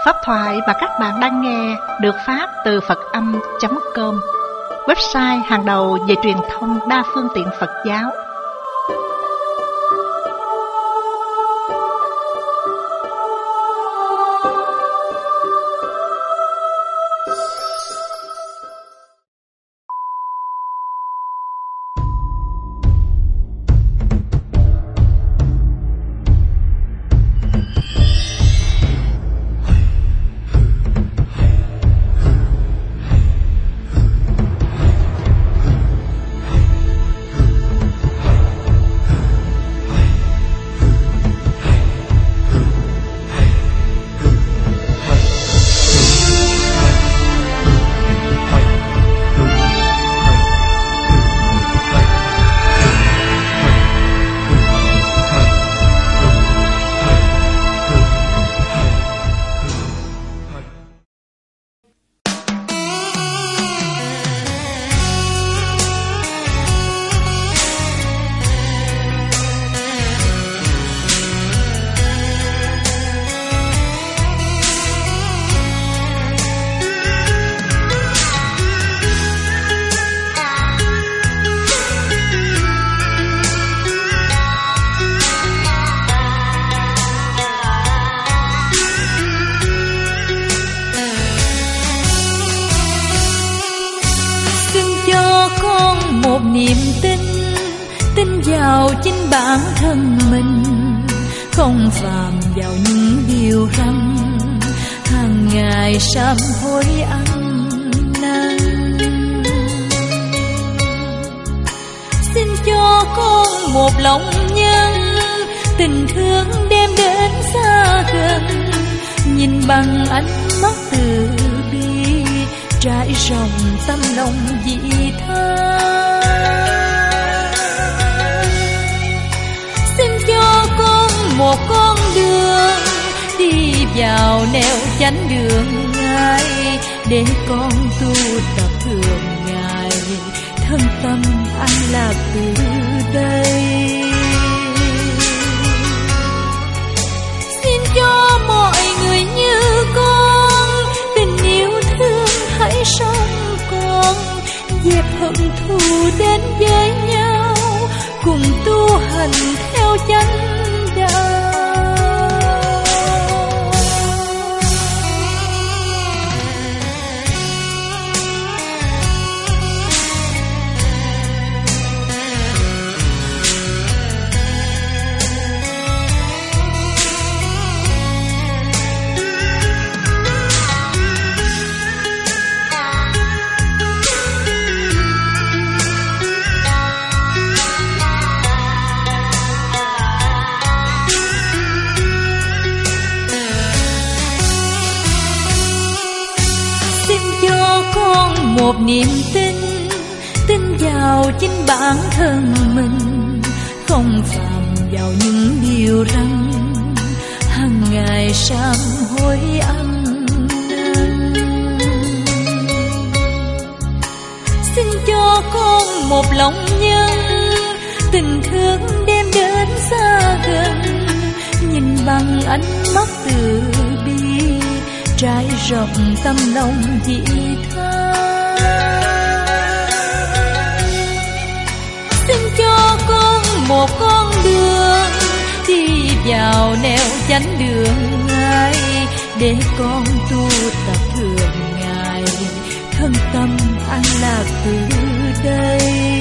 Pháp thoại mà các bạn đang nghe được phát từ Phật-âm.com, website hàng đầu về truyền thông đa phương tiện Phật giáo. Niềm tin vào chính bản thân mình, không phạm vào những điều răn hàng ngày sám hối ăn năn. Xin cho con một lòng nhân, tình thương đem đến xa gần, nhìn bằng ánh mắt từ bi, trải rộng tâm lòng vị tha. Xin cho con một con đường đi vào nẻo chánh đường Ngài, để con tu tập thường ngày, thân tâm an lạc từ đây. Xin cho mọi người như con, tình yêu thương hãy sống con, dẹp hận thù đến với nhau, cùng tu hành theo chánh đạo. Một niềm tin vào chính bản thân mình, không phạm vào những điều răn hàng ngày sám hối ăn năn. Xin cho con một lòng nhân, tình thương đem đến xa gần, nhìn bằng ánh mắt từ bi, trải rộng tâm lòng vị tha. Xin cho con một con đường đi vào nẻo chánh đường Ngài, để con tu tập thường ngày, thân tâm an lạc từ đây.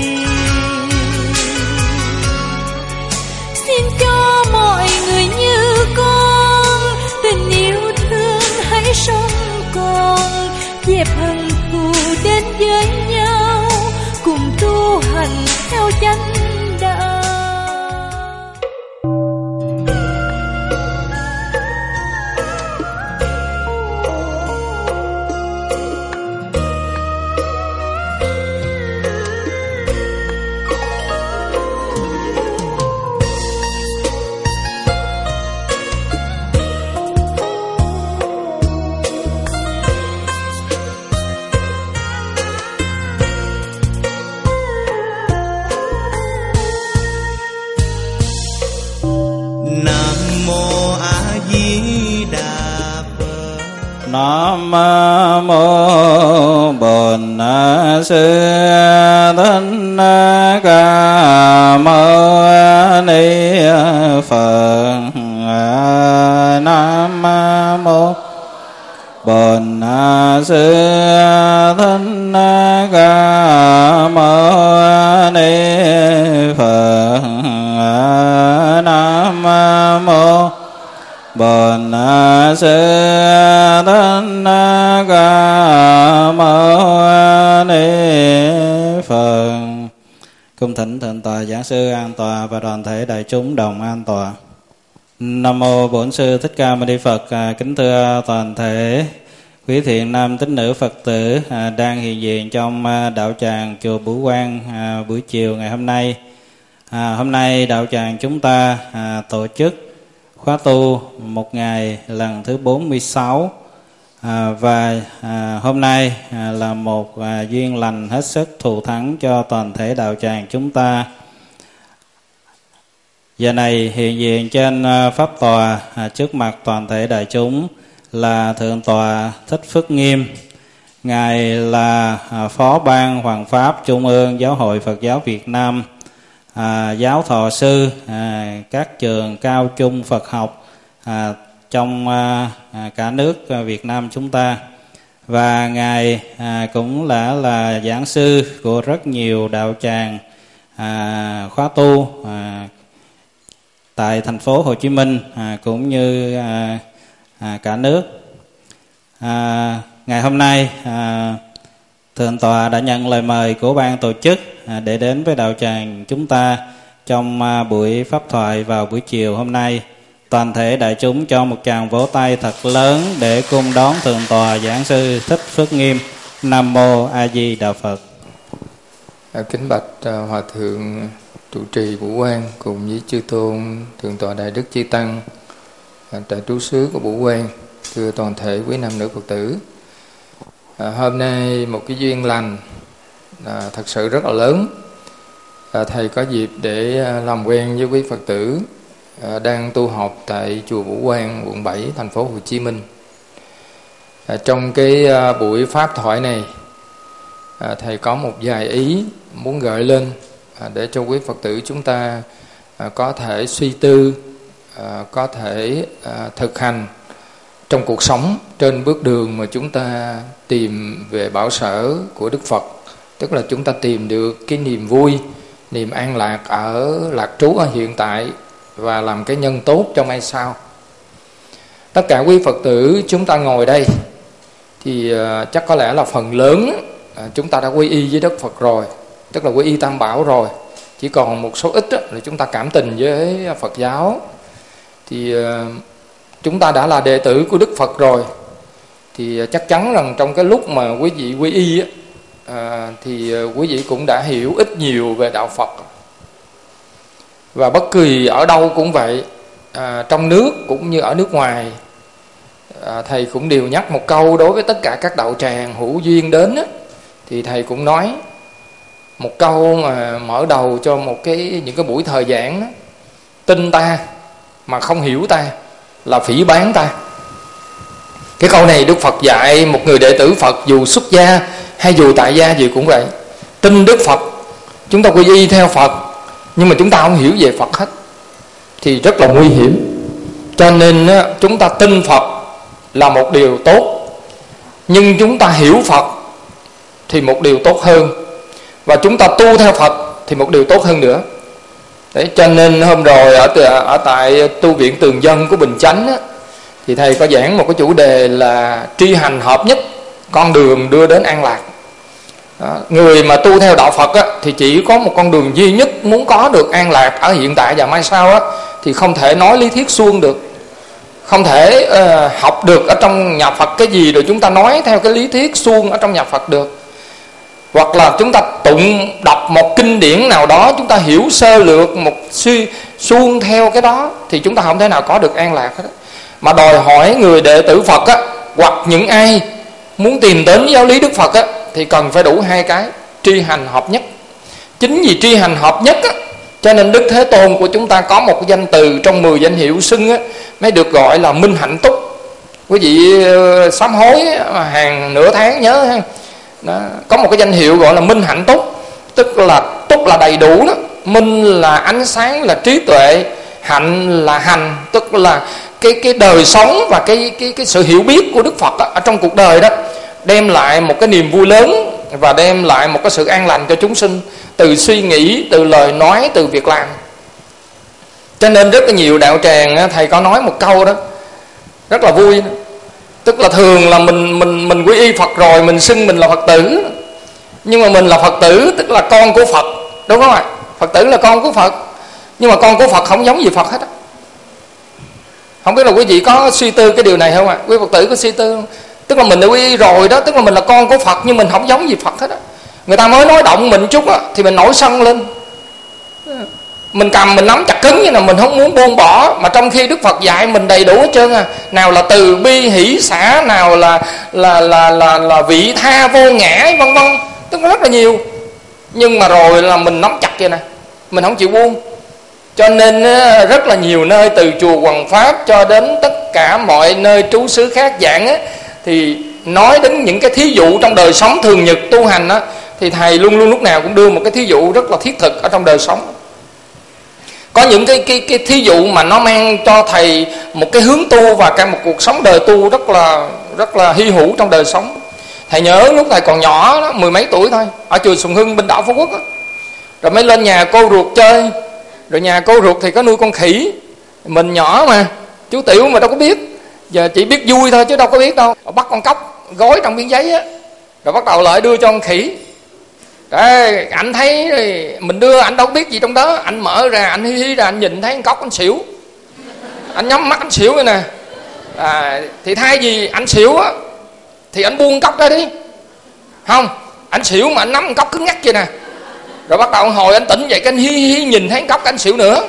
Xin cho mọi người như con, tình yêu thương hãy sống con, dẹp hận thù đến với nhau, cùng tu hành theo chánh đạo. Nam mô A Di Đà Phật. Nam mô Bổn Sư Thích Ca Mâu Ni Phật. Nam mô Bổn Sư Thích Ca Mâu Ni Phật. Nam mô Bổn Sư Thích Ca Mâu Ni Phật. Cung thỉnh thượng tọa giảng sư an tọa và đoàn thể đại chúng đồng an tọa. Nam mô Bổn Sư Thích Ca Mâu Ni Phật. Kính thưa toàn thể quý thiện nam tín nữ Phật tử đang hiện diện trong đạo tràng chùa Bửu Quang buổi chiều ngày hôm nay. Hôm nay đạo tràng chúng ta tổ chức khóa tu một ngày lần thứ 46 và hôm nay là một duyên lành hết sức thù thắng cho toàn thể đạo tràng chúng ta. Giờ này hiện diện trên pháp tòa trước mặt toàn thể đại chúng là Thượng tọa Thích Phước Nghiêm. Ngài là Phó Ban Hoằng Pháp Trung ương Giáo hội Phật giáo Việt Nam, giáo thọ sư các trường cao trung Phật học trong cả nước Việt Nam chúng ta. Và Ngài cũng là giảng sư của rất nhiều đạo tràng khóa tu tại thành phố Hồ Chí Minh cũng như cả nước. Ngày hôm nay Thượng tọa đã nhận lời mời của ban tổ chức để đến với đạo tràng chúng ta trong buổi pháp thoại vào buổi chiều hôm nay. Toàn thể đại chúng cho một tràng vỗ tay thật lớn để cùng đón Thượng tọa giảng sư Thích Phước Nghiêm. Nam mô A Di Đà Phật. Kính bạch Hòa thượng trụ trì Bửu Quang cùng với chư tôn Thượng tọa Đại Đức Chi Tăng tại trú xứ của Bửu Quang, thưa toàn thể quý nam nữ Phật tử. Hôm nay một cái duyên lành thật sự rất là lớn. Thầy có dịp để làm quen với quý Phật tử đang tu học tại chùa Bửu Quang, quận 7, thành phố Hồ Chí Minh. Trong cái buổi pháp thoại này, thầy có một vài ý muốn gợi lên để cho quý Phật tử chúng ta có thể suy tư, có thể thực hành trong cuộc sống trên bước đường mà chúng ta tìm về bảo sở của Đức Phật. Tức là chúng ta tìm được cái niềm vui, niềm an lạc ở lạc trú ở hiện tại và làm cái nhân tốt trong mai sau. Tất cả quý Phật tử chúng ta ngồi đây thì chắc có lẽ là phần lớn chúng ta đã quy y với Đức Phật rồi, tức là quy y Tam Bảo rồi. Chỉ còn một số ít là chúng ta cảm tình với Phật giáo. Thì chúng ta đã là đệ tử của Đức Phật rồi, thì chắc chắn rằng trong cái lúc mà quý vị quy y thì quý vị cũng đã hiểu ít nhiều về đạo Phật. Và bất kỳ ở đâu cũng vậy, trong nước cũng như ở nước ngoài, thầy cũng đều nhắc một câu đối với tất cả các đạo tràng hữu duyên đến thì thầy cũng nói một câu mà mở đầu cho những cái buổi thời giảng đó: tin ta mà không hiểu ta là phỉ báng ta. Cái câu này Đức Phật dạy một người đệ tử Phật, dù xuất gia hay dù tại gia gì cũng vậy. Tin Đức Phật, chúng ta quy y theo Phật, nhưng mà chúng ta không hiểu về Phật hết thì rất là nguy hiểm. Cho nên chúng ta tin Phật là một điều tốt, nhưng chúng ta hiểu Phật thì một điều tốt hơn, và chúng ta tu theo Phật thì một điều tốt hơn nữa. Đấy, cho nên hôm rồi ở tại tu viện Tường Dân của Bình Chánh thì thầy có giảng một cái chủ đề là tri hành hợp nhất, con đường đưa đến an lạc. Đó, người mà tu theo đạo Phật thì chỉ có một con đường duy nhất muốn có được an lạc ở hiện tại và mai sau thì không thể nói lý thuyết suông được, không thể học được ở trong nhà Phật cái gì rồi chúng ta nói theo cái lý thuyết suông ở trong nhà Phật được. Hoặc là chúng ta tụng đọc một kinh điển nào đó, chúng ta hiểu sơ lược một suông theo cái đó thì chúng ta không thể nào có được an lạc hết. Mà đòi hỏi người đệ tử Phật hoặc những ai muốn tìm đến giáo lý Đức Phật thì cần phải đủ hai cái: tri hành hợp nhất. Chính vì tri hành hợp nhất cho nên Đức Thế Tôn của chúng ta có một danh từ trong 10 danh hiệu xưng mới được gọi là minh hạnh túc. Quý vị sám hối hàng nửa tháng nhớ ha. Đó, có một cái danh hiệu gọi là minh hạnh túc, tức là túc là đầy đủ đó, minh là ánh sáng, là trí tuệ, hạnh là hành, tức là cái đời sống và cái sự hiểu biết của Đức Phật ở trong cuộc đời đó, đem lại một cái niềm vui lớn và đem lại một cái sự an lành cho chúng sinh, từ suy nghĩ, từ lời nói, từ việc làm. Cho nên rất là nhiều đạo tràng thầy có nói một câu đó rất là vui, tức là thường là mình quy y Phật rồi mình xưng mình là Phật tử, nhưng mà mình là Phật tử tức là con của Phật, đúng không ạ? Phật tử là con của Phật, nhưng mà con của Phật không giống gì Phật hết á. Không biết là quý vị có suy tư cái điều này không ạ? Quý Phật tử có suy tư không? Tức là mình đã quy y rồi đó, tức là mình là con của Phật, nhưng mình không giống gì Phật hết á. Người ta mới nói động mình chút á thì mình nổi sân lên, mình cầm mình nắm chặt cứng như là mình không muốn buông bỏ, mà trong khi Đức Phật dạy mình đầy đủ hết trơn à. Nào là từ bi hỷ xả, nào là vị tha vô ngã, vân vân, tức là rất là nhiều. Nhưng mà rồi là mình nắm chặt vậy nè, mình không chịu buông. Cho nên rất là nhiều nơi, từ chùa Hoằng Pháp cho đến tất cả mọi nơi trú xứ khác giảng á, thì nói đến những cái thí dụ trong đời sống thường nhật tu hành á, thì thầy luôn luôn lúc nào cũng đưa một cái thí dụ rất là thiết thực ở trong đời sống. Có những cái thí dụ mà nó mang cho thầy một cái hướng tu và cả một cuộc sống đời tu rất là hy hữu trong đời sống. Thầy nhớ lúc thầy còn nhỏ đó, 10 mấy tuổi thôi, ở chùa Sùng Hưng bên đảo Phú Quốc đó, rồi mới lên nhà cô ruột chơi. Rồi nhà cô ruột thì có nuôi con khỉ, mình nhỏ mà chú tiểu mà đâu có biết, giờ chỉ biết vui thôi chứ đâu có biết đâu. Bắt con cóc gói trong miếng giấy á, rồi bắt đầu lại đưa cho con khỉ. Đấy, anh thấy mình đưa, anh đâu biết gì trong đó, anh mở ra, anh hí ra, anh nhìn thấy con cóc, anh xỉu, anh nhắm mắt anh xỉu vậy nè. Thì thay vì anh xỉu á thì anh buông cóc ra đi, không, anh xỉu mà anh nắm con cóc cứng ngắc vậy nè. Rồi bắt đầu hồi anh tỉnh dậy, cái anh hí nhìn thấy con cóc, anh xỉu nữa.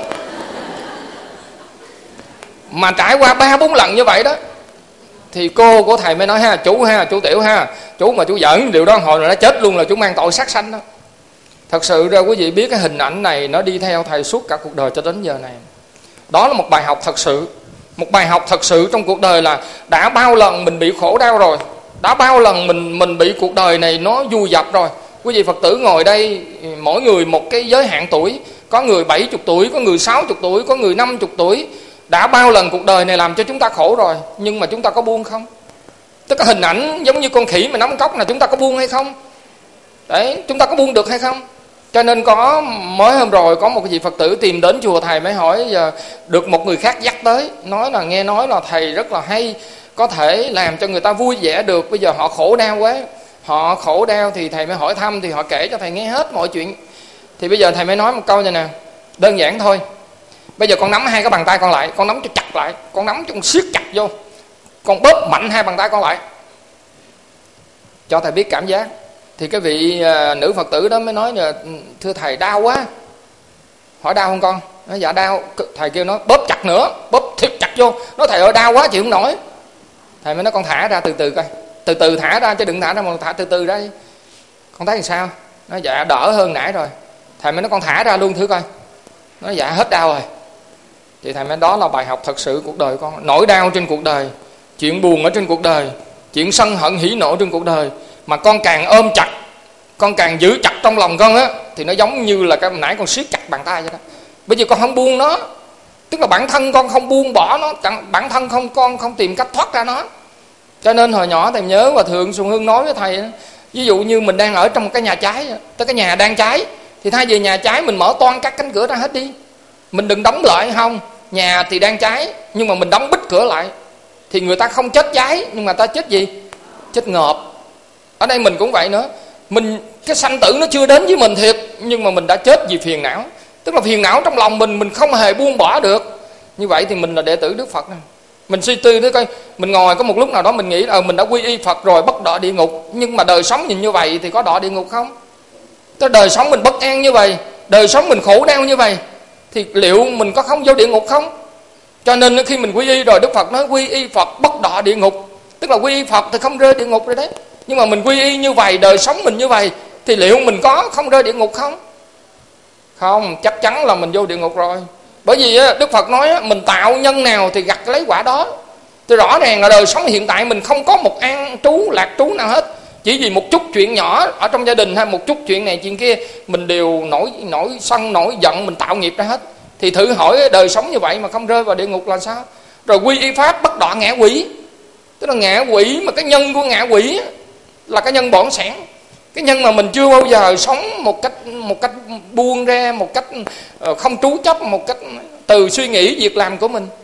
Mà trải qua 3-4 lần như vậy đó, thì cô của thầy mới nói chú tiểu ha, chú mà chú giỡn điều đó hồi là nó chết luôn, là chú mang tội sát sanh đó. Thật sự ra quý vị biết cái hình ảnh này nó đi theo thầy suốt cả cuộc đời cho đến giờ này. Đó là một bài học thật sự, một bài học thật sự trong cuộc đời, là đã bao lần mình bị khổ đau rồi, đã bao lần mình bị cuộc đời này nó vùi dập rồi. Quý vị Phật tử ngồi đây, mỗi người một cái giới hạn tuổi, có người 70 tuổi, có người 60 tuổi, có người 50 tuổi. Đã bao lần cuộc đời này làm cho chúng ta khổ rồi, nhưng mà chúng ta có buông không? Tức là hình ảnh giống như con khỉ mà nắm cóc là chúng ta có buông hay không? Đấy, chúng ta có buông được hay không? Cho nên có mới hôm rồi có một vị Phật tử tìm đến chùa thầy, mới hỏi giờ được một người khác dắt tới, nói là nghe nói là thầy rất là hay, có thể làm cho người ta vui vẻ được. Bây giờ họ khổ đau quá, họ khổ đau thì thầy mới hỏi thăm, thì họ kể cho thầy nghe hết mọi chuyện. Thì bây giờ thầy mới nói một câu này nè, đơn giản thôi. Bây giờ con nắm hai cái bàn tay con lại, con nắm cho chặt lại, con nắm cho con siết chặt vô, con bóp mạnh hai bàn tay con lại, cho thầy biết cảm giác. Thì cái vị nữ Phật tử đó mới nói là thưa thầy đau quá. Hỏi đau không con? Nói dạ đau. Thầy kêu nó bóp chặt nữa, bóp thiệt chặt vô. Nói thầy ơi đau quá chịu không nổi. Thầy mới nói con thả ra từ từ coi, từ từ thả ra chứ đừng thả ra mà thả từ từ ra. Con thấy làm sao? Nói dạ đỡ hơn nãy rồi. Thầy mới nói con thả ra luôn thử coi. Nói dạ hết đau rồi. Thì thầy mới đó là bài học thật sự cuộc đời con. Nỗi đau trên cuộc đời, chuyện buồn ở trên cuộc đời, chuyện sân hận hỉ nộ trên cuộc đời, mà con càng ôm chặt, con càng giữ chặt trong lòng con á, thì nó giống như là cái nãy con siết chặt bàn tay vậy đó. Bây giờ con không buông nó, tức là bản thân con không buông bỏ nó, bản thân con không tìm cách thoát ra nó. Cho nên hồi nhỏ thầy nhớ Hòa Thượng Sùng Hưng nói với thầy, ví dụ như mình đang ở trong một cái nhà cháy, tới cái nhà đang cháy, thì thay vì nhà cháy mình mở toang các cánh cửa ra hết đi, mình đừng đóng lại. Không, nhà thì đang cháy nhưng mà mình đóng bít cửa lại, thì người ta không chết cháy nhưng mà ta chết gì? Chết ngợp. Ở đây mình cũng vậy nữa, mình cái sanh tử nó chưa đến với mình thiệt, nhưng mà mình đã chết vì phiền não. Tức là phiền não trong lòng mình không hề buông bỏ được. Như vậy thì mình là đệ tử Đức Phật này. Mình suy tư thế coi, mình ngồi có một lúc nào đó mình nghĩ là mình đã quy y Phật rồi, bất đọa địa ngục. Nhưng mà đời sống nhìn như vậy thì có đọa địa ngục không? Tới đời sống mình bất an như vậy, đời sống mình khổ đau như vậy, thì liệu mình có không vô địa ngục không? Cho nên khi mình quy y rồi, Đức Phật nói quy y Phật bất đọa địa ngục, tức là quy y Phật thì không rơi địa ngục rồi đấy. Nhưng mà mình quy y như vậy, đời sống mình như vậy, thì liệu mình có không rơi địa ngục không? Không, chắc chắn là mình vô địa ngục rồi. Bởi vì Đức Phật nói mình tạo nhân nào thì gặt lấy quả đó. Thì rõ ràng là đời sống hiện tại mình không có một an trú lạc trú nào hết. Chỉ vì một chút chuyện nhỏ ở trong gia đình hay một chút chuyện này chuyện kia, mình đều nổi sân nổi giận, mình tạo nghiệp ra hết. Thì thử hỏi đời sống như vậy mà không rơi vào địa ngục là sao? Rồi quy y pháp bất đọa ngạ quỷ. Tức là ngạ quỷ mà cái nhân của ngạ quỷ là cái nhân bỏng sẻn. Cái nhân mà mình chưa bao giờ sống một cách buông ra, một cách không trú chấp, một cách từ suy nghĩ việc làm của mình.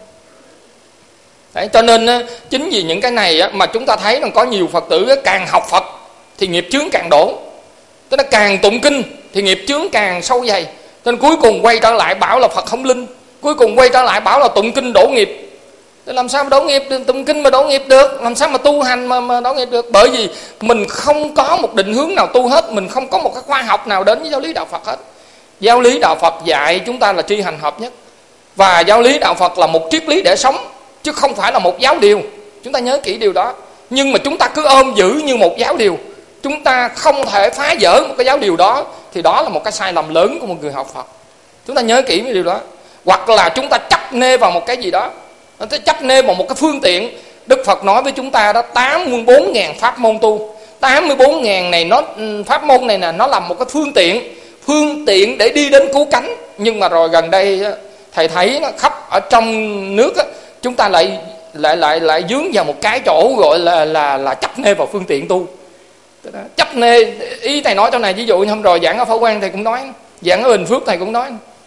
Đấy, cho nên chính vì những cái này mà chúng ta thấy rằng có nhiều Phật tử càng học Phật thì nghiệp chướng càng đổ. Tức là càng tụng kinh thì nghiệp chướng càng sâu dày. Nên cuối cùng quay trở lại bảo là Phật không linh, cuối cùng quay trở lại bảo là tụng kinh đổ nghiệp. Thì làm sao mà đổ nghiệp được? Tụng kinh mà đổ nghiệp được? Làm sao mà tu hành mà đổ nghiệp được? Bởi vì mình không có một định hướng nào tu hết, mình không có một cái khoa học nào đến với giáo lý đạo Phật hết. Giáo lý đạo Phật dạy chúng ta là tri hành hợp nhất, và giáo lý đạo Phật là một triết lý để sống, chứ không phải là một giáo điều. Chúng ta nhớ kỹ điều đó. Nhưng mà chúng ta cứ ôm giữ như một giáo điều, chúng ta không thể phá vỡ một cái giáo điều đó, thì đó là một cái sai lầm lớn của một người học Phật. Chúng ta nhớ kỹ cái điều đó. Hoặc là chúng ta chấp nê vào một cái gì đó, chấp nê vào một cái phương tiện. Đức Phật nói với chúng ta đó, 84.000 pháp môn tu. 84.000 này pháp môn này nó là một cái phương tiện để đi đến cứu cánh. Nhưng mà rồi gần đây thầy thấy nó khắp ở trong nước chúng ta lại dướng vào một cái chỗ gọi là chấp nê vào phương tiện tu. Chấp nê, ý thầy nói trong này, ví dụ như hôm rồi giảng ở Phổ Quang thầy cũng nói, giảng ở Bình Phước thầy cũng nói,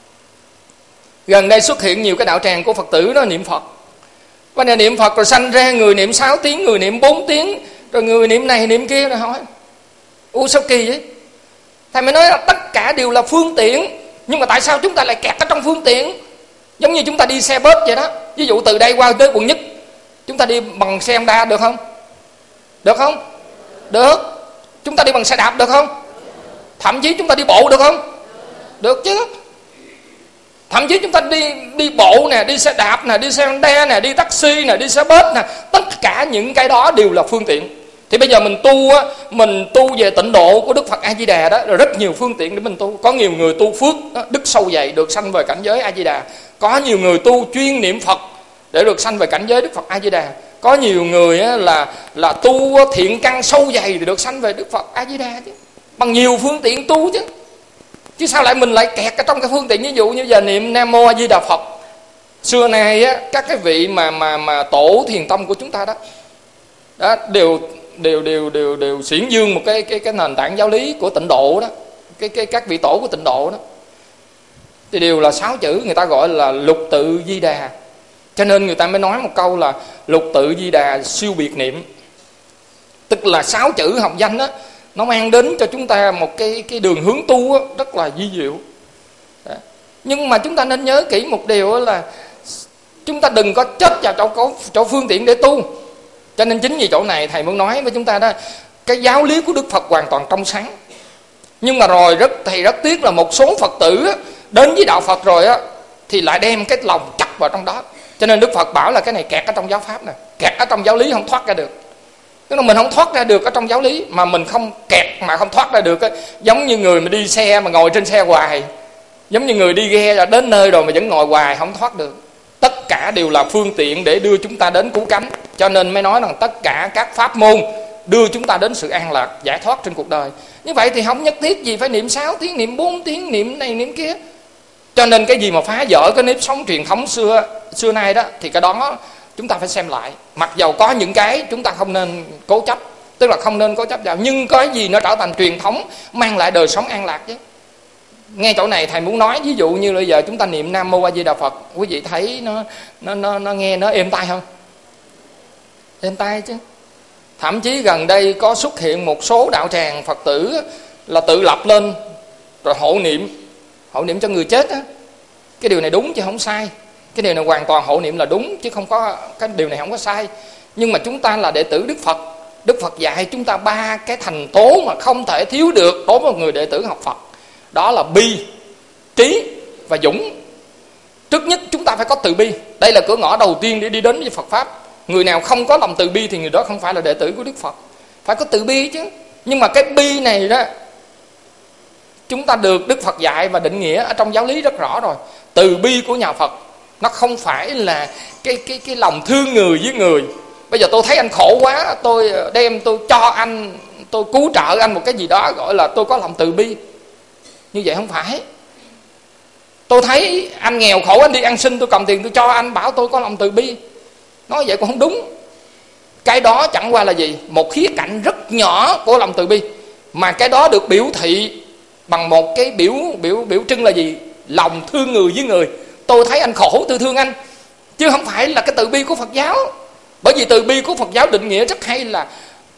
gần đây xuất hiện nhiều cái đạo tràng của Phật tử đó niệm Phật. Và niệm Phật rồi sanh ra người niệm 6 tiếng, người niệm 4 tiếng, rồi người niệm này niệm kia. Rồi hỏi sao kỳ vậy? Thầy mới nói là tất cả đều là phương tiện, nhưng mà tại sao chúng ta lại kẹt ở trong phương tiện? Giống như chúng ta đi xe bus vậy đó. Ví dụ từ đây qua tới quận Nhất, chúng ta đi bằng xe Honda được không? Được không? Được. Chúng ta đi bằng xe đạp được không? Thậm chí chúng ta đi bộ được không? Được chứ. Thậm chí chúng ta đi bộ nè, đi xe đạp nè, đi xe Honda nè, đi taxi nè, đi xe bus nè, tất cả những cái đó đều là phương tiện. Thì bây giờ mình tu về tịnh độ của Đức Phật A Di Đà đó, rồi rất nhiều phương tiện để mình tu. Có nhiều người tu phước đức sâu dày được sanh về cảnh giới A Di Đà. Có nhiều người tu chuyên niệm Phật để được sanh về cảnh giới Đức Phật A Di Đà. Có nhiều người là tu thiện căn sâu dày thì được sanh về Đức Phật A Di Đà chứ. Bằng nhiều phương tiện tu chứ. Chứ sao lại mình lại kẹt ở trong cái phương tiện? Ví dụ như giờ niệm Nam Mô A Di Đà Phật, xưa nay các cái vị mà tổ thiền tông của chúng ta đó đều xiển dương một cái nền tảng giáo lý của tịnh độ đó, các vị tổ của tịnh độ đó, thì đều là 6 chữ, người ta gọi là lục tự Di Đà. Cho nên người ta mới nói một câu là lục tự Di Đà siêu biệt niệm. Tức là 6 chữ học danh đó, nó mang đến cho chúng ta một cái đường hướng tu rất là vi diệu. Nhưng mà chúng ta nên nhớ kỹ một điều là chúng ta đừng có chết vào chỗ phương tiện để tu. Cho nên chính vì chỗ này thầy muốn nói với chúng ta đó, cái giáo lý của Đức Phật hoàn toàn trong sáng. Nhưng mà rồi thầy rất tiếc là một số Phật tử đến với đạo Phật rồi thì lại đem cái lòng chấp vào trong đó. Cho nên Đức Phật bảo là cái này kẹt ở trong giáo pháp này, kẹt ở trong giáo lý không thoát ra được. Tức là mình không thoát ra được ở trong giáo lý, mà mình không kẹt mà không thoát ra được giống như người mà đi xe mà ngồi trên xe hoài, giống như người đi ghe đến nơi rồi mà vẫn ngồi hoài không thoát được. Tất cả đều là phương tiện để đưa chúng ta đến cứu cánh. Cho nên mới nói rằng tất cả các pháp môn đưa chúng ta đến sự an lạc, giải thoát trên cuộc đời. Như vậy thì không nhất thiết gì phải niệm 6 tiếng, niệm 4 tiếng, niệm này niệm kia. Cho nên cái gì mà phá vỡ cái nếp sống truyền thống xưa nay đó, thì cái đó chúng ta phải xem lại. Mặc dầu có những cái chúng ta không nên cố chấp, tức là không nên cố chấp vào, nhưng có gì nó trở thành truyền thống, mang lại đời sống an lạc chứ. Ngay chỗ này thầy muốn nói, ví dụ như bây giờ chúng ta niệm Nam Mô A Di Đà Phật, quý vị thấy nó nghe nó êm tai không? Êm tai chứ. Thậm chí gần đây có xuất hiện một số đạo tràng Phật tử là tự lập lên rồi hộ niệm cho người chết á. Cái điều này đúng chứ không sai. Cái điều này hoàn toàn hộ niệm là đúng, chứ không có, cái điều này không có sai. Nhưng mà chúng ta là đệ tử Đức Phật, Đức Phật dạy chúng ta 3 cái thành tố mà không thể thiếu được đối với một người đệ tử học Phật. Đó là bi, trí và dũng. Trước nhất chúng ta phải có từ bi. Đây là cửa ngõ đầu tiên để đi đến với Phật Pháp. Người nào không có lòng từ bi thì người đó không phải là đệ tử của Đức Phật. Phải có từ bi chứ. Nhưng mà cái bi này đó, chúng ta được Đức Phật dạy và định nghĩa ở trong giáo lý rất rõ rồi. Từ bi của nhà Phật Nó không phải là cái lòng thương người với người. Bây giờ tôi thấy anh khổ quá, tôi đem tôi cho anh, tôi cứu trợ anh một cái gì đó, gọi là tôi có lòng từ bi. Như vậy không phải. Tôi thấy anh nghèo khổ, anh đi ăn xin, tôi cầm tiền tôi cho anh, bảo tôi có lòng từ bi. Nói vậy cũng không đúng. Cái đó chẳng qua là gì? Một khía cạnh rất nhỏ của lòng từ bi, mà cái đó được biểu thị bằng một cái biểu trưng là gì? Lòng thương người với người. Tôi thấy anh khổ, tôi thương anh, chứ không phải là cái từ bi của Phật giáo. Bởi vì từ bi của Phật giáo định nghĩa rất hay là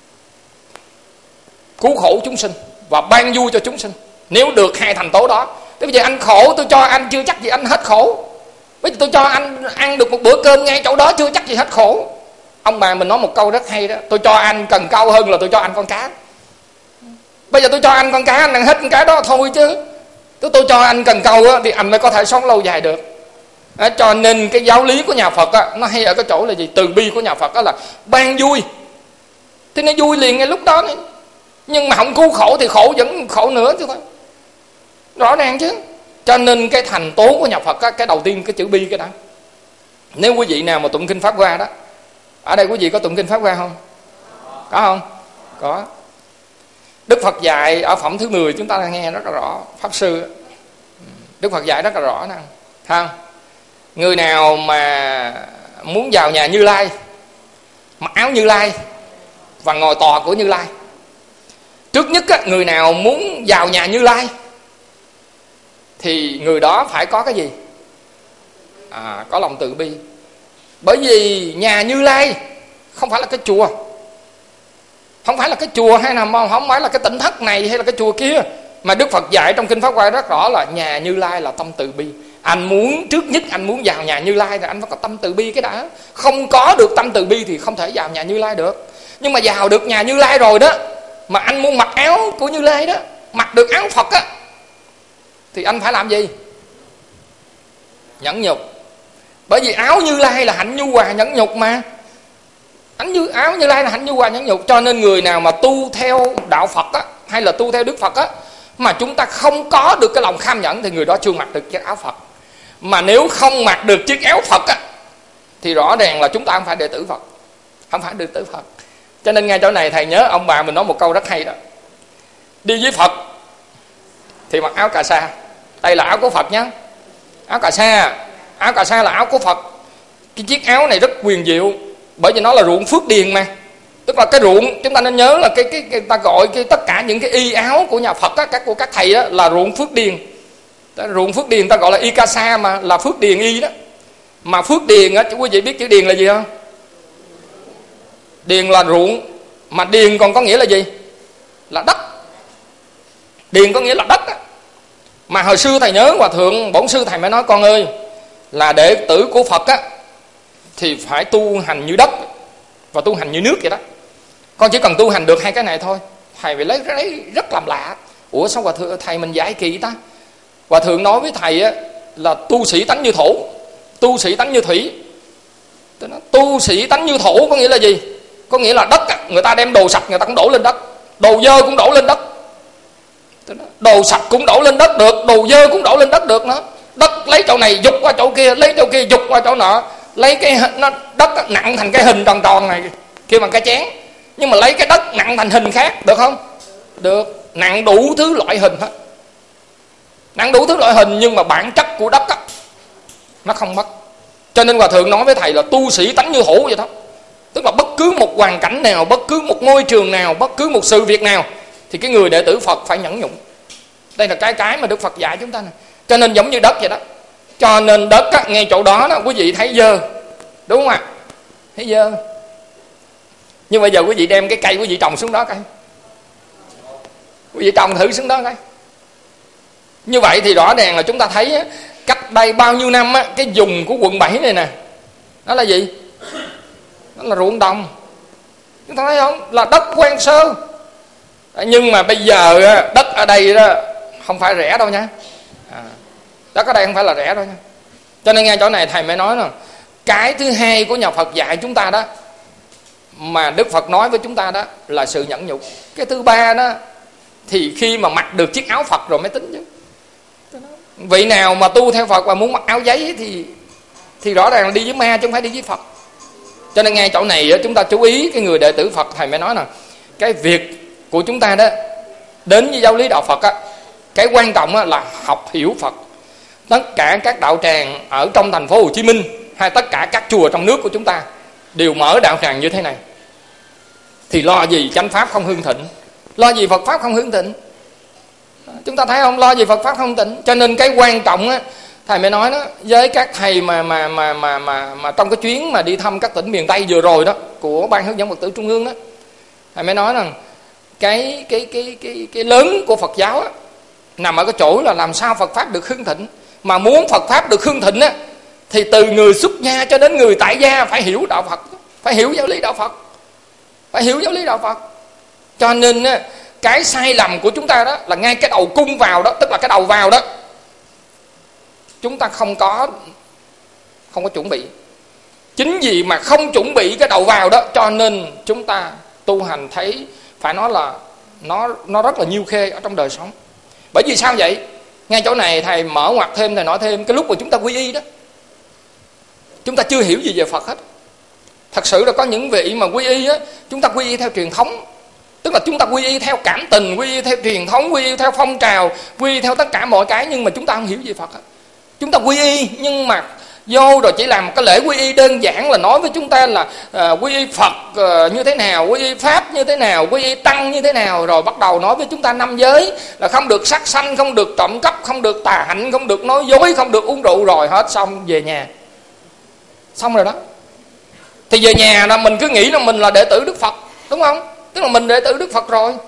cứu khổ chúng sinh và ban vui cho chúng sinh. Nếu được hai thành tố đó, thế bây giờ anh khổ, tôi cho anh chưa chắc gì anh hết khổ. Bây giờ tôi cho anh ăn được một bữa cơm ngay chỗ đó chưa chắc gì hết khổ. Ông bà mình nói một câu rất hay đó: tôi cho anh cần câu hơn là tôi cho anh con cá. Bây giờ tôi cho anh con cá, anh ăn hết con cá đó thôi chứ. Tôi cho anh cần câu á, thì anh mới có thể sống lâu dài được. Cho nên cái giáo lý của nhà Phật á, nó hay ở cái chỗ là gì? Từ bi của nhà Phật đó là ban vui. Thì nó vui liền ngay lúc đó này. Nhưng mà không cứu khổ thì khổ vẫn khổ nữa chứ thôi. Rõ ràng chứ. Cho nên cái thành tố của nhà Phật á, cái đầu tiên cái chữ bi cái đó. Nếu quý vị nào mà tụng kinh Pháp Hoa đó, ở đây quý vị có tụng kinh Pháp Hoa không? Có không? Có. Đức Phật dạy ở phẩm thứ 10 chúng ta nghe rất là rõ. Pháp Sư Đức Phật dạy rất là rõ nè, không? Người nào mà muốn vào nhà Như Lai, mặc áo Như Lai và ngồi tòa của Như Lai. Trước nhất á, người nào muốn vào nhà Như Lai thì người đó phải có cái gì? Có lòng từ bi. Bởi vì nhà Như Lai không phải là cái chùa, không phải là cái chùa hay là không phải là cái tỉnh thất này hay là cái chùa kia, mà Đức Phật dạy trong kinh Pháp Hoa rất rõ là nhà Như Lai là tâm từ bi. Anh muốn, trước nhất anh muốn vào nhà Như Lai thì anh phải có tâm từ bi cái đã. Không có được tâm từ bi thì không thể vào nhà Như Lai được. Nhưng mà vào được nhà Như Lai rồi đó, mà anh muốn mặc áo của Như Lai đó, mặc được áo Phật á, thì anh phải làm gì? Nhẫn nhục. Bởi vì áo Như Lai là hạnh nhu hòa nhẫn nhục mà. Áo Như Lai là hạnh nhu hòa nhẫn nhục. Cho nên người nào mà tu theo đạo Phật á, hay là tu theo Đức Phật á, mà chúng ta không có được cái lòng kham nhẫn thì người đó chưa mặc được chiếc áo Phật. Mà nếu không mặc được chiếc áo Phật á, thì rõ ràng là chúng ta không phải đệ tử Phật, không phải đệ tử Phật. Cho nên ngay chỗ này thầy nhớ ông bà mình nói một câu rất hay đó: đi với Phật thì mặc áo cà sa. Đây là áo của Phật nhé. Áo cà sa là áo của Phật. Cái chiếc áo này rất quyền diệu, bởi vì nó là ruộng phước điền mà. Tức là cái ruộng, chúng ta nên nhớ là cái ta gọi tất cả những cái y áo của nhà Phật á, của các thầy á, là ruộng phước điền. Ruộng phước điền ta gọi là y ca sa, mà là phước điền y đó. Mà phước điền á, quý vị biết chữ điền là gì không? Điền là ruộng, mà điền còn có nghĩa là gì? Là đất. Điền có nghĩa là đất á. Mà hồi xưa thầy nhớ Hòa Thượng Bổn Sư thầy mới nói: con ơi, là đệ tử của Phật á thì phải tu hành như đất và tu hành như nước vậy đó. Con chỉ cần tu hành được hai cái này thôi. Thầy phải lấy rất làm lạ. Ủa sao Hòa Thượng thầy mình dạy kỳ ta? Hòa Thượng nói với thầy á, là tu sĩ tánh như thổ, tu sĩ tánh như thủy. Tu sĩ tánh như thổ có nghĩa là gì? Có nghĩa là đất á, người ta đem đồ sạch người ta cũng đổ lên đất, đồ dơ cũng đổ lên đất. Đồ sạch cũng đổ lên đất được, đồ dơ cũng đổ lên đất được nữa. Đất lấy chỗ này dục qua chỗ kia, lấy chỗ kia dục qua chỗ nọ. Lấy cái đất nặng thành cái hình tròn tròn này kêu bằng cái chén. Nhưng mà lấy cái đất nặng thành hình khác được không? Được. Nặng đủ thứ loại hình hết, nặng đủ thứ loại hình, nhưng mà bản chất của đất á, nó không mất. Cho nên Hòa Thượng nói với thầy là tu sĩ tánh như thổ vậy đó. Tức là bất cứ một hoàn cảnh nào, bất cứ một ngôi trường nào, bất cứ một sự việc nào, thì cái người đệ tử Phật phải nhẫn nhục. Đây là cái mà Đức Phật dạy chúng ta này. Cho nên giống như đất vậy đó. Cho nên đất á, ngay chỗ đó quý vị thấy dơ, đúng không ạ? Thấy dơ. Nhưng bây giờ quý vị đem cái cây quý vị trồng xuống đó coi, quý vị trồng thử xuống đó coi. Như vậy thì rõ ràng là chúng ta thấy á, cách đây bao nhiêu năm á, cái vùng của quận 7 này nè, nó là gì? Nó là ruộng đồng. Chúng ta thấy không? Là đất hoang sơ. Nhưng mà bây giờ đất ở đây đó không phải rẻ đâu nha. Đất ở đây không phải là rẻ đâu nha. Cho nên ngay chỗ này thầy mới nói là cái thứ hai của nhà Phật dạy chúng ta đó, mà Đức Phật nói với chúng ta đó, là sự nhẫn nhục. Cái thứ ba đó thì khi mà mặc được chiếc áo Phật rồi mới tính chứ. Vị nào mà tu theo Phật và muốn mặc áo giấy thì thì rõ ràng là đi với ma chứ không phải đi với Phật. Cho nên ngay chỗ này chúng ta chú ý, cái người đệ tử Phật, thầy mới nói là cái việc của chúng ta đó đến với giáo lý đạo Phật á, cái quan trọng là học hiểu Phật. Tất cả các đạo tràng ở trong thành phố Hồ Chí Minh hay tất cả các chùa trong nước của chúng ta đều mở đạo tràng như thế này, thì lo gì chánh pháp không hưng thịnh, lo gì Phật pháp không hưng thịnh. Chúng ta thấy không, lo gì Phật pháp không thịnh. Cho nên cái quan trọng á, thầy mới nói đó, với các thầy mà trong cái chuyến mà đi thăm các tỉnh miền Tây vừa rồi đó của Ban Hướng dẫn Phật tử Trung ương đó, thầy mới nói rằng cái lớn của Phật giáo á, nằm ở cái chỗ là làm sao Phật pháp được hưng thịnh. Mà muốn Phật pháp được hưng thịnh á, thì từ người xuất gia cho đến người tại gia phải hiểu đạo Phật, phải hiểu giáo lý đạo Phật, phải hiểu giáo lý đạo Phật. Cho nên á, cái sai lầm của chúng ta đó là ngay cái đầu cung vào đó, tức là cái đầu vào đó, chúng ta không có chuẩn bị. Chính vì mà không chuẩn bị cái đầu vào đó, cho nên chúng ta tu hành thấy phải nói là nó rất là nhiêu khê ở trong đời sống. Bởi vì sao vậy? Ngay chỗ này thầy mở ngoặt thêm, thầy nói thêm, cái lúc mà chúng ta quy y đó, chúng ta chưa hiểu gì về Phật hết. Thật sự là có những vị mà quy y á, chúng ta quy y theo truyền thống, tức là chúng ta quy y theo cảm tình, quy y theo truyền thống, quy y theo phong trào, quy y theo tất cả mọi cái, nhưng mà chúng ta không hiểu gì Phật hết. Chúng ta quy y nhưng mà vô rồi chỉ làm một cái lễ quy y đơn giản là nói với chúng ta là quy y Phật như thế nào, quy y Pháp như thế nào, quy y Tăng như thế nào, rồi bắt đầu nói với chúng ta 5 giới là không được sát sanh, không được trộm cắp, không được tà hạnh, không được nói dối, không được uống rượu, rồi hết xong về nhà. Xong rồi đó. Thì về nhà là mình cứ nghĩ là mình là đệ tử Đức Phật, đúng không? Tức là mình đệ tử Đức Phật rồi,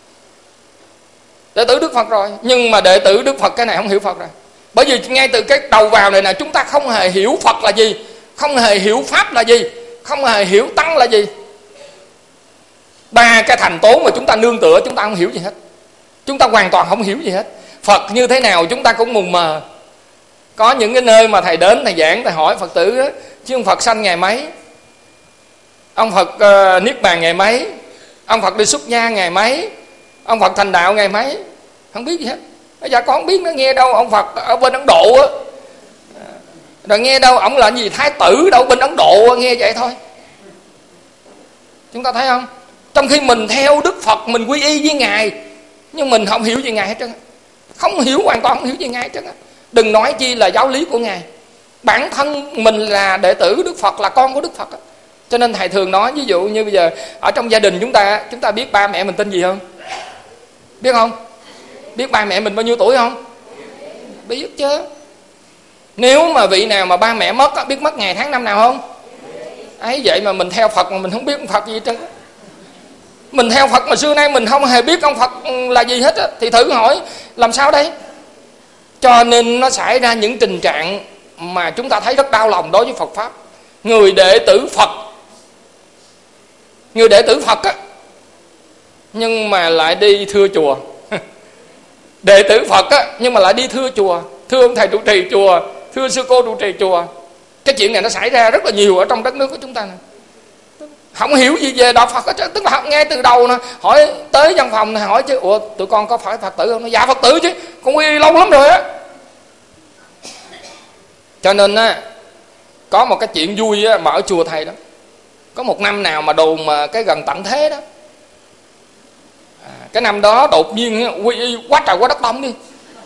đệ tử Đức Phật rồi. Nhưng mà đệ tử Đức Phật cái này không hiểu Phật rồi. Bởi vì ngay từ cái đầu vào này nè, chúng ta không hề hiểu Phật là gì, không hề hiểu Pháp là gì, không hề hiểu Tăng là gì. 3 cái thành tố mà chúng ta nương tựa chúng ta không hiểu gì hết. Chúng ta hoàn toàn không hiểu gì hết. Phật như thế nào chúng ta cũng mù mờ. Có những cái nơi mà thầy đến, thầy giảng, thầy hỏi Phật tử đó, chứ ông Phật sanh ngày mấy, ông Phật niết bàn ngày mấy, ông Phật đi xuất gia ngày mấy, ông Phật thành đạo ngày mấy, không biết gì hết. Dạ con không biết, nó nghe đâu ông Phật ở bên Ấn Độ á, rồi nghe đâu ông là gì thái tử đâu bên Ấn Độ, nghe vậy thôi. Chúng ta thấy không? Trong khi mình theo Đức Phật, mình quy y với Ngài, nhưng mình không hiểu gì Ngài hết trơn, không hiểu, hoàn toàn không hiểu gì Ngài hết trơn. Đừng nói chi là giáo lý của Ngài. Bản thân mình là đệ tử Đức Phật, là con của Đức Phật. Cho nên thầy thường nói, ví dụ như bây giờ ở trong gia đình chúng ta biết ba mẹ mình tên gì không? Biết không? Biết ba mẹ mình bao nhiêu tuổi không? Biết chứ. Nếu mà vị nào mà ba mẹ mất, biết mất ngày tháng năm nào không? Ấy vậy mà mình theo Phật mà mình không biết ông Phật gì hết trơn. Mình theo Phật mà xưa nay mình không hề biết ông Phật là gì hết á, thì thử hỏi làm sao đây? Cho nên nó xảy ra những tình trạng mà chúng ta thấy rất đau lòng đối với Phật Pháp. Người đệ tử Phật á, nhưng mà lại đi thưa chùa. Đệ tử Phật á, nhưng mà lại đi thưa chùa, thưa ông thầy trụ trì chùa, thưa sư cô trụ trì chùa. Cái chuyện này nó xảy ra rất là nhiều ở trong đất nước của chúng ta này. Không hiểu gì về đạo Phật hết, tức là học ngay từ đầu nè, hỏi tới văn phòng này hỏi chứ, ủa tụi con có phải Phật tử không? Nó dạ Phật tử chứ, con quy lâu lắm rồi á. Cho nên á, có một cái chuyện vui á, mà ở chùa thầy đó, có một năm nào mà đồn mà cái gần tận thế đó, cái năm đó đột nhiên quy y quá trời quá đất đông đi,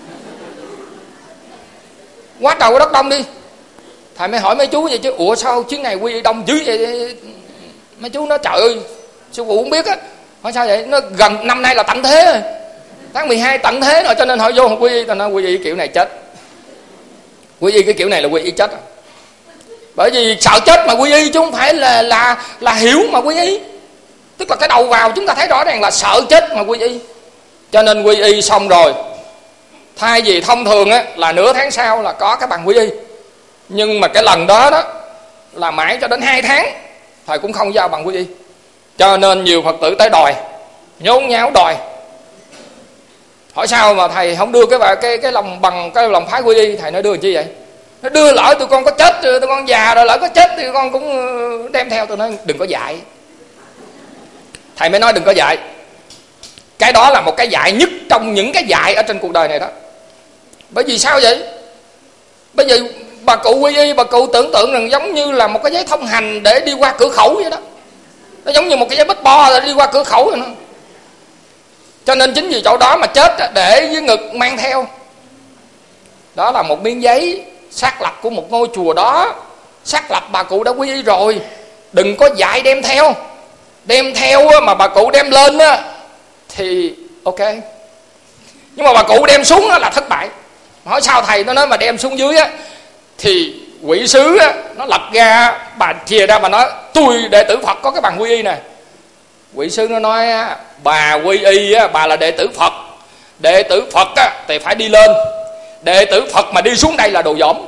quá trời quá đất đông đi. Thầy mới hỏi mấy chú vậy chứ, ủa sao chuyến này quy y đông dữ vậy? Mấy chú nói trời ơi, sư phụ không biết á. Hỏi sao vậy? Nó gần năm nay là tận thế rồi, tháng 12 tận thế rồi, cho nên hỏi vô quy y. Tao nói quy y kiểu này chết, quy y cái kiểu này là quy y chết à. Bởi vì sợ chết mà quy y chứ không phải là hiểu mà quy y. Tức là cái đầu vào chúng ta thấy rõ ràng là sợ chết mà quy y. Cho nên quy y xong rồi, thay vì thông thường á là nửa tháng sau là có cái bằng quy y, nhưng mà cái lần đó đó là mãi cho đến 2 tháng thầy cũng không giao bằng quy y. Cho nên nhiều Phật tử tới đòi, nhốn nháo đòi. Hỏi sao mà thầy không đưa cái lòng bằng cái lòng phái quy y? Thầy nói đưa làm chi vậy? Nó đưa lỡ tụi con có chết, tụi con già rồi lỡ có chết thì con cũng đem theo. Tôi nói đừng có dạy. Thầy mới nói đừng có dạy. Cái đó là một cái dạy nhất trong những cái dạy ở trên cuộc đời này đó. Bởi vì sao vậy? Bà cụ quy y, bà cụ tưởng tượng rằng giống như là một cái giấy thông hành để đi qua cửa khẩu vậy đó. Nó giống như một cái giấy bích bo để đi qua cửa khẩu vậy đó. Cho nên chính vì chỗ đó mà chết để dưới ngực mang theo. Đó là một miếng giấy xác lập của một ngôi chùa đó. Xác lập bà cụ đã quy y rồi. Đừng có dại đem theo. Đem theo mà bà cụ đem lên thì ok. Nhưng mà bà cụ đem xuống là thất bại. Hỏi sao thầy? Nó nói mà đem xuống dưới thì quỷ sứ nó lập ra, bà chìa ra bà nói tôi đệ tử Phật có cái bằng quy y nè. Quỷ sứ nó nói bà quy y bà là đệ tử Phật. Đệ tử Phật thì phải đi lên. Đệ tử Phật mà đi xuống đây là đồ dỗm.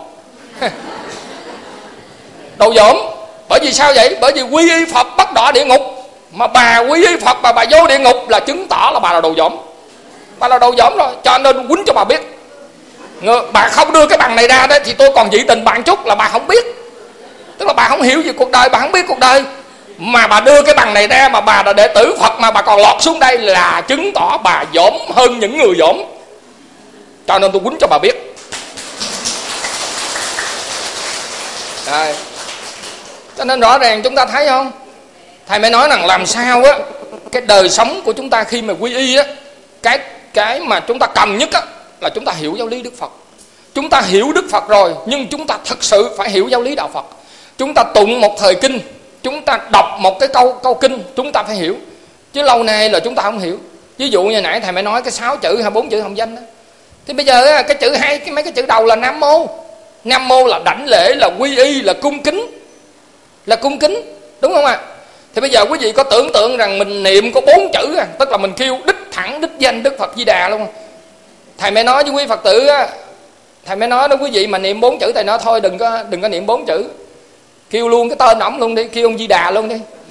Đồ dỗm. Bởi vì sao vậy? Bởi vì quy y Phật bắt đọa địa ngục. Mà bà quy y Phật bà vô địa ngục là chứng tỏ là bà là đồ dỗm. Bà là đồ dỗm rồi. Cho nên quýnh cho bà biết. Bà không đưa cái bằng này ra đấy thì tôi còn dị tình bạn chút là bà không biết. Tức là bà không hiểu về cuộc đời, bà không biết cuộc đời. Mà bà đưa cái bằng này ra mà bà là đệ tử Phật mà bà còn lọt xuống đây là chứng tỏ bà dỗm hơn những người dỗm. Cho nên tôi quýnh cho bà biết. Đấy. Cho nên rõ ràng chúng ta thấy không? Thầy mới nói rằng làm sao cái đời sống của chúng ta khi mà quy y cái mà chúng ta cần nhất là chúng ta hiểu giáo lý Đức Phật. Chúng ta hiểu Đức Phật rồi, nhưng chúng ta thật sự phải hiểu giáo lý đạo Phật. Chúng ta tụng một thời kinh, chúng ta đọc một cái câu kinh, chúng ta phải hiểu. Chứ lâu nay là chúng ta không hiểu. Ví dụ như nãy thầy mới nói cái 6 chữ hay 4 chữ hồng danh đó. Thì bây giờ cái chữ mấy cái chữ đầu là Nam Mô. Nam Mô là đảnh lễ, là quy y, là cung kính. Là cung kính, đúng không ạ? Thì bây giờ quý vị có tưởng tượng rằng mình niệm có 4 chữ tức là mình kêu đích thẳng đích danh Đức Phật Di Đà luôn. Thầy mới nói với quý Phật tử thầy mới nói đó quý vị mà niệm 4 chữ, thầy nói thôi đừng có niệm 4 chữ. Kêu luôn cái tên ổng luôn đi, kêu ông Di Đà luôn đi.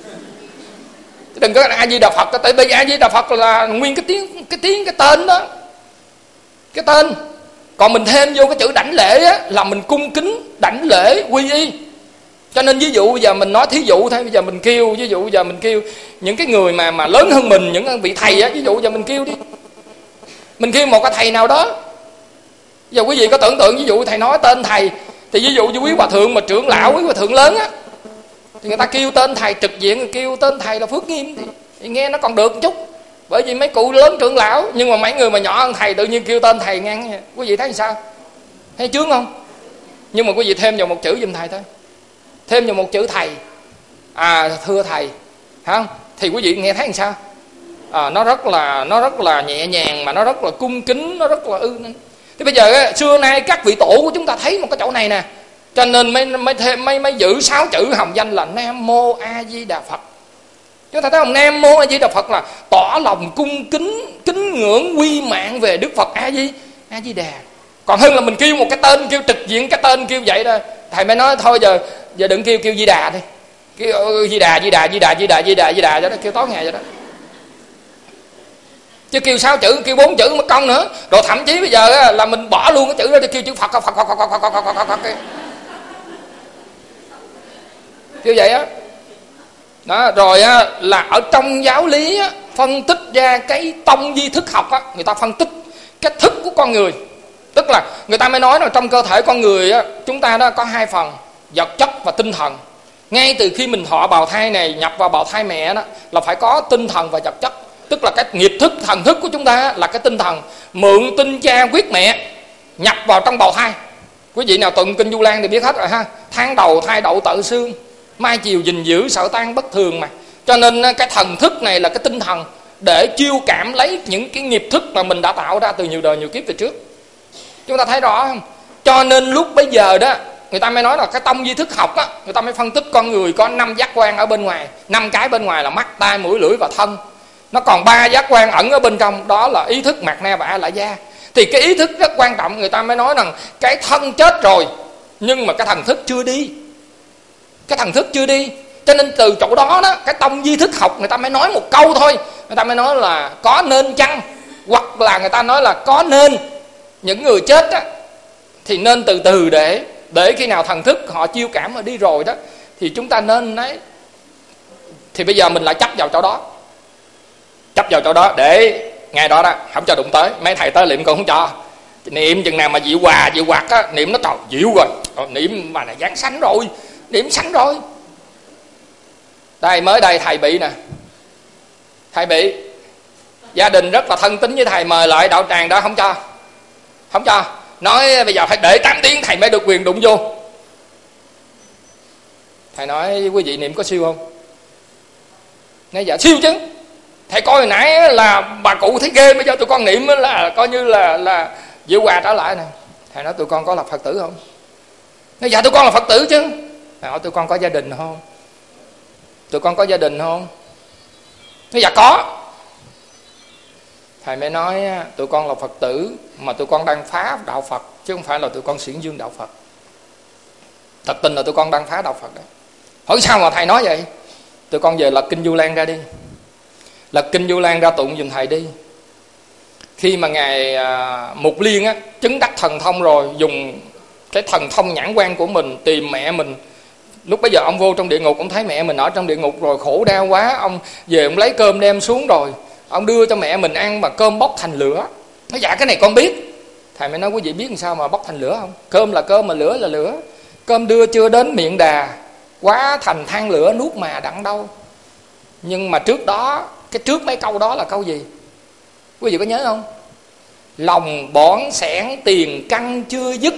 Đừng có A Di Đà Phật, tại vì A Di Đà Phật là nguyên cái tên đó. Cái tên. Còn mình thêm vô cái chữ đảnh lễ là mình cung kính, đảnh lễ, quy y. Cho nên ví dụ bây giờ mình nói thí dụ thôi, bây giờ mình kêu, ví dụ bây giờ mình kêu những cái người mà lớn hơn mình, những vị thầy ví dụ bây giờ mình kêu đi. Mình kêu một cái thầy nào đó. Giờ quý vị có tưởng tượng ví dụ thầy nói tên thầy, thì ví dụ như quý hòa thượng mà trưởng lão, quý hòa thượng lớn thì người ta kêu tên thầy trực diện, kêu tên thầy là Phước Nghiêm thì nghe nó còn được một chút. Bởi vì mấy cụ lớn trưởng lão, nhưng mà mấy người mà nhỏ hơn thầy tự nhiên kêu tên thầy ngang. Quý vị thấy sao? Thấy chướng không? Nhưng mà quý vị thêm vào một chữ giùm thầy thôi. Thêm vào một chữ thầy. Thưa thầy. Phải không? Thì quý vị nghe thấy làm sao? Nó rất là nhẹ nhàng, mà nó rất là cung kính, nó rất là Thì bây giờ xưa nay các vị tổ của chúng ta thấy một cái chỗ này nè, cho nên mới giữ 6 chữ hồng danh là Nam Mô A Di Đà Phật. Chúng ta thấy không? Nam Mô A Di Đà Phật là tỏ lòng cung kính ngưỡng quy mạng về Đức Phật A Di Đà. Còn hơn là mình kêu một cái tên, kêu trực diện cái tên kêu vậy đó. Thầy mới nói thôi giờ đừng kêu Di Đà đi. Kêu Di Đà cho đó, kêu tối ngày vậy đó. Chứ kêu 6 chữ, kêu 4 chữ mất công nữa. Rồi thậm chí bây giờ là mình bỏ luôn cái chữ đó để kêu chữ Phật. Kêu vậy á. Đó, rồi là ở trong giáo lý phân tích ra cái tông di thức học người ta phân tích cái thức của con người. Tức là người ta mới nói là trong cơ thể con người chúng ta đó có 2 phần, vật chất và tinh thần. Ngay từ khi mình thọ bào thai này, nhập vào bào thai mẹ đó là phải có tinh thần và vật chất. Tức là cái nghiệp thức, thần thức của chúng ta là cái tinh thần. Mượn tinh cha quyết mẹ nhập vào trong bào thai. Quý vị nào tụng kinh Du Lan thì biết hết rồi ha. Tháng đầu thai đậu tự xương, mai chiều gìn giữ sợ tan bất thường mà. Cho nên cái thần thức này là cái tinh thần để chiêu cảm lấy những cái nghiệp thức mà mình đã tạo ra từ nhiều đời nhiều kiếp về trước. Chúng ta thấy rõ không? Cho nên lúc bây giờ đó người ta mới nói là cái tông di thức học người ta mới phân tích con người có 5 giác quan ở bên ngoài. 5 cái bên ngoài là mắt, tai, mũi, lưỡi và thân. Nó còn 3 giác quan ẩn ở bên trong, đó là ý thức, mạt na và a la gia. Thì cái ý thức rất quan trọng. Người ta mới nói rằng cái thân chết rồi nhưng mà cái thần thức chưa đi. Cái thần thức chưa đi. Cho nên từ chỗ đó cái tông di thức học người ta mới nói một câu thôi. Người ta mới nói là có nên chăng, hoặc là người ta nói là có nên những người chết thì nên từ từ để khi nào thần thức họ chiêu cảm mà đi rồi đó thì chúng ta nên đấy. Thì bây giờ mình lại chấp vào chỗ đó. Chấp vào chỗ đó để ngày đó không cho đụng tới. Mấy thầy tới liệm cũng không cho. Niệm chừng nào mà diệu hoạt á, niệm nó trời diệu rồi, niệm mà là giảng sanh rồi, niệm sanh rồi. Đây mới đây thầy bị nè, thầy bị gia đình rất là thân tín với thầy, mời lại đạo tràng đó không cho, nói bây giờ phải để 8 tiếng thầy mới được quyền đụng vô. Thầy nói quý vị niệm có siêu không? Nói dạ siêu chứ, thầy coi hồi nãy là bà cụ thấy ghê, bây giờ tụi con niệm là coi như là diệu hòa trở lại nè. Thầy nói tụi con có là Phật tử không? Nói dạ tụi con là Phật tử chứ. Thầy hỏi tụi con có gia đình không? Tụi con có gia đình không? Nói dạ có. Thầy mới nói tụi con là Phật tử mà tụi con đang phá đạo Phật, chứ không phải là tụi con xiển dương đạo Phật. Thật tình là tụi con đang phá đạo Phật đấy. Hỏi sao mà thầy nói vậy? Tụi con về lật kinh Du Lan ra đi, lật kinh Du Lan ra tụng giùm thầy đi. Khi mà ngài Mục Liên á chứng đắc thần thông rồi, dùng cái thần thông nhãn quan của mình tìm mẹ mình. Lúc bấy giờ ông vô trong địa ngục, ông thấy mẹ mình ở trong địa ngục rồi khổ đau quá, ông về ông lấy cơm đem xuống rồi ông đưa cho mẹ mình ăn mà cơm bốc thành lửa. Nói dạ cái này con biết. Thầy mới nói quý vị biết làm sao mà bốc thành lửa không? Cơm là cơm mà lửa là lửa. Cơm đưa chưa đến miệng đà, quá thành than lửa nuốt mà đặng đâu. Nhưng mà trước đó, cái trước mấy câu đó là câu gì? Quý vị có nhớ không? Lòng bỏn sẻn tiền căn chưa dứt,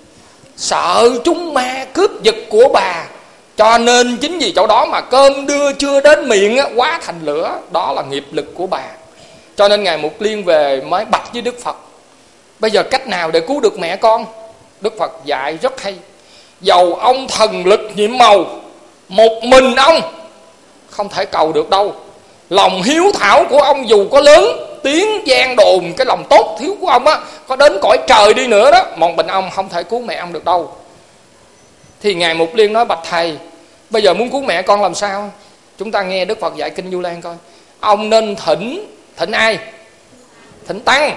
sợ chúng ma cướp giật của bà. Cho nên chính vì chỗ đó mà cơm đưa chưa đến miệng á, quá thành lửa. Đó là nghiệp lực của bà. Cho nên ngài Mục Liên về mới bạch với Đức Phật, bây giờ cách nào để cứu được mẹ con? Đức Phật dạy rất hay. Dầu ông thần lực nhiệm màu, một mình ông không thể cầu được đâu. Lòng hiếu thảo của ông dù có lớn, tiếng gian đồn cái lòng tốt thiếu của ông á, có đến cõi trời đi nữa đó, một mình ông không thể cứu mẹ ông được đâu. Thì ngài Mục Liên nói bạch thầy, bây giờ muốn cứu mẹ con làm sao? Chúng ta nghe Đức Phật dạy kinh Du Lan coi. Ông nên thỉnh ai? Thỉnh tăng.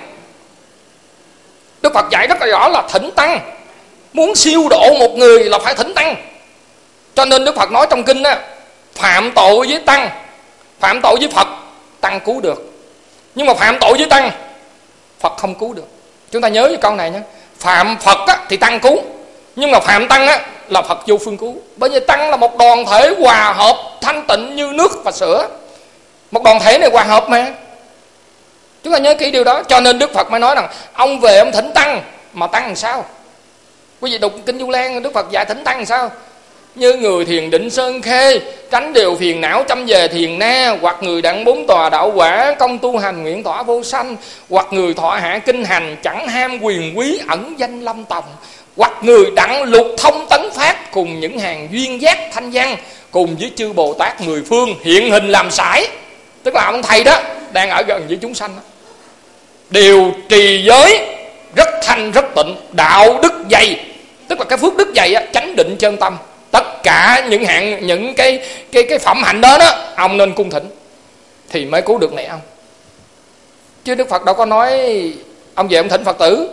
Đức Phật dạy rất là rõ là thỉnh tăng. Muốn siêu độ một người là phải thỉnh tăng. Cho nên Đức Phật nói trong kinh á, phạm tội với tăng, phạm tội với Phật, tăng cứu được. Nhưng mà phạm tội với tăng, Phật không cứu được. Chúng ta nhớ cái câu này nhé. Phạm Phật á, thì tăng cứu, nhưng mà phạm tăng á, là Phật vô phương cứu. Bởi vì tăng là một đoàn thể hòa hợp thanh tịnh như nước và sữa. Một đoàn thể này hòa hợp mà. Chúng ta nhớ kỹ điều đó. Cho nên Đức Phật mới nói rằng ông về ông thỉnh tăng. Mà tăng làm sao? Quý vị đọc kinh Du Lan, Đức Phật dạy thỉnh tăng làm sao? Như người thiền định sơn khê, tránh điều phiền não chăm về thiền na. Hoặc người đặng 4 tòa đạo quả, công tu hành nguyện tỏa vô sanh. Hoặc người thọ hạ kinh hành, chẳng ham quyền quý ẩn danh lâm tòng. Hoặc người đặng lục thông tấn phát, cùng những hàng duyên giác thanh văn, cùng với chư Bồ Tát mười phương hiện hình làm sải. Tức là ông thầy đó đang ở gần với chúng sanh đó. Điều trì giới rất thanh rất tịnh, đạo đức dày. Tức là cái phước đức dày á, chánh định chân tâm. Tất cả những cái phẩm hạnh đó đó, ông nên cung thỉnh thì mới cứu được mẹ ông. Chứ Đức Phật đâu có nói ông về ông thỉnh Phật tử.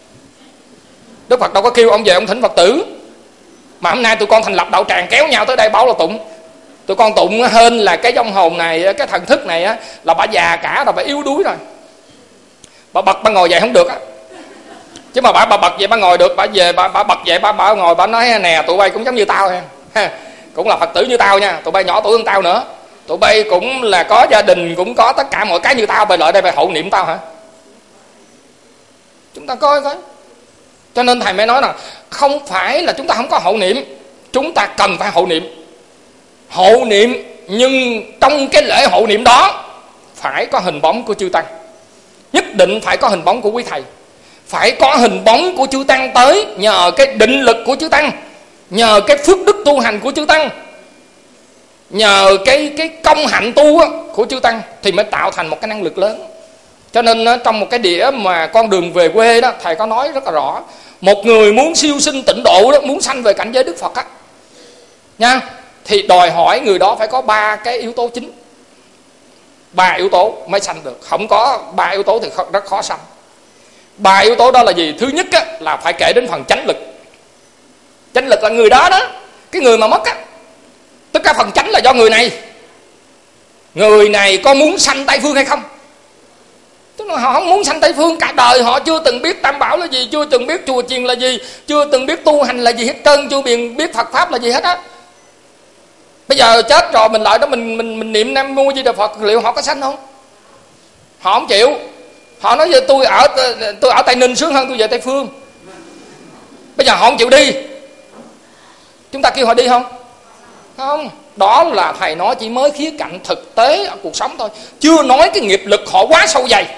Đức Phật đâu có kêu ông về ông thỉnh Phật tử. Mà hôm nay tụi con thành lập đạo tràng kéo nhau tới đây bảo là tụng. Tụi con tụng hơn là cái vong hồn này, cái thần thức này á, là bà già cả rồi, bà yếu đuối rồi. Bà bật bà ngồi dậy không được á. Chứ mà bà bật vậy bà ngồi được. Bà về bà bật vậy bà ngồi bà nói nè, tụi bay cũng giống như tao ha. Cũng là Phật tử như tao nha. Tụi bay nhỏ tuổi hơn tao nữa. Tụi bay cũng là có gia đình, cũng có tất cả mọi cái như tao. Bay lại đây bay hộ niệm tao hả? Chúng ta coi coi. Cho nên thầy mới nói là không phải là chúng ta không có hộ niệm, chúng ta cần phải hộ niệm. Hộ niệm, nhưng trong cái lễ hộ niệm đó phải có hình bóng của chư tăng. Nhất định phải có hình bóng của quý thầy, phải có hình bóng của chư tăng tới. Nhờ cái định lực của chư tăng, nhờ cái phước đức tu hành của chư tăng, nhờ cái công hạnh tu của chư tăng thì mới tạo thành một cái năng lực lớn. Cho nên trong một cái đĩa mà con đường về quê đó, thầy có nói rất là rõ. Một người muốn siêu sinh tịnh độ đó, muốn sanh về cảnh giới Đức Phật á nha, thì đòi hỏi người đó phải có 3 cái yếu tố chính. 3 yếu tố mới sanh được. Không có 3 yếu tố thì rất khó sanh. 3 yếu tố đó là gì? Thứ nhất á, là phải kể đến phần chánh lực. Chánh lực là người đó đó, cái người mà mất á. Tất cả phần chánh là do người này. Người này có muốn sanh Tây Phương hay không? Tức Họ không muốn sanh Tây Phương. Cả đời họ chưa từng biết Tam Bảo là gì, chưa từng biết chùa chiền là gì, chưa từng biết tu hành là gì hết trơn, chưa biết Phật Pháp là gì hết á. Bây giờ chết rồi mình lại đó mình niệm Nam Mô Di Đà Phật, liệu họ có sanh không? Họ không chịu. Họ nói với tôi ở Tây Ninh sướng hơn tôi về Tây Phương. Bây giờ họ không chịu đi. Chúng ta kêu họ đi không? Không. Đó là thầy nói chỉ mới khía cạnh thực tế ở cuộc sống thôi, chưa nói cái nghiệp lực họ quá sâu dày.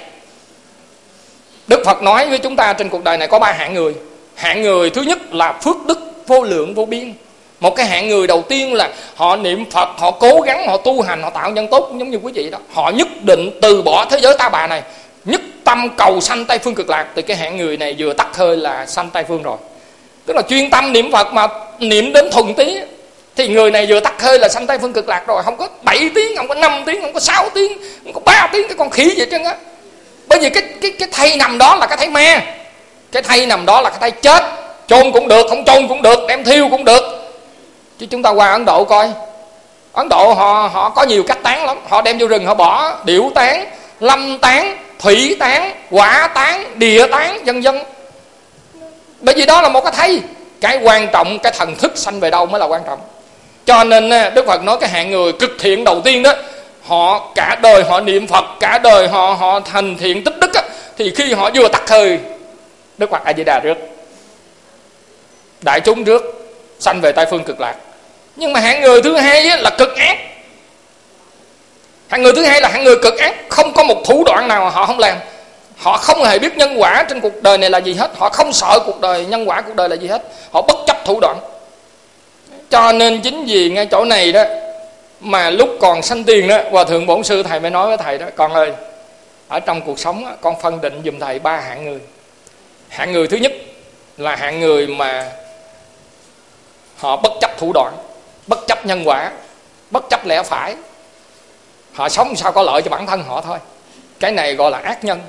Đức Phật nói với chúng ta trên cuộc đời này có 3 hạng người. Hạng người thứ nhất là phước đức vô lượng vô biên. Một cái hạng người đầu tiên là họ niệm Phật, họ cố gắng, họ tu hành, họ tạo nhân tốt, cũng giống như quý vị đó. Họ nhất định từ bỏ thế giới ta bà này, nhất tâm cầu sanh Tây Phương Cực Lạc. Thì cái hạng người này vừa tắt hơi là sanh Tây Phương rồi. Tức là chuyên tâm niệm Phật mà niệm đến thuần tí, thì người này vừa tắt hơi là sanh Tây Phương Cực Lạc rồi. Không có 7 tiếng, không có 5 tiếng, không có 6 tiếng, không có 3 tiếng, cái con khỉ vậy trơn á. Bởi vì cái thây nằm đó là cái thây ma. Cái thây nằm đó là cái thây chết. Chôn cũng được, không chôn cũng được, đem thiêu cũng được. Chứ chúng ta qua Ấn Độ coi, Ấn Độ họ có nhiều cách tán lắm. Họ đem vô rừng họ bỏ điểu tán, lâm tán, thủy tán, hỏa tán, địa tán, vân vân. Bởi vì đó là một cái thây. Cái quan trọng, cái thần thức sanh về đâu mới là quan trọng. Cho nên Đức Phật nói cái hạng người cực thiện đầu tiên đó, họ cả đời họ niệm Phật, cả đời họ thành thiện tích đức á, thì khi họ vừa tắt hơi, Đức Phật A Di Đà trước, đại chúng trước, sanh về Tây Phương Cực Lạc. Nhưng mà hạng người thứ hai á, là cực ác. Hạng người thứ hai là hạng người cực ác, không có một thủ đoạn nào họ không làm. Họ không hề biết nhân quả trên cuộc đời này là gì hết. Họ không sợ cuộc đời, nhân quả cuộc đời là gì hết. Họ bất chấp thủ đoạn. Cho nên chính vì ngay chỗ này đó, mà lúc còn sanh tiền đó, Hòa Thượng Bổn Sư thầy mới nói với thầy đó: con ơi, ở trong cuộc sống đó, con phân định giùm thầy 3 hạng người. Hạng người thứ nhất là hạng người mà họ bất chấp thủ đoạn, bất chấp nhân quả, bất chấp lẽ phải. Họ sống sao có lợi cho bản thân họ thôi. Cái này gọi là ác nhân.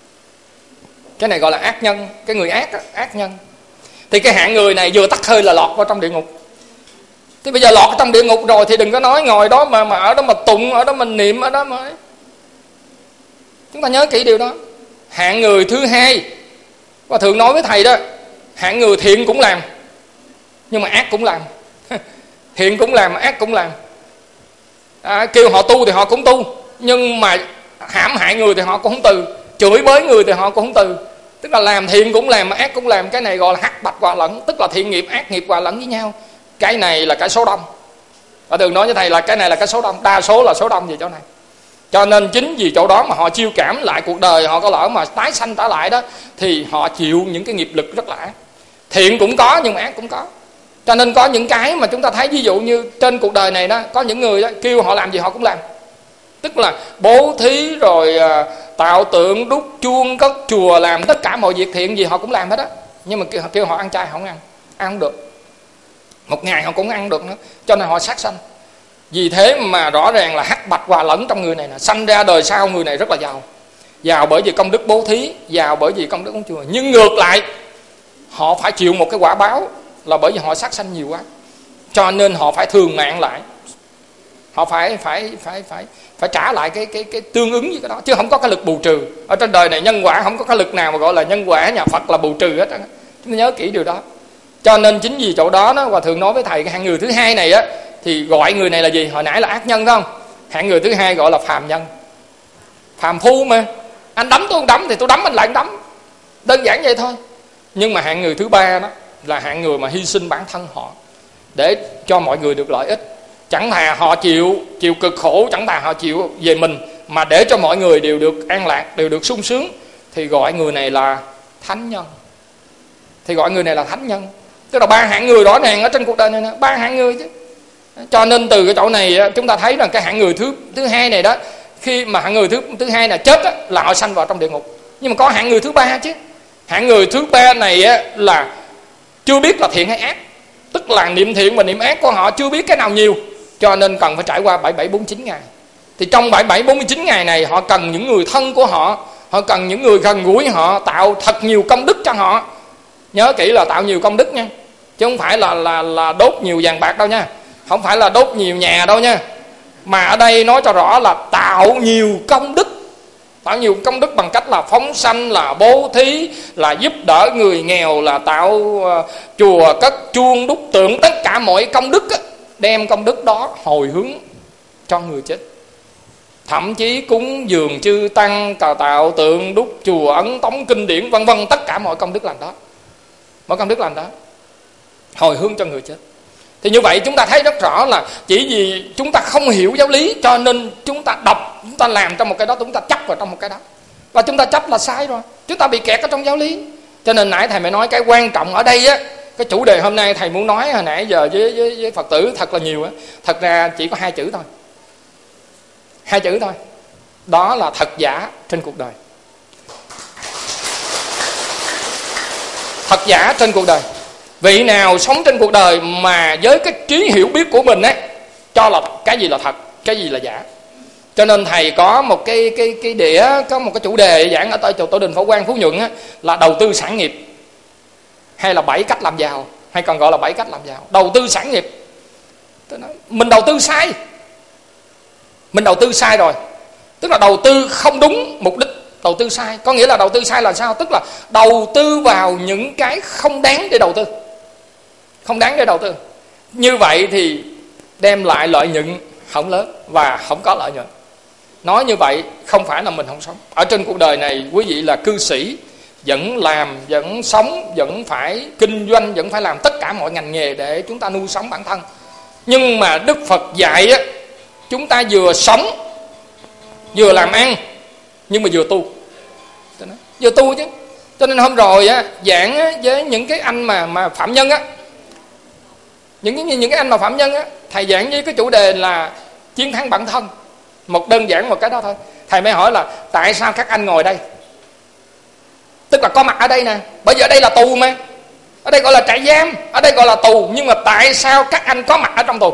Cái này gọi là ác nhân. Cái người ác đó, ác nhân. Thì cái hạng người này vừa tắt hơi là lọt vào trong địa ngục. Thì bây giờ lọt trong địa ngục rồi thì đừng có nói ngồi đó mà ở đó mà tụng, ở đó mình niệm, ở đó mà. Chúng ta nhớ kỹ điều đó. Hạng người thứ hai, Hòa Thượng nói với thầy đó, hạng người thiện cũng làm, nhưng mà ác cũng làm. Thiện cũng làm, ác cũng làm. Kêu họ tu thì họ cũng tu, nhưng mà hãm hại người thì họ cũng không từ, chửi bới người thì họ cũng không từ. Tức là làm thiện cũng làm mà ác cũng làm. Cái này gọi là hắc bạch hòa lẫn, tức là thiện nghiệp ác nghiệp hòa lẫn với nhau. Cái này là cái số đông. Hòa Thượng nói với thầy là cái này là cái số đông, đa số là số đông về chỗ này. Cho nên chính vì chỗ đó mà họ chiêu cảm lại cuộc đời, họ có lỡ mà tái sanh trở lại đó, thì họ chịu những cái nghiệp lực rất là ác. Thiện cũng có nhưng mà ác cũng có. Cho nên có những cái mà chúng ta thấy, ví dụ như trên cuộc đời này đó, có những người đó kêu họ làm gì họ cũng làm. Tức là bố thí rồi tạo tượng, đúc chuông, cất chùa, làm tất cả mọi việc thiện gì họ cũng làm hết á. Nhưng mà kêu họ ăn chay họ không ăn, ăn không được. Một ngày họ cũng ăn được nữa. Cho nên họ sát sanh. Vì thế mà rõ ràng là hắc bạch hòa lẫn trong người này nè. Sanh ra đời sau người này rất là giàu. Giàu bởi vì công đức bố thí, giàu bởi vì công đức cúng chùa. Nhưng ngược lại, họ phải chịu một cái quả báo là bởi vì họ sát sanh nhiều quá. Cho nên họ phải thường mạng lại. Họ phải trả lại cái tương ứng với cái đó, chứ không có cái lực bù trừ. Ở trên đời này nhân quả không có cái lực nào mà gọi là nhân quả nhà Phật là bù trừ hết. Chúng ta nhớ kỹ điều đó. Cho nên chính vì chỗ đó Hòa Thượng nói với thầy cái hạng người thứ hai này á, thì gọi người này là gì? Hồi nãy là ác nhân phải không? Hạng người thứ hai gọi là phàm nhân, phàm phu mà. Anh đấm tôi không đấm thì tôi đấm anh lại đấm, đơn giản vậy thôi. Nhưng mà hạng người thứ ba đó là hạng người mà hy sinh bản thân họ để cho mọi người được lợi ích. Chẳng thà họ chịu cực khổ, chẳng thà họ chịu về mình, mà để cho mọi người đều được an lạc, đều được sung sướng, thì gọi người này là thánh nhân. Thì gọi người này là thánh nhân. Tức là 3 hạng người rõ ràng ở trên cuộc đời này nè, 3 hạng người chứ. Cho nên từ cái chỗ này chúng ta thấy rằng cái hạng người thứ hai này đó, khi mà hạng người thứ hai là chết đó, là họ sanh vào trong địa ngục. Nhưng mà có hạng người thứ ba chứ. Hạng người thứ ba này là chưa biết là thiện hay ác, tức là niệm thiện và niệm ác của họ chưa biết cái nào nhiều, cho nên cần phải trải qua 7749 ngày. Thì trong 7749 ngày này họ cần những người thân của họ, họ cần những người gần gũi họ, tạo thật nhiều công đức cho họ. Nhớ kỹ là tạo nhiều công đức nha, chứ không phải là đốt nhiều vàng bạc đâu nha, không phải là đốt nhiều nhà đâu nha, mà ở đây nói cho rõ là tạo nhiều công đức. Tạo nhiều công đức bằng cách là phóng sanh, là bố thí, là giúp đỡ người nghèo, là tạo chùa, cất chuông, đúc tượng. Tất cả mọi công đức á, đem công đức đó hồi hướng cho người chết. Thậm chí cúng dường chư tăng, tạo tượng, đúc chùa, ấn tống kinh điển, vân vân. Tất cả mọi công đức lành đó, mọi công đức lành đó hồi hướng cho người chết. Thì như vậy chúng ta thấy rất rõ là chỉ vì chúng ta không hiểu giáo lý, cho nên chúng ta đọc, chúng ta làm trong một cái đó, chúng ta chấp vào trong một cái đó, và chúng ta chấp là sai rồi. Chúng ta bị kẹt ở trong giáo lý. Cho nên nãy thầy mới nói cái quan trọng ở đây á, cái chủ đề hôm nay thầy muốn nói hồi nãy giờ với Phật tử thật là nhiều á. Thật ra chỉ có 2 chữ thôi, 2 chữ thôi. Đó là thật giả trên cuộc đời. Thật giả trên cuộc đời. Vị nào sống trên cuộc đời mà với cái trí hiểu biết của mình ấy, cho là cái gì là thật, cái gì là giả. Cho nên thầy có một cái đĩa, có một cái chủ đề giảng ở tại Tổ đình Phổ Quang Phú Nhuận á, là đầu tư sản nghiệp, hay là 7 cách làm giàu, hay còn gọi là 7 cách làm giàu. Đầu tư sản nghiệp. Mình đầu tư sai, mình đầu tư sai rồi. Tức là đầu tư không đúng mục đích, đầu tư sai. Có nghĩa là đầu tư sai là sao? Tức là đầu tư vào những cái không đáng để đầu tư, không đáng để đầu tư. Như vậy thì đem lại lợi nhuận không lớn và không có lợi nhuận. Nói như vậy không phải là mình không sống. Ở trên cuộc đời này quý vị là cư sĩ, vẫn làm, vẫn sống, vẫn phải kinh doanh, vẫn phải làm tất cả mọi ngành nghề để chúng ta nuôi sống bản thân. Nhưng mà Đức Phật dạy á, chúng ta vừa sống, vừa làm ăn, nhưng mà vừa tu. Vừa tu chứ. Cho nên hôm rồi á, giảng á, với những cái anh mà phạm nhân á, những cái anh mà phạm nhân á, thầy giảng với cái chủ đề là chiến thắng bản thân. Một đơn giản một cái đó thôi. Thầy mới hỏi là tại sao các anh ngồi đây? Tức là có mặt ở đây nè, bởi vì ở đây là tù mà, ở đây gọi là trại giam, ở đây gọi là tù. Nhưng mà tại sao các anh có mặt ở trong tù?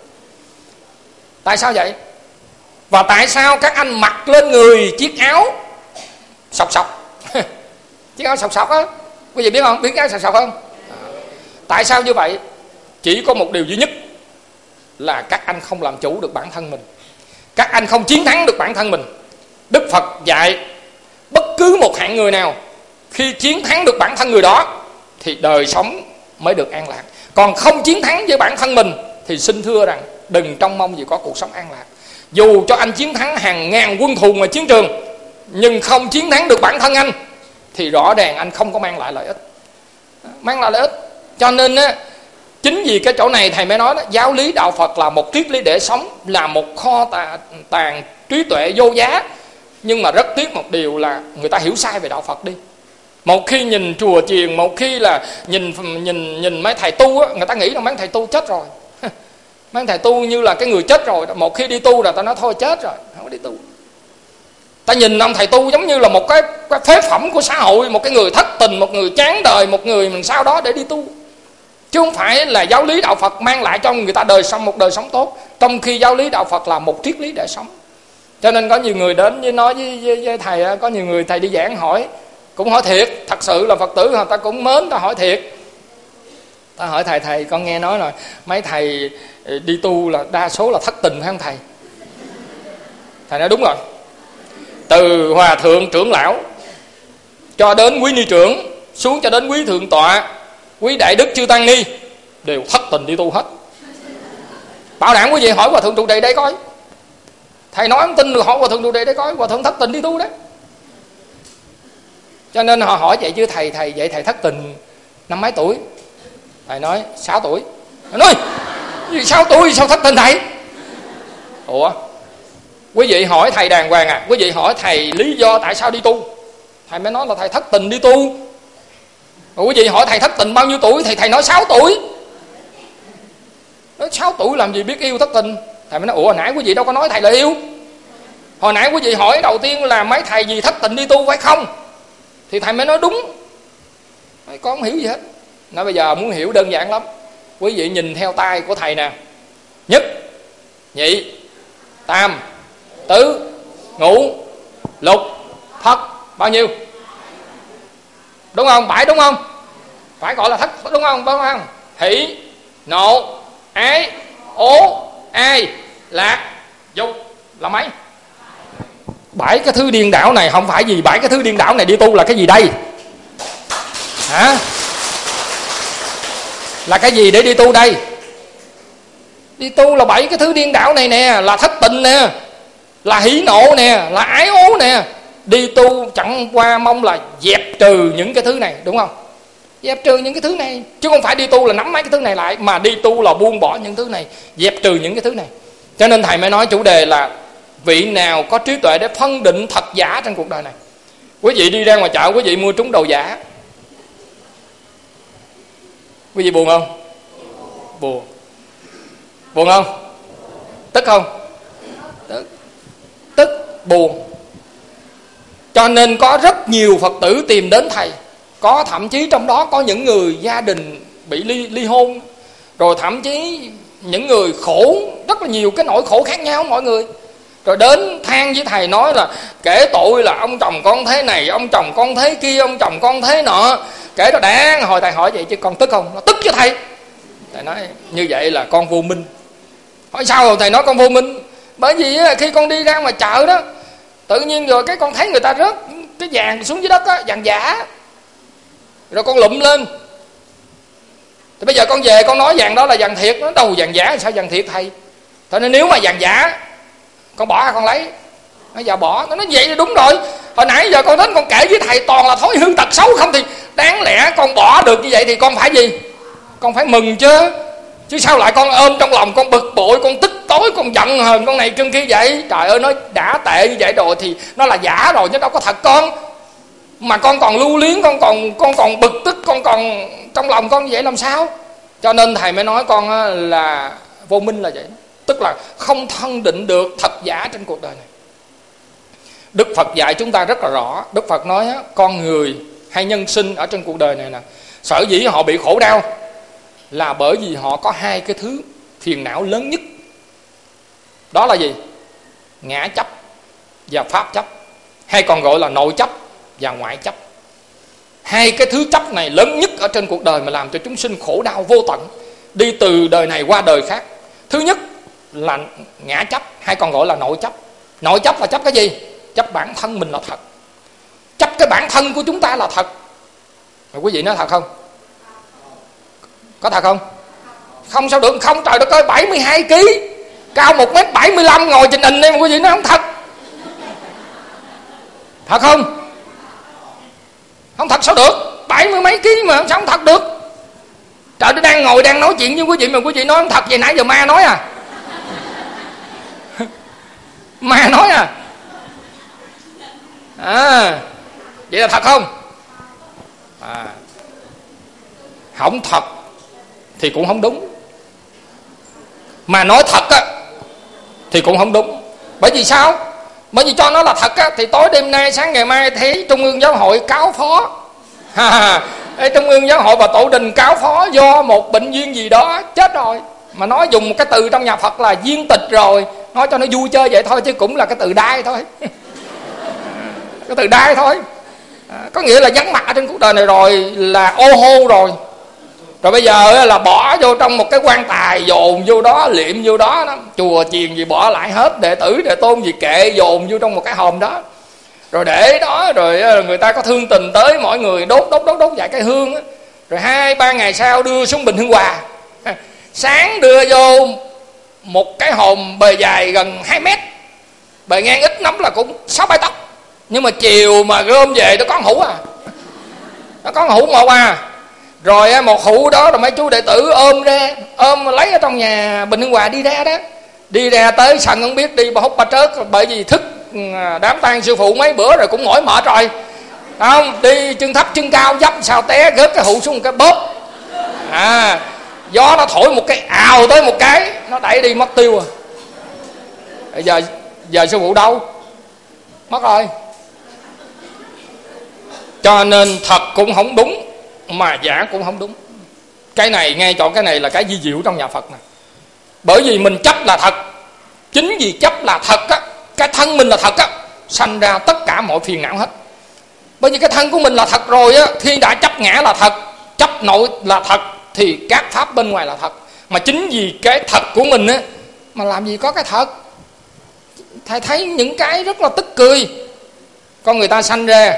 Tại sao vậy? Và tại sao các anh mặc lên người chiếc áo sọc sọc? Chiếc áo sọc sọc á, quý vị biết không? Biết cái áo sọc sọc không? Tại sao như vậy? Chỉ có một điều duy nhất là các anh không làm chủ được bản thân mình, các anh không chiến thắng được bản thân mình. Đức Phật dạy bất cứ một hạng người nào khi chiến thắng được bản thân người đó thì đời sống mới được an lạc. Còn không chiến thắng với bản thân mình thì xin thưa rằng đừng trông mong gì có cuộc sống an lạc. Dù cho anh chiến thắng hàng ngàn quân thù ngoài chiến trường, nhưng không chiến thắng được bản thân anh thì rõ ràng anh không có mang lại lợi ích. Mang lại lợi ích. Cho nên á, chính vì cái chỗ này thầy mới nói đó, giáo lý đạo Phật là một triết lý để sống, là một kho tàng trí tuệ vô giá. Nhưng mà rất tiếc một điều là người ta hiểu sai về đạo Phật đi. Một khi nhìn chùa chiền, một khi là nhìn mấy thầy tu á, người ta nghĩ là mấy thầy tu chết rồi. Mấy thầy tu như là cái người chết rồi. Một khi đi tu là ta nói thôi chết rồi, không có đi tu. Ta nhìn ông thầy tu giống như là một cái phế phẩm của xã hội, một cái người thất tình, một người chán đời, một người mình sau đó để đi tu. Chứ không phải là giáo lý đạo Phật mang lại cho người ta một đời sống tốt. Trong khi giáo lý đạo Phật là một triết lý để sống. Cho nên có nhiều người đến với nói với thầy, có nhiều người thầy đi giảng hỏi, cũng hỏi thiệt, thật sự là Phật tử người ta cũng mến, ta hỏi thiệt. Ta hỏi thầy con nghe nói là mấy thầy đi tu là đa số là thất tình phải không thầy? Thầy nói đúng rồi. Từ hòa thượng trưởng lão cho đến quý ni trưởng, xuống cho đến quý thượng tọa, quý đại đức chư tăng ni đều thất tình đi tu hết. Bảo đảm quý vị hỏi hòa thượng trụ trì đây coi. Thầy nói không tin được, hỏi hòa thượng trụ trì đây coi, hòa thượng thất tình đi tu đấy. Cho nên họ hỏi vậy chứ thầy vậy thầy thất tình năm mấy tuổi? Thầy nói 6 tuổi. Thầy nói 6 tuổi sao thất tình thầy? Ủa, quý vị hỏi thầy đàng hoàng à, quý vị hỏi thầy lý do tại sao đi tu, thầy mới nói là thầy thất tình đi tu. Rồi quý vị hỏi thầy thất tình bao nhiêu tuổi thì thầy nói 6 tuổi. Nói 6 tuổi làm gì biết yêu thất tình. Thầy mới nói ủa hồi nãy quý vị đâu có nói thầy là yêu. Hồi nãy quý vị hỏi đầu tiên là mấy thầy gì thất tình đi tu phải không? Thì thầy mới nói đúng. Con không hiểu gì hết. Nói bây giờ muốn hiểu đơn giản lắm. Quý vị nhìn theo tay của thầy nè. Nhất, nhị, tam, tứ, ngũ, lục, thất. Bao nhiêu? Đúng không? 7 đúng không? Phải gọi là thất đúng không? Đúng không? Hỷ, nộ, ái, ố, ai, lạc, dục là mấy? 7 cái thứ điên đảo này không phải gì. 7 cái thứ điên đảo này đi tu là cái gì đây? Hả? Là cái gì để đi tu đây? Đi tu là 7 cái thứ điên đảo này nè. Là thất tình nè, là hỉ nộ nè, là ái ố nè. Đi tu chẳng qua mong là dẹp trừ những cái thứ này, đúng không? Dẹp trừ những cái thứ này. Chứ không phải đi tu là nắm mấy cái thứ này lại, mà đi tu là buông bỏ những thứ này, dẹp trừ những cái thứ này. Cho nên thầy mới nói chủ đề là vị nào có trí tuệ để phân định thật giả trên cuộc đời này. Quý vị đi ra ngoài chợ, quý vị mua trúng đồ giả, quý vị buồn không? Buồn. Buồn không? Tức không? Tức, buồn. Cho nên có rất nhiều Phật tử tìm đến thầy. Có thậm chí trong đó có những người gia đình bị ly hôn, rồi thậm chí những người khổ, rất là nhiều cái nỗi khổ khác nhau mọi người. Rồi đến than với thầy nói là kể tội là ông chồng con thế này, ông chồng con thế kia, ông chồng con thế nọ. Kể đó đáng. Hồi thầy hỏi vậy chứ con tức không? Nó tức với thầy. Thầy nói như vậy là con vô minh. Hỏi sao rồi thầy nói con vô minh? Bởi vì khi con đi ra ngoài chợ đó, tự nhiên rồi cái con thấy người ta rớt cái vàng xuống dưới đất á, vàng giả, rồi con lụm lên. Thì bây giờ con về con nói vàng đó là vàng thiệt. Nó đâu vàng giả, sao vàng thiệt thầy? Thế nên nếu mà vàng giả con bỏ hay con lấy? Nó giờ bỏ. Nó nói vậy là đúng rồi. Hồi nãy giờ con đến con kể với thầy toàn là thói hư tật xấu không, thì đáng lẽ con bỏ được như vậy thì con phải gì? Con phải mừng chứ. Chứ sao lại con ôm trong lòng, con bực bội, con tức tối, con giận hờn con này chân kia vậy? Trời ơi, nó đã tệ như vậy rồi thì nó là giả rồi chứ đâu có thật con. Mà con còn lưu luyến, con còn bực tức, con còn trong lòng con vậy làm sao? Cho nên thầy mới nói con là vô minh là vậy. Tức là không phân định được thật giả trên cuộc đời này. Đức Phật dạy chúng ta rất là rõ. Đức Phật nói con người hay nhân sinh ở trên cuộc đời này nè, sở dĩ họ bị khổ đau là bởi vì họ có hai cái thứ phiền não lớn nhất. Đó là gì? Ngã chấp và pháp chấp, hay còn gọi là nội chấp và ngoại chấp. Hai cái thứ chấp này lớn nhất ở trên cuộc đời mà làm cho chúng sinh khổ đau vô tận, đi từ đời này qua đời khác. Thứ nhất là ngã chấp, hay còn gọi là nội chấp. Nội chấp là chấp cái gì? Chấp bản thân mình là thật, chấp cái bản thân của chúng ta là thật. Mà quý vị nói thật không? Có thật không? Không sao được. Không, trời đất ơi, 72 kg, cao 1m75, ngồi trên hình đây mà quý vị nói không thật. Thật không? Không thật sao được? 70 mấy kg mà sao không thật được? Trời, nó đang ngồi đang nói chuyện với quý vị mà quý vị nói không thật. Vậy nãy giờ ma nói à? Ma nói à? À, vậy là thật không? À, không thật thì cũng không đúng, mà nói thật á thì cũng không đúng. Bởi vì sao? Bởi vì cho nó là thật á thì tối đêm nay sáng ngày mai thấy Trung ương Giáo hội cáo phó, Trung ương Giáo hội và tổ đình cáo phó do một bệnh duyên gì đó chết rồi. Mà nói dùng một cái từ trong nhà Phật là duyên tịch rồi, nói cho nó vui chơi vậy thôi, chứ cũng là cái từ đai thôi. Cái từ đai thôi. Có nghĩa là vắng mặt ở trên cuộc đời này rồi là ô hô rồi. Rồi bây giờ là bỏ vô trong một cái quan tài, dồn vô đó, liệm vô đó, chùa chiền gì bỏ lại hết, đệ tử đệ tôn gì kệ, dồn vô trong một cái hòm đó. Rồi để đó, rồi người ta có thương tình tới, mọi người đốt vài cái hương. Rồi 2-3 ngày sau đưa xuống Bình Hưng Hòa. Sáng đưa vô một cái hòm bề dài gần 2 mét, bề ngang ít lắm là cũng 6-7 tấc. Nhưng mà chiều mà gom về nó có hũ à, nó có hũ một à. Rồi một hũ đó rồi mấy chú đệ tử ôm lấy ở trong nhà Bình Hưng Hòa đi ra đó. Đi ra tới sân không biết đi bà hút ba trớt, bởi vì thức đám tang sư phụ mấy bữa rồi cũng mỏi mệt rồi, không đi chân thấp chân cao dấp sao té gớt cái hũ xuống một cái bóp. Gió nó thổi một cái ào tới một cái nó đẩy đi mất tiêu rồi. Bây giờ sư phụ đâu? Mất rồi. Cho nên thật cũng không đúng mà giả cũng không đúng. Cái này ngay chỗ cái này là cái vi diệu trong nhà Phật này. Bởi vì mình chấp là thật, chính vì chấp là thật á, cái thân mình là thật á, sanh ra tất cả mọi phiền não hết. Bởi vì cái thân của mình là thật rồi á, khi đã chấp ngã là thật, chấp nội là thật, thì các pháp bên ngoài là thật. Mà chính vì cái thật của mình á mà làm gì có cái thật. thầy thấy những cái rất là tức cười. Con người ta sanh ra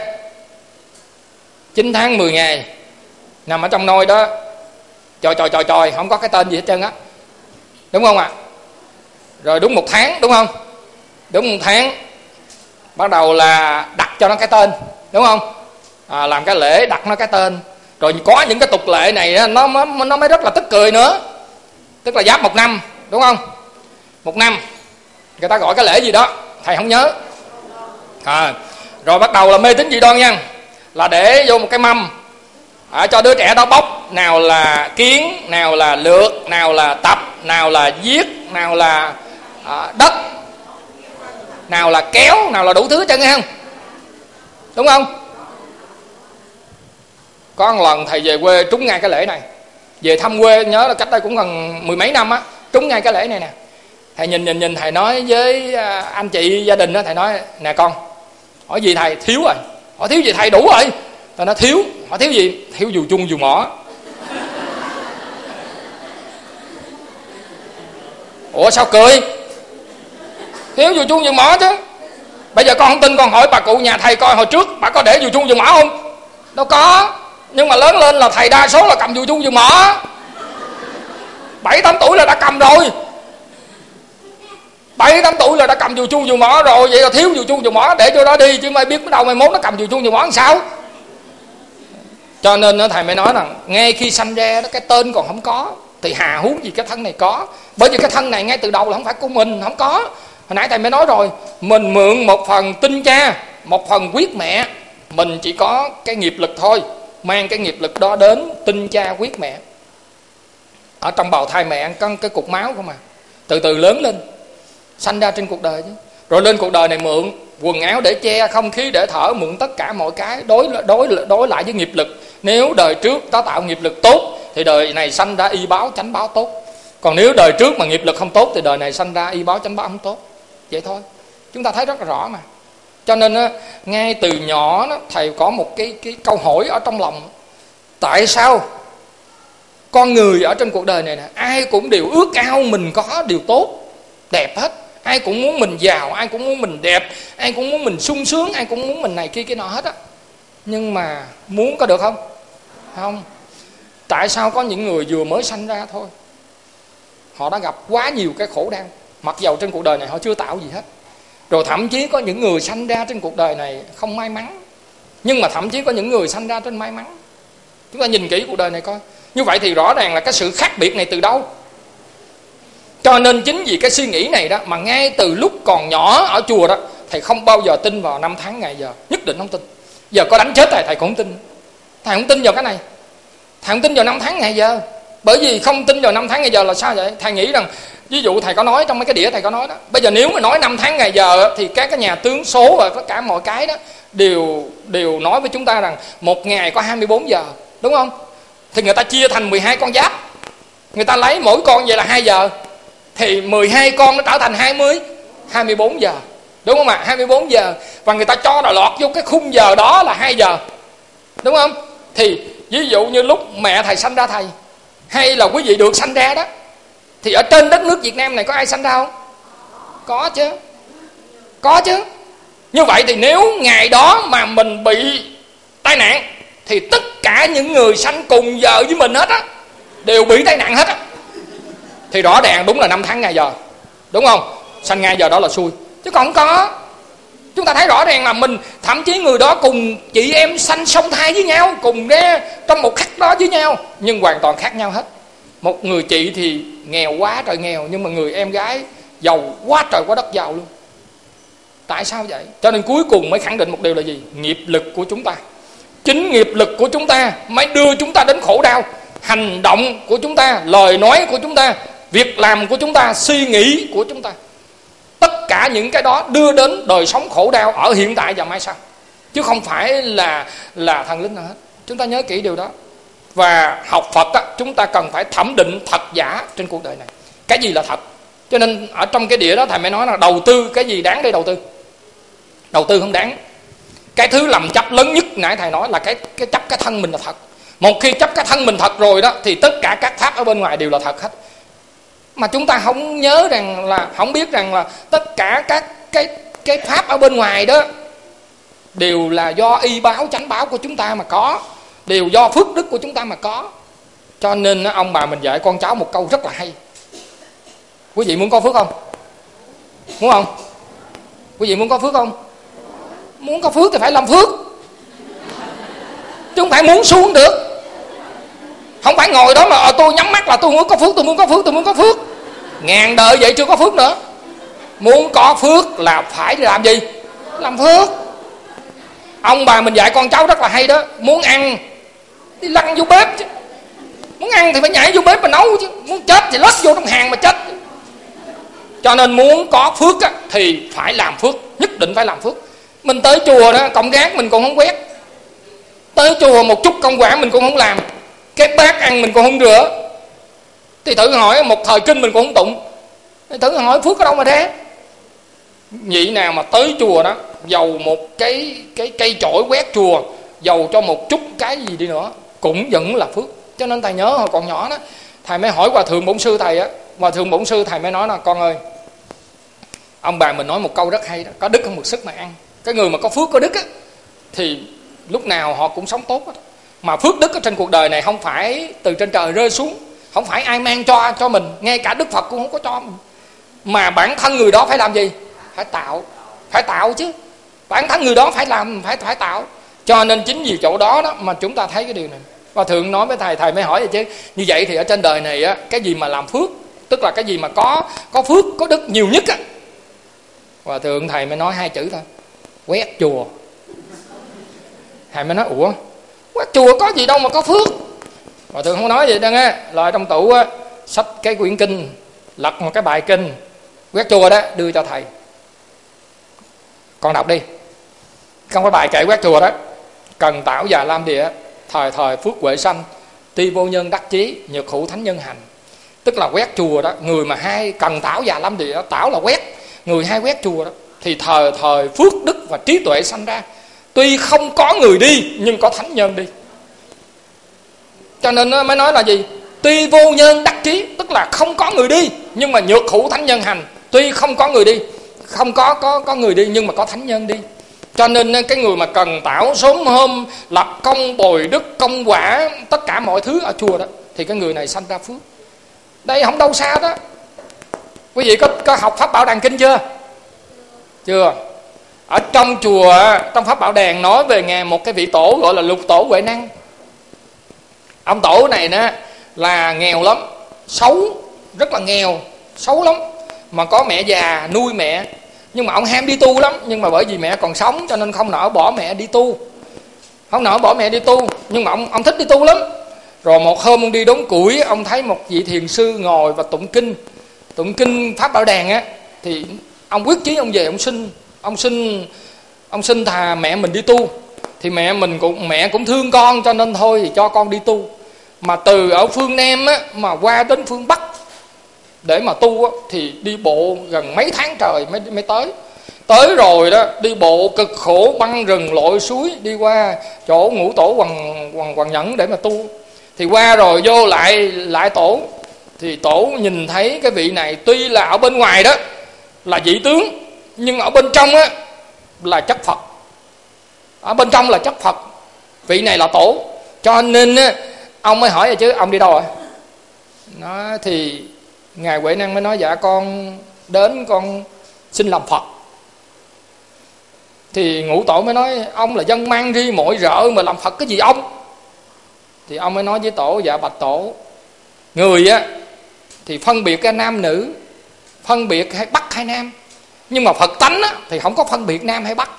9 tháng 10 ngày nằm ở trong nôi đó, chòi không có cái tên gì hết trơn á, đúng không ạ? Rồi đúng 1 tháng, đúng không? Đúng 1 tháng bắt đầu là đặt cho nó cái tên, đúng không? Làm cái lễ đặt nó cái tên. Rồi có những cái tục lệ này nó mới rất là tức cười nữa. Tức là giáp 1 năm, đúng không? 1 năm người ta gọi cái lễ gì đó thầy không nhớ. Rồi bắt đầu là mê tín dị đoan nha, là để vô một cái mâm cho đứa trẻ đó bóc, nào là kiến, nào là lược, nào là tập, nào là giết, nào là đất, nào là kéo, nào là đủ thứ chân, nghe không? Đúng không? Có một lần thầy về quê trúng ngay cái lễ này. Về thăm quê, nhớ là cách đây cũng gần 10 mấy năm á, trúng ngay cái lễ này nè. Thầy nhìn thầy nói với anh chị gia đình đó, thầy nói nè con, hỏi gì thầy? Thiếu rồi. Hỏi thiếu gì thầy? Đủ rồi. Thầy nói thiếu. Hỏi thiếu gì? Thiếu dù chung dù mỏ. Ủa sao cười? Thiếu dù chung dù mỏ chứ. Bây giờ con không tin, con hỏi bà cụ nhà thầy coi hồi trước bà có để dù chung dù mỏ không? Đâu có. Nhưng mà lớn lên là thầy đa số là cầm dù chung dù mỏ. 7-8 tuổi là đã cầm rồi. 7-8 tuổi là đã cầm dù chuông dù mỏ rồi. Vậy là thiếu dù chuông dù mỏ để cho đó đi, chứ mai biết bắt đầu mai mốt nó cầm dù chuông dù mỏ làm sao. Cho nên thầy mới nói rằng ngay khi sanh ra đó, cái tên còn không có thì hà huống gì cái thân này có. Bởi vì cái thân này ngay từ đầu là không phải của mình, không có. Hồi nãy thầy mới nói rồi, mình mượn một phần tinh cha, một phần huyết mẹ. Mình chỉ có cái nghiệp lực thôi, mang cái nghiệp lực đó đến tinh cha huyết mẹ. Ở trong bào thai mẹ có cái cục máu không à. Từ từ lớn lên, sanh ra trên cuộc đời chứ. Rồi lên cuộc đời này mượn quần áo để che, không khí để thở, mượn tất cả mọi cái đối lại với nghiệp lực. Nếu đời trước có tạo nghiệp lực tốt thì đời này sanh ra y báo chánh báo tốt. Còn nếu đời trước mà nghiệp lực không tốt thì đời này sanh ra y báo chánh báo không tốt. Vậy thôi. Chúng ta thấy rất là rõ mà. Cho nên ngay từ nhỏ đó, thầy có một cái câu hỏi ở trong lòng. Tại sao con người ở trên cuộc đời này nè, ai cũng đều ước ao mình có điều tốt, đẹp hết. Ai cũng muốn mình giàu, ai cũng muốn mình đẹp, ai cũng muốn mình sung sướng, ai cũng muốn mình này kia kia nọ hết á. Nhưng mà muốn có được không? Không. Tại sao có những người vừa mới sanh ra thôi, họ đã gặp quá nhiều cái khổ đau, mặc dầu trên cuộc đời này họ chưa tạo gì hết. Rồi thậm chí có những người sanh ra trên cuộc đời này không may mắn, nhưng mà thậm chí có những người sanh ra trên may mắn. Chúng ta nhìn kỹ cuộc đời này coi. Như vậy thì rõ ràng là cái sự khác biệt này từ đâu? Cho nên chính vì cái suy nghĩ này đó mà ngay từ lúc còn nhỏ ở chùa đó, thầy không bao giờ tin vào năm tháng ngày giờ. Nhất định không tin. Giờ có đánh chết thầy cũng không tin. Thầy không tin vào cái này. Thầy không tin vào năm tháng ngày giờ. Bởi vì không tin vào năm tháng ngày giờ là sao vậy? Thầy nghĩ rằng, ví dụ thầy có nói trong mấy cái đĩa thầy có nói đó, bây giờ nếu mà nói năm tháng ngày giờ thì các cái nhà tướng số và tất cả mọi cái đó đều nói với chúng ta rằng một ngày có 24 giờ, đúng không? Thì người ta chia thành 12 con giáp, người ta lấy mỗi con vậy là 2 giờ, thì 12 con nó trở thành 24 giờ, đúng không ạ? 24 giờ. Và người ta cho đòi lọt vô cái khung giờ đó là 2 giờ, đúng không? Thì ví dụ như lúc mẹ thầy sanh ra thầy, hay là quý vị được sanh ra đó, thì ở trên đất nước Việt Nam này có ai sanh ra không? Có chứ. Có chứ. Như vậy thì nếu ngày đó mà mình bị tai nạn thì tất cả những người sanh cùng giờ với mình hết á đều bị tai nạn hết á. Thì rõ ràng đúng là năm tháng ngày giờ, đúng không? Sanh ngày giờ đó là xui. Chứ còn không có. Chúng ta thấy rõ ràng là mình, thậm chí người đó cùng chị em sanh song thai với nhau, cùng ra trong một khắc đó với nhau, nhưng hoàn toàn khác nhau hết. Một người chị thì nghèo quá trời nghèo, nhưng mà người em gái giàu quá trời quá đất giàu luôn. Tại sao vậy? Cho nên cuối cùng mới khẳng định một điều là gì? Nghiệp lực của chúng ta. Chính nghiệp lực của chúng ta mới đưa chúng ta đến khổ đau. Hành động của chúng ta, lời nói của chúng ta, việc làm của chúng ta, suy nghĩ của chúng ta, tất cả những cái đó đưa đến đời sống khổ đau ở hiện tại và mai sau, chứ không phải là thần linh nào hết. Chúng ta nhớ kỹ điều đó. Và học Phật á, chúng ta cần phải thẩm định thật giả trên cuộc đời này. Cái gì là thật? Cho nên ở trong cái đĩa đó thầy mới nói là đầu tư, cái gì đáng để đầu tư? Đầu tư không đáng. Cái thứ lầm chấp lớn nhất nãy thầy nói là cái chấp cái thân mình là thật. Một khi chấp cái thân mình thật rồi đó thì tất cả các pháp ở bên ngoài đều là thật hết. Mà chúng ta không nhớ rằng là, không biết rằng là tất cả các cái pháp ở bên ngoài đó đều là do y báo chánh báo của chúng ta mà có, đều do phước đức của chúng ta mà có. Cho nên ông bà mình dạy con cháu một câu rất là hay. Quý vị muốn có phước không? Muốn không? Quý vị muốn có phước không? Muốn có phước thì phải làm phước, chứ không phải muốn xuống được. Không phải ngồi đó mà tôi nhắm mắt là tôi muốn có phước, tôi muốn có phước, tôi muốn có phước. Ngàn đời vậy chưa có phước nữa. Muốn có phước là phải làm gì? Làm phước. Ông bà mình dạy con cháu rất là hay đó. Muốn ăn đi lăn vô bếp chứ. Muốn ăn thì phải nhảy vô bếp mà nấu chứ. Muốn chết thì lết vô trong hàng mà chết. Cho nên muốn có phước á, thì phải làm phước. Nhất định phải làm phước. Mình tới chùa đó, cọng gác mình còn không quét. Tới chùa một chút công quả mình cũng không làm. Cái bát ăn mình còn không rửa. Thì thử hỏi một thời kinh mình cũng không tụng. Thì thử hỏi phước ở đâu mà thế? Vị nào mà tới chùa đó, dầu một cái cây chổi quét chùa, dầu cho một chút cái gì đi nữa, cũng vẫn là phước. Cho nên thầy nhớ hồi còn nhỏ đó, thầy mới hỏi Hòa Thượng Bổn Sư thầy á. Hòa Thượng Bổn Sư thầy mới nói là: con ơi, ông bà mình nói một câu rất hay đó, có đức không được sức mà ăn. Cái người mà có phước có đức á, thì lúc nào họ cũng sống tốt á. Mà phước đức ở trên cuộc đời này không phải từ trên trời rơi xuống, không phải ai mang cho mình, ngay cả Đức Phật cũng không có cho mình. Mà bản thân người đó phải làm gì? Phải tạo chứ. Bản thân người đó phải làm, phải tạo. Cho nên chính vì chỗ đó đó mà chúng ta thấy cái điều này. Và Thượng nói với thầy mới hỏi vậy chứ. Như vậy thì ở trên đời này á, cái gì mà làm phước, tức là cái gì mà có phước, có đức nhiều nhất á. Và Thượng thầy mới nói hai chữ thôi: quét chùa. Thầy mới nói: ủa, quét chùa có gì đâu mà có phước. Và Thượng không nói vậy đâu nghe. Lại trong tủ á, xách cái quyển kinh, lật một cái bài kinh quét chùa đó, đưa cho thầy. Con đọc đi. Trong cái bài kệ quét chùa đó: cần tảo già lam địa, thời thời phước huệ sanh, tuy vô nhân đắc chí, nhược hữu thánh nhân hành. Tức là quét chùa đó, người mà hay cần tảo già lam địa, tảo là quét, người hay quét chùa đó, thì thời thời phước đức và trí tuệ sanh ra. Tuy không có người đi nhưng có thánh nhân đi. Cho nên nó mới nói là gì? Tuy vô nhân đắc chí, tức là không có người đi, nhưng mà nhược hữu thánh nhân hành. Tuy không có người đi, không có người đi, nhưng mà có thánh nhân đi. Cho nên cái người mà cần tảo sớm hôm, lập công bồi đức công quả, tất cả mọi thứ ở chùa đó, thì cái người này sanh ra phước. Đây không đâu xa đó. Quý vị có học Pháp Bảo Đàn Kinh chưa? Chưa. Ở trong chùa, trong Pháp Bảo Đàn nói về một cái vị tổ gọi là Lục Tổ Huệ Năng. Ông tổ này nè là nghèo lắm, xấu, rất là nghèo, xấu lắm. Mà có mẹ già nuôi mẹ. Nhưng mà ông ham đi tu lắm. Nhưng mà bởi vì mẹ còn sống cho nên không nỡ bỏ mẹ đi tu. Không nỡ bỏ mẹ đi tu. Nhưng mà ông thích đi tu lắm. Rồi một hôm ông đi đốn củi, ông thấy một vị thiền sư ngồi và tụng kinh Pháp Bảo Đàn á. Thì ông quyết chí ông về ông xin thà mẹ mình đi tu. Thì mẹ cũng thương con, cho nên thôi thì cho con đi tu. Mà từ ở phương Nam á mà qua đến phương Bắc để mà tu á, thì đi bộ gần mấy tháng trời mới tới. Tới rồi đó, đi bộ cực khổ, băng rừng lội suối, đi qua chỗ Ngũ Tổ Hoàng Nhẫn để mà tu. Thì qua rồi vô lại tổ. Thì tổ nhìn thấy cái vị này tuy là ở bên ngoài đó là vị tướng, nhưng ở bên trong á là chất Phật. Ở bên trong là chất Phật. Vị này là tổ. Cho nên á, ông mới hỏi vậy chứ: ông đi đâu rồi? Nó thì Ngài Huệ Năng mới nói: dạ con đến con xin làm Phật. Thì Ngũ Tổ mới nói: ông là dân mang ri mọi rợ mà làm Phật cái gì ông? Thì ông mới nói với tổ: dạ bạch tổ, người á thì phân biệt cái nam nữ, phân biệt hay bắc hay nam, nhưng mà Phật tánh á thì không có phân biệt nam hay bắc.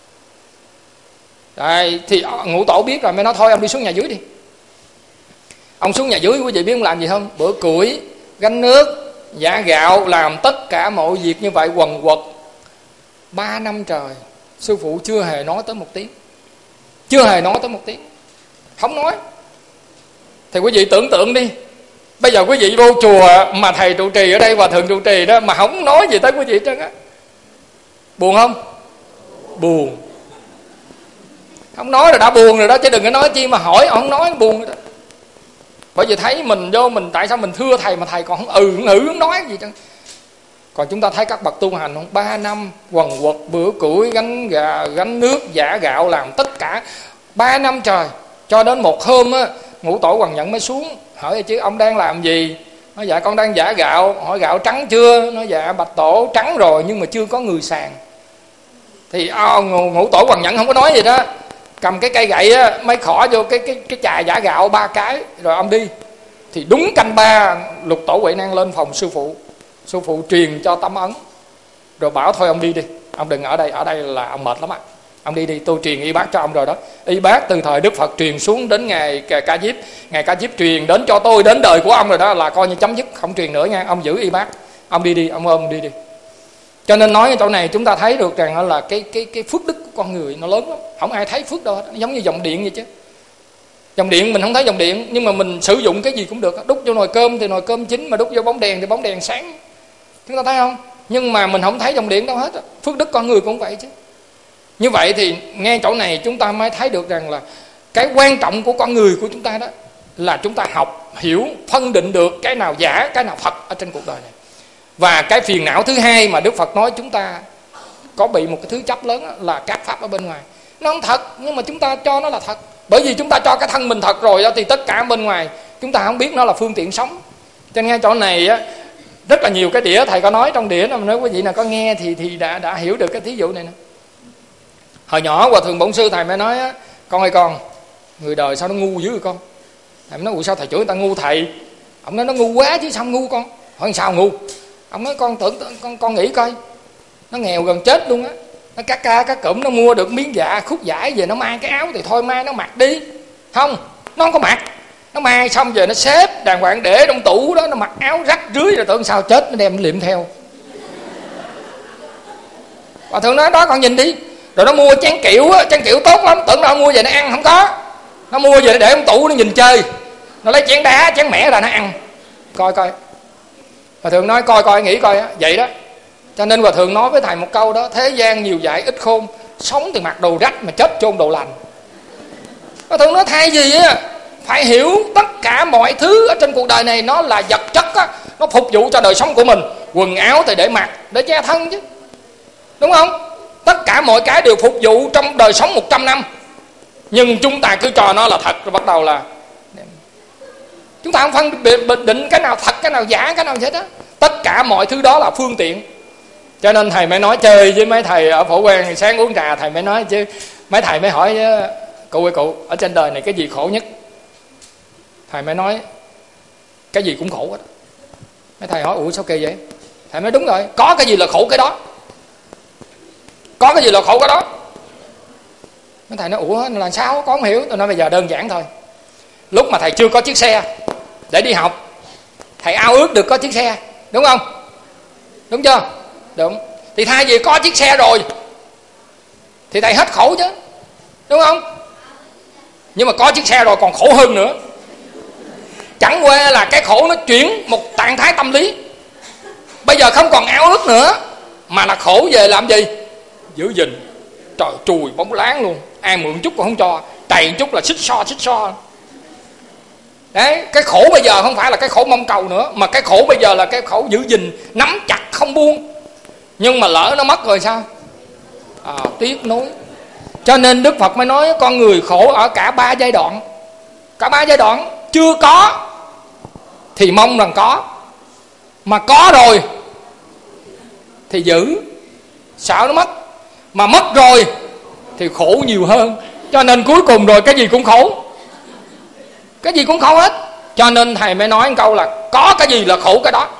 Đấy, thì Ngũ Tổ biết rồi mới nói: thôi ông đi xuống nhà dưới đi. Ông xuống nhà dưới, quý vị biết ông làm gì không? Bữa củi, gánh nước, giã gạo, làm tất cả mọi việc như vậy quần quật 3 năm trời. Sư phụ chưa hề nói tới một tiếng. Chưa hề nói tới một tiếng. Không nói. Thì quý vị tưởng tượng đi, bây giờ quý vị vô chùa mà thầy trụ trì ở đây, Hòa Thượng trụ trì đó, mà không nói gì tới quý vị trơn á. Buồn không? Buồn. Không nói rồi đã buồn rồi đó, chứ đừng có nói chi mà hỏi, không nói buồn rồi đó. Bởi vì thấy mình vô mình tại sao mình thưa thầy mà thầy còn không không nói gì chứ. Còn chúng ta thấy các bậc tu hành không, 3 năm quần quật bữa củi, gánh gà gánh nước, giã gạo, làm tất cả 3 năm trời. Cho đến một hôm á, Ngũ Tổ Hoằng Nhẫn mới xuống hỏi chứ ông đang làm gì. Nói dạ con đang giã gạo. Hỏi gạo trắng chưa? Nói dạ Bạch Tổ trắng rồi nhưng mà chưa có người sàn. Thì Ngũ Tổ Hoằng Nhẫn không có nói gì đó, cầm cái cây gậy á, mới khỏ vô cái chài giã gạo 3 cái rồi ông đi. Thì đúng canh 3 Lục Tổ Huệ Năng lên phòng sư phụ. Sư phụ truyền cho tấm ấn rồi bảo thôi ông đi đi, ông đừng ở đây là ông mệt lắm á, ông đi đi, tôi truyền y bác cho ông rồi đó. Y bác từ thời Đức Phật truyền xuống đến ngày Ca Diếp, ngày Ca Diếp truyền đến cho tôi đến đời của ông rồi đó, là coi như chấm dứt, không truyền nữa nha, ông giữ y bác, ông đi đi, ông ôm đi đi. Cho nên nói ở chỗ này chúng ta thấy được rằng là cái phước đức của con người nó lớn lắm, không ai thấy phước đâu hết. Giống như dòng điện vậy chứ, dòng điện mình không thấy dòng điện, nhưng mà mình sử dụng cái gì cũng được. Đút vô nồi cơm thì nồi cơm chín, mà đút vô bóng đèn thì bóng đèn sáng, chúng ta thấy không? Nhưng mà mình không thấy dòng điện đâu hết. Phước đức con người cũng vậy chứ. Như vậy thì nghe chỗ này chúng ta mới thấy được rằng là cái quan trọng của con người của chúng ta đó là chúng ta học, hiểu, phân định được cái nào giả, cái nào thật ở trên cuộc đời này. Và cái phiền não thứ hai mà Đức Phật nói chúng ta có bị một cái thứ chấp lớn đó, là các pháp ở bên ngoài nó không thật, nhưng mà chúng ta cho nó là thật. Bởi vì chúng ta cho cái thân mình thật rồi đó, thì tất cả bên ngoài chúng ta không biết nó là phương tiện sống. Cho nên ngay chỗ này á, rất là nhiều cái đĩa thầy có nói trong đĩa đó, nếu quý vị nào có nghe thì đã hiểu được cái thí dụ này nè. Hồi nhỏ Hòa Thượng Bổn Sư thầy mới nói á, con ơi con, người đời sao nó ngu dữ vậy con? Thầy mới nói ủa sao thầy chửi người ta ngu thầy? Ông nói nó ngu quá chứ sao ngu con? Hỏi sao ngu? Ông nói con nghĩ coi, nó nghèo gần chết luôn á, nó cắt cụm, nó mua được miếng khúc vải về nó may cái áo thì thôi may nó mặc đi. Không, nó không có mặc, nó may xong về nó xếp đàng hoàng để trong tủ đó, nó mặc áo rách rưới rồi tưởng sao chết nó đem liệm theo. Và thường nói đó con nhìn đi. Rồi nó mua chén kiểu tốt lắm, tưởng nó mua về nó ăn, không có. Nó mua về nó để trong tủ nó nhìn chơi. Nó lấy chén đá, chén mẻ ra nó ăn. Coi coi. Hòa Thượng nói coi nghĩ coi á, vậy đó. Cho nên Hòa Thượng nói với thầy một câu đó, thế gian nhiều dại ít khôn, sống thì mặc đồ rách mà chết chôn đồ lành. Hòa Thượng nói thay gì á, phải hiểu tất cả mọi thứ ở trên cuộc đời này nó là vật chất á, nó phục vụ cho đời sống của mình. Quần áo thì để mặc, để che thân chứ, đúng không? Tất cả mọi cái đều phục vụ trong đời sống 100 năm. Nhưng chúng ta cứ cho nó là thật, rồi bắt đầu là chúng ta không phân định cái nào thật, cái nào giả, cái nào vậy đó. Tất cả mọi thứ đó là phương tiện. Cho nên thầy mới nói chơi với mấy thầy ở Phổ Quang, sáng uống trà thầy mới nói chứ. Mấy thầy mới hỏi cụ ơi cụ, ở trên đời này cái gì khổ nhất? Thầy mới nói cái gì cũng khổ hết. Mấy thầy hỏi ủa sao kỳ vậy? Thầy nói đúng rồi, có cái gì là khổ cái đó. Có cái gì là khổ cái đó. Mấy thầy nói ủa là sao, con không hiểu. Tôi nói bây giờ đơn giản thôi. Lúc mà thầy chưa có chiếc xe để đi học, thầy ao ước được có chiếc xe, đúng không? Đúng chưa? Đúng. Thì thay vì có chiếc xe rồi thì thầy hết khổ chứ, đúng không? Nhưng mà có chiếc xe rồi còn khổ hơn nữa. Chẳng qua là cái khổ nó chuyển một trạng thái tâm lý. Bây giờ không còn ao ước nữa, mà là khổ về làm gì? Giữ gìn. Trời, chùi bóng láng luôn, ai mượn chút cũng không cho, trầy chút là xích so. Đấy, cái khổ bây giờ không phải là cái khổ mong cầu nữa, mà cái khổ bây giờ là cái khổ giữ gìn, nắm chặt không buông. Nhưng mà lỡ nó mất rồi sao? Tiếc nuối. Cho nên Đức Phật mới nói con người khổ ở cả 3 giai đoạn. Cả 3 giai đoạn. Chưa có thì mong rằng có, mà có rồi thì giữ, sợ nó mất. Mà mất rồi thì khổ nhiều hơn. Cho nên cuối cùng rồi cái gì cũng khổ, cái gì cũng khổ hết. Cho nên thầy mới nói một câu là có cái gì là khổ cái đó.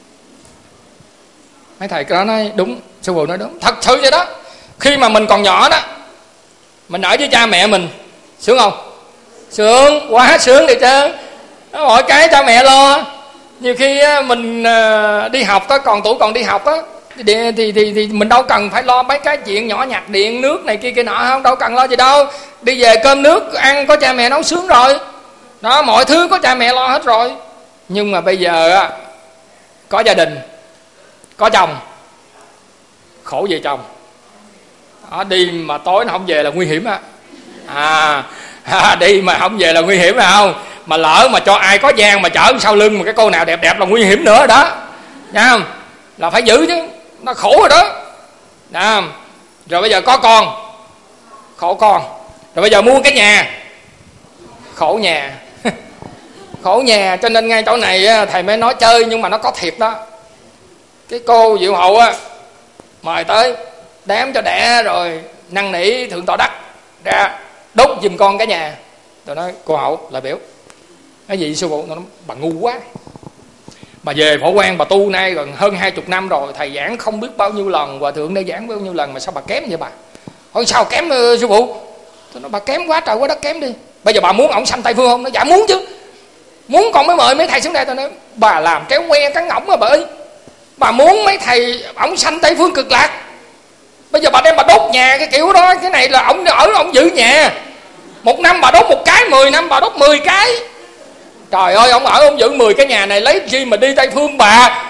Mấy thầy cái đó nói đúng, sư phụ nói đúng, thật sự vậy đó. Khi mà mình còn nhỏ đó, mình ở với cha mẹ mình, sướng không? Sướng, quá sướng đi chứ. Mọi cái cha mẹ lo. Nhiều khi mình đi học đó, còn tuổi còn đi học á, thì mình đâu cần phải lo mấy cái chuyện nhỏ nhặt, điện nước này kia nọ, không, đâu cần lo gì đâu. Đi về cơm nước ăn có cha mẹ nấu sướng rồi đó, mọi thứ có cha mẹ lo hết rồi. Nhưng mà bây giờ á, có gia đình, có chồng, khổ về chồng đó, đi mà tối nó không về là nguy hiểm á. Đi mà không về là nguy hiểm phải không? mà lỡ mà cho ai có gian mà chở sau lưng mà cái cô nào đẹp đẹp là nguy hiểm nữa đó, nha không? Là phải giữ chứ, nó khổ rồi đó. Đó. Rồi bây giờ có con, khổ con. Rồi bây giờ mua cái nhà, khổ nhà. Khổ nhà. Cho nên ngay chỗ này thầy mới nói chơi nhưng mà nó có thiệt đó. Cái cô Diệu Hậu á, mời tới đám cho đẻ rồi năn nỉ thượng tọa Đắc ra đốt giùm con cái nhà. Tôi nói cô Hậu là biểu cái gì sư phụ? Tôi nói bà ngu quá, bà về Phổ Quang bà tu nay gần hơn 20 năm rồi, thầy giảng không biết bao nhiêu lần, hòa thượng đã giảng bao nhiêu lần mà sao bà kém vậy bà? Hỏi sao kém sư phụ? Tôi nói bà kém quá trời quá đất kém đi. Bây giờ bà muốn ổng sanh Tây Phương không? Nó dạ muốn chứ, muốn con mới mời mấy thầy xuống đây. Tôi nói bà làm kéo que cắn ngỗng mà bà ơi, bà muốn mấy thầy ổng sanh Tây Phương cực lạc, bây giờ bà đem bà đốt nhà cái kiểu đó. Cái này là ổng ở ổng giữ nhà, 1 năm bà đốt 1 cái, 10 năm bà đốt 10 cái. Trời ơi, ông ở ông giữ 10 cái nhà này lấy chi mà đi Tây Phương bà?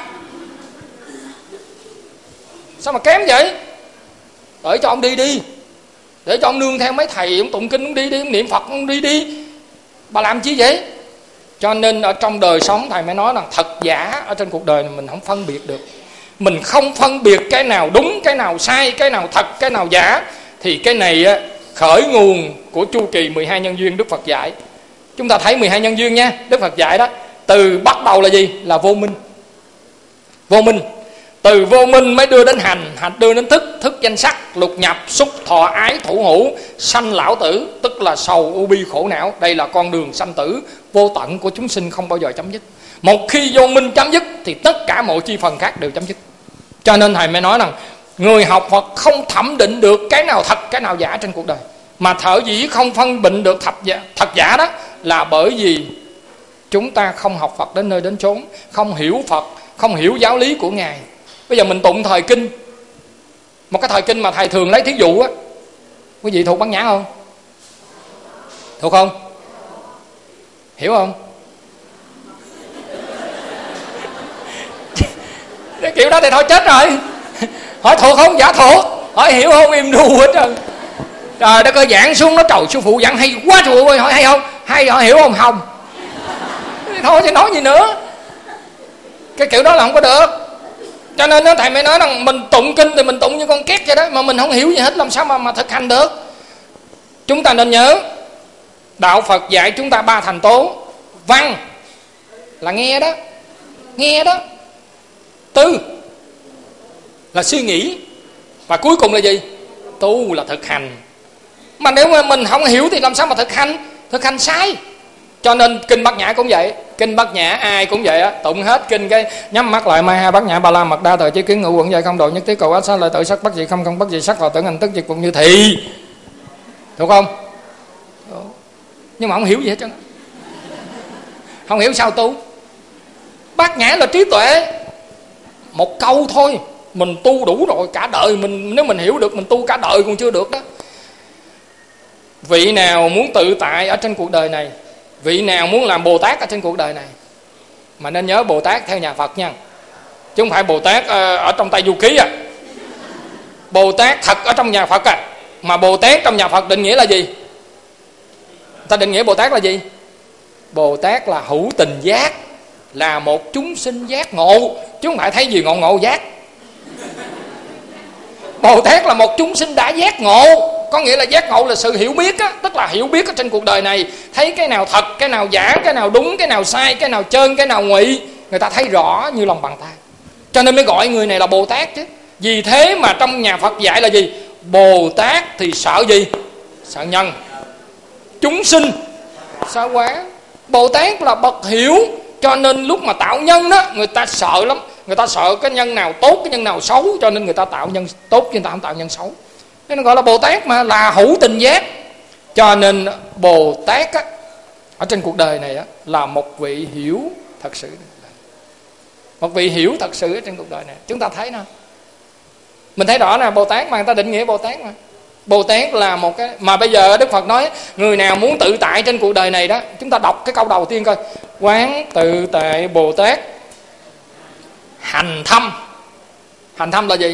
Sao mà kém vậy? Để cho ông đi đi, để cho ông nương theo mấy thầy, ông tụng kinh ông đi đi, ông niệm Phật ông đi đi. Bà làm chi vậy? Cho nên ở trong đời sống thầy mới nói rằng thật giả ở trên cuộc đời này mình không phân biệt được. Mình không phân biệt cái nào đúng, cái nào sai, cái nào thật, cái nào giả. Thì cái này khởi nguồn của chu kỳ 12 nhân duyên Đức Phật dạy. Chúng ta thấy 12 nhân duyên nha, Đức Phật dạy đó. Từ bắt đầu là gì? Là vô minh. Vô minh. Từ vô minh mới đưa đến hành, hành đưa đến thức, thức danh sắc, lục nhập, xúc, thọ, ái, thủ hữu, sanh lão tử, tức là sầu, u bi, khổ não. Đây là con đường sanh tử vô tận của chúng sinh không bao giờ chấm dứt. Một khi vô minh chấm dứt thì tất cả mọi chi phần khác đều chấm dứt. Cho nên thầy mới nói rằng người học Phật không thẩm định được cái nào thật, cái nào giả trên cuộc đời. Mà thở dĩ không phân định được thật giả đó là bởi vì chúng ta không học Phật đến nơi đến chốn, không hiểu Phật, không hiểu giáo lý của Ngài. Bây giờ mình tụng thời kinh, một cái thời kinh mà thầy thường lấy thí dụ á, quý vị thuộc Bát Nhã không? Thuộc không? Hiểu không? Cái kiểu đó thì thôi chết rồi. Hỏi thuộc không? Dạ thuộc. Hỏi hiểu không? Im ru hết trơn. Trời đất ơi, giảng xuống nó trời sư phụ giảng hay quá sư phụ ơi. Hỏi hay không? Hay. Hỏi hiểu không? Không. Thôi chứ nói gì nữa. Cái kiểu đó là không có được. Cho nên thầy mới nói rằng mình tụng kinh thì mình tụng như con két vậy đó, mà mình không hiểu gì hết làm sao mà thực hành được. Chúng ta nên nhớ đạo Phật dạy chúng ta 3 thành tố. Văn là nghe đó, nghe đó. Tư là suy nghĩ. Và cuối cùng là gì? Tu là thực hành. Mà nếu mà mình không hiểu thì làm sao mà thực hành? Thực hành sai. Cho nên kinh Bát Nhã cũng vậy. Kinh Bát Nhã ai cũng vậy á, tụng hết kinh cái nhắm mắt lại mai hai Bát Nhã Ba La Mật Đa Thời Chí Kiến Ngũ Quẩn Dạy Không Độ Nhất Thiết Cầu Ách Xá Lợi Tự Sắc Bất Dị Không Không Bất Dị Sắc Vào Tưởng Hành Tức Diệt Cũng Như Thị.ถูkhông? Nhưng mà không hiểu gì hết trơn. Không hiểu sao tu. Bát Nhã là trí tuệ. Một câu thôi mình tu đủ rồi, cả đời mình, nếu mình hiểu được mình tu cả đời còn chưa được đó. Vị nào muốn tự tại ở trên cuộc đời này, vị nào muốn làm Bồ Tát ở trên cuộc đời này, mà nên nhớ Bồ Tát theo nhà Phật nha, chứ không phải Bồ Tát ở trong Tây Du Ký à. Bồ Tát thật ở trong nhà Phật à. Mà Bồ Tát trong nhà Phật định nghĩa là gì? Ta định nghĩa Bồ Tát là gì? Bồ Tát là hữu tình giác, là một chúng sinh giác ngộ, chứ không phải thấy gì ngộ ngộ giác. Bồ Tát là một chúng sinh đã giác ngộ. Có nghĩa là giác ngộ là sự hiểu biết á, tức là hiểu biết ở trên cuộc đời này, thấy cái nào thật, cái nào giả, cái nào đúng, cái nào sai, cái nào trơn, cái nào ngụy, người ta thấy rõ như lòng bàn tay. Cho nên mới gọi người này là Bồ Tát chứ. Vì thế mà trong nhà Phật dạy là gì? Bồ Tát thì sợ gì? Sợ nhân. Chúng sinh sợ quá. Bồ Tát là bậc hiểu. Cho nên lúc mà tạo nhân đó, người ta sợ lắm. Người ta sợ cái nhân nào tốt, cái nhân nào xấu, cho nên người ta tạo nhân tốt chứ người ta không tạo nhân xấu. Nên gọi là Bồ Tát mà, là hữu tình giác. Cho nên Bồ Tát á, ở trên cuộc đời này á, là một vị hiểu thật sự. Một vị hiểu thật sự ở trên cuộc đời này. Chúng ta thấy nào, mình thấy rõ là Bồ Tát mà, người ta định nghĩa Bồ Tát mà. Bồ Tát là một cái, mà bây giờ Đức Phật nói người nào muốn tự tại trên cuộc đời này đó, chúng ta đọc cái câu đầu tiên coi. Quán tự tại Bồ Tát hành thâm. Hành thâm là gì?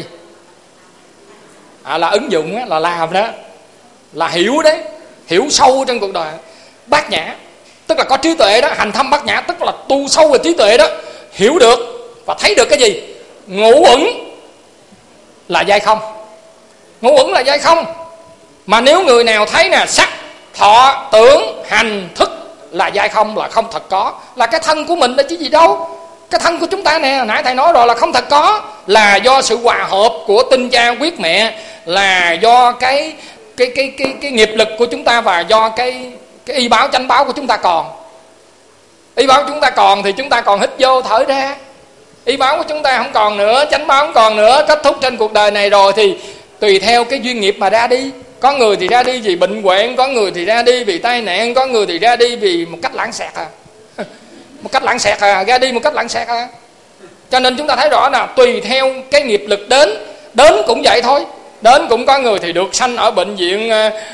Là ứng dụng, là làm đó, là hiểu đấy, hiểu sâu trên cuộc đời. Bát Nhã tức là có trí tuệ đó. Hành thâm bát nhã tức là tu sâu về trí tuệ đó, hiểu được và thấy được cái gì? Ngũ uẩn là giai không. Ngũ uẩn là giai không. Mà nếu người nào thấy nè, sắc, thọ, tưởng, hành, thức là giai không, là không thật có, là cái thân của mình là chứ gì đâu. Cái thân của chúng ta nè, nãy thầy nói rồi, là không thật có, là do sự hòa hợp của tinh cha quyết mẹ, là do cái nghiệp lực của chúng ta, và do cái y báo chánh báo của chúng ta còn. Y báo chúng ta còn thì chúng ta còn hít vô thở ra. Y báo của chúng ta không còn nữa, chánh báo không còn nữa, kết thúc trên cuộc đời này rồi thì tùy theo cái duyên nghiệp mà ra đi. Có người thì ra đi vì bệnh hoạn, có người thì ra đi vì tai nạn, có người thì ra đi vì một cách lãng xẹt một cách lãng xẹt ra đi một cách lãng xẹt Cho nên chúng ta thấy rõ là tùy theo cái nghiệp lực đến cũng vậy thôi. Đến cũng có người thì được sanh ở bệnh viện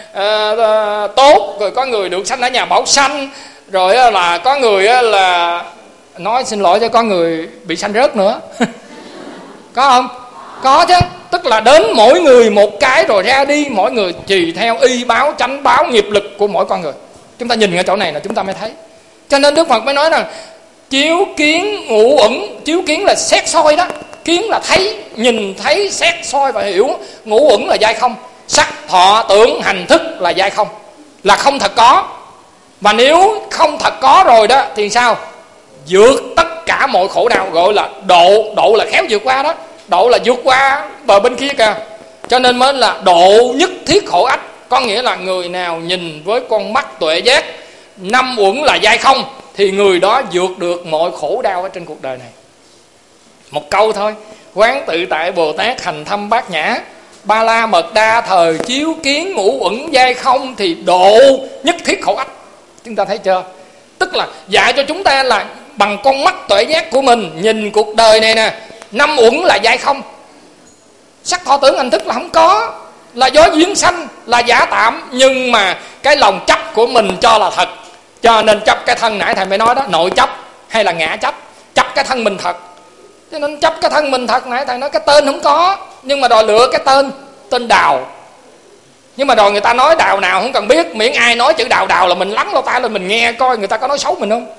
tốt, rồi có người được sanh ở nhà bảo sanh, rồi là có người là nói xin lỗi cho có người bị sanh rớt nữa có không? Có chứ. Tức là đến mỗi người một cái rồi ra đi, mỗi người tùy theo y báo chánh báo nghiệp lực của mỗi con người. Chúng ta nhìn ở chỗ này là chúng ta mới thấy. Cho nên Đức Phật mới nói rằng chiếu kiến ngũ uẩn. Chiếu kiến là xét soi đó. Kiến là thấy, nhìn thấy, xét soi và hiểu. Ngũ uẩn là giai không. Sắc, thọ, tưởng, hành, thức là giai không, là không thật có. Mà nếu không thật có rồi đó thì sao? Vượt tất cả mọi khổ đau, gọi là độ. Độ là khéo vượt qua đó. Độ là vượt qua bờ bên kia kìa. Cho nên mới là độ nhất thiết khổ ách. Có nghĩa là người nào nhìn với con mắt tuệ giác, năm uẩn là giai không, thì người đó vượt được mọi khổ đau ở trên cuộc đời này. Một câu thôi: quán tự tại Bồ Tát hành thâm bát nhã, ba la mật đa thời chiếu kiến ngũ uẩn giai không, thì độ nhất thiết khổ ách. Chúng ta thấy chưa? Tức là dạy cho chúng ta là bằng con mắt tuệ giác của mình nhìn cuộc đời này nè, năm uẩn là giai không. Sắc thọ tưởng hành thức là không có, là do duyên sanh, là giả tạm. Nhưng mà cái lòng chấp của mình cho là thật. Cho nên chấp cái thân, nãy thầy mới nói đó, nội chấp hay là ngã chấp. Chấp cái thân mình thật. Cho nên chấp cái thân mình thật. Nãy thầy nói cái tên không có, nhưng mà đòi lựa cái tên Đào. Nhưng mà đòi người ta nói Đào nào không cần biết, miễn ai nói chữ Đào là mình lắng lỗ tai lên mình nghe coi người ta có nói xấu mình không.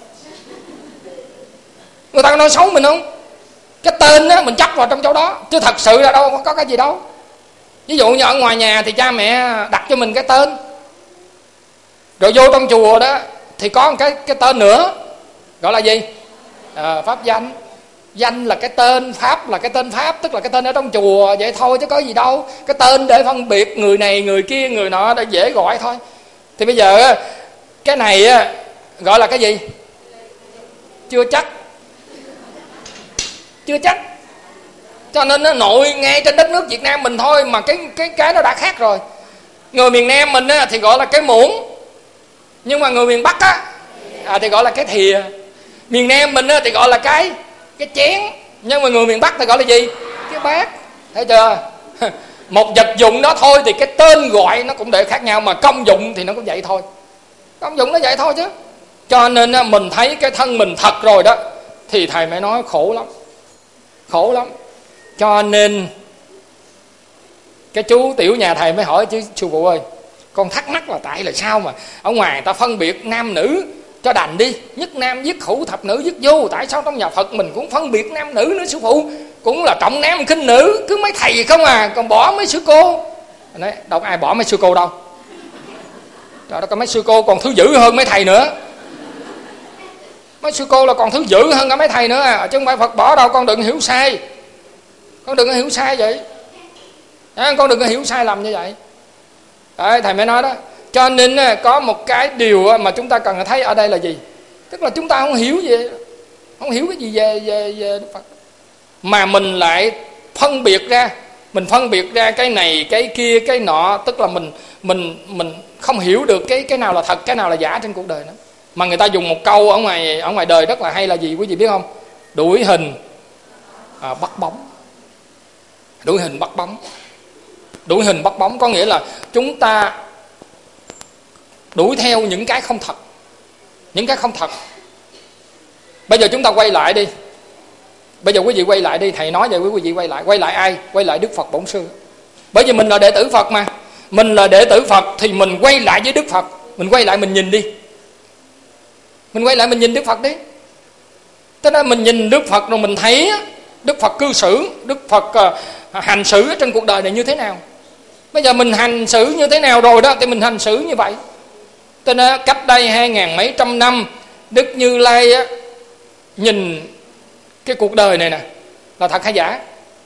Người ta có nói xấu mình không? Cái tên á mình chấp vào trong chỗ đó, chứ thật sự là đâu có cái gì đâu. Ví dụ như ở ngoài nhà thì cha mẹ đặt cho mình cái tên, rồi vô trong chùa đó thì có một cái tên nữa, gọi là gì? Pháp danh. Danh là cái tên, pháp là cái tên pháp, tức là cái tên ở trong chùa vậy thôi chứ có gì đâu. Cái tên để phân biệt người này người kia người nọ để dễ gọi thôi. Thì bây giờ cái này gọi là cái gì? Chưa chắc. Cho nên nó nội ngay trên đất nước Việt Nam mình thôi mà cái nó đã khác rồi. Người miền Nam mình thì gọi là cái muỗng, nhưng mà người miền Bắc thì gọi là cái thìa. Miền Nam mình thì gọi là cái chén, nhưng mà người miền Bắc thì gọi là gì? Cái bát. Thấy chưa? Một vật dụng đó thôi thì cái tên gọi nó cũng để khác nhau, mà công dụng thì nó cũng vậy thôi. Công dụng nó vậy thôi chứ. Cho nên mình thấy cái thân mình thật rồi đó thì thầy mới nói khổ lắm. Khổ lắm. Cho nên cái chú tiểu nhà thầy mới hỏi chứ sư phụ ơi, con thắc mắc là tại là sao mà ở ngoài người ta phân biệt nam nữ cho đành đi, nhất nam nhất hữu thập nữ nhất vô, tại sao trong nhà Phật mình cũng phân biệt nam nữ nữa sư phụ? Cũng là trọng nam khinh nữ, cứ mấy thầy không à, còn bỏ mấy sư cô. Nói đâu có ai bỏ mấy sư cô đâu. Trời ơi, có mấy sư cô còn thứ dữ hơn mấy thầy nữa. Mấy sư cô là còn thứ dữ hơn cả mấy thầy nữa chứ không phải Phật bỏ đâu. Con đừng hiểu sai. Con đừng có hiểu sai vậy. Con đừng có hiểu sai lầm như vậy. Đấy, thầy mới nói đó. Cho nên có một cái điều mà chúng ta cần thấy ở đây là gì? Tức là chúng ta không hiểu gì, không hiểu cái gì về Đức Phật, mà mình lại phân biệt ra. Mình phân biệt ra cái này, cái kia, cái nọ. Tức là mình không hiểu được cái nào là thật, cái nào là giả trên cuộc đời nữa. Mà người ta dùng một câu ở ngoài đời rất là hay là gì quý vị biết không? Đuổi hình bắt bóng. Đuổi hình bắt bóng. Đuổi hình bắt bóng có nghĩa là chúng ta đuổi theo những cái không thật. Những cái không thật. Bây giờ chúng ta quay lại đi. Bây giờ quý vị quay lại đi. Thầy nói vậy quý vị quay lại. Quay lại ai? Quay lại Đức Phật Bổn Sư. Bởi vì mình là đệ tử Phật mà. Mình là đệ tử Phật thì mình quay lại với Đức Phật. Mình quay lại mình nhìn đi. Mình quay lại mình nhìn Đức Phật đi. Thế nên mình nhìn Đức Phật rồi mình thấy Đức Phật cư xử, Đức Phật hành xử trên cuộc đời này như thế nào. Bây giờ mình hành xử như thế nào rồi đó thì mình hành xử như vậy. Thế nên cách đây 2000 mấy trăm năm, Đức Như Lai nhìn cái cuộc đời này nè là thật hay giả?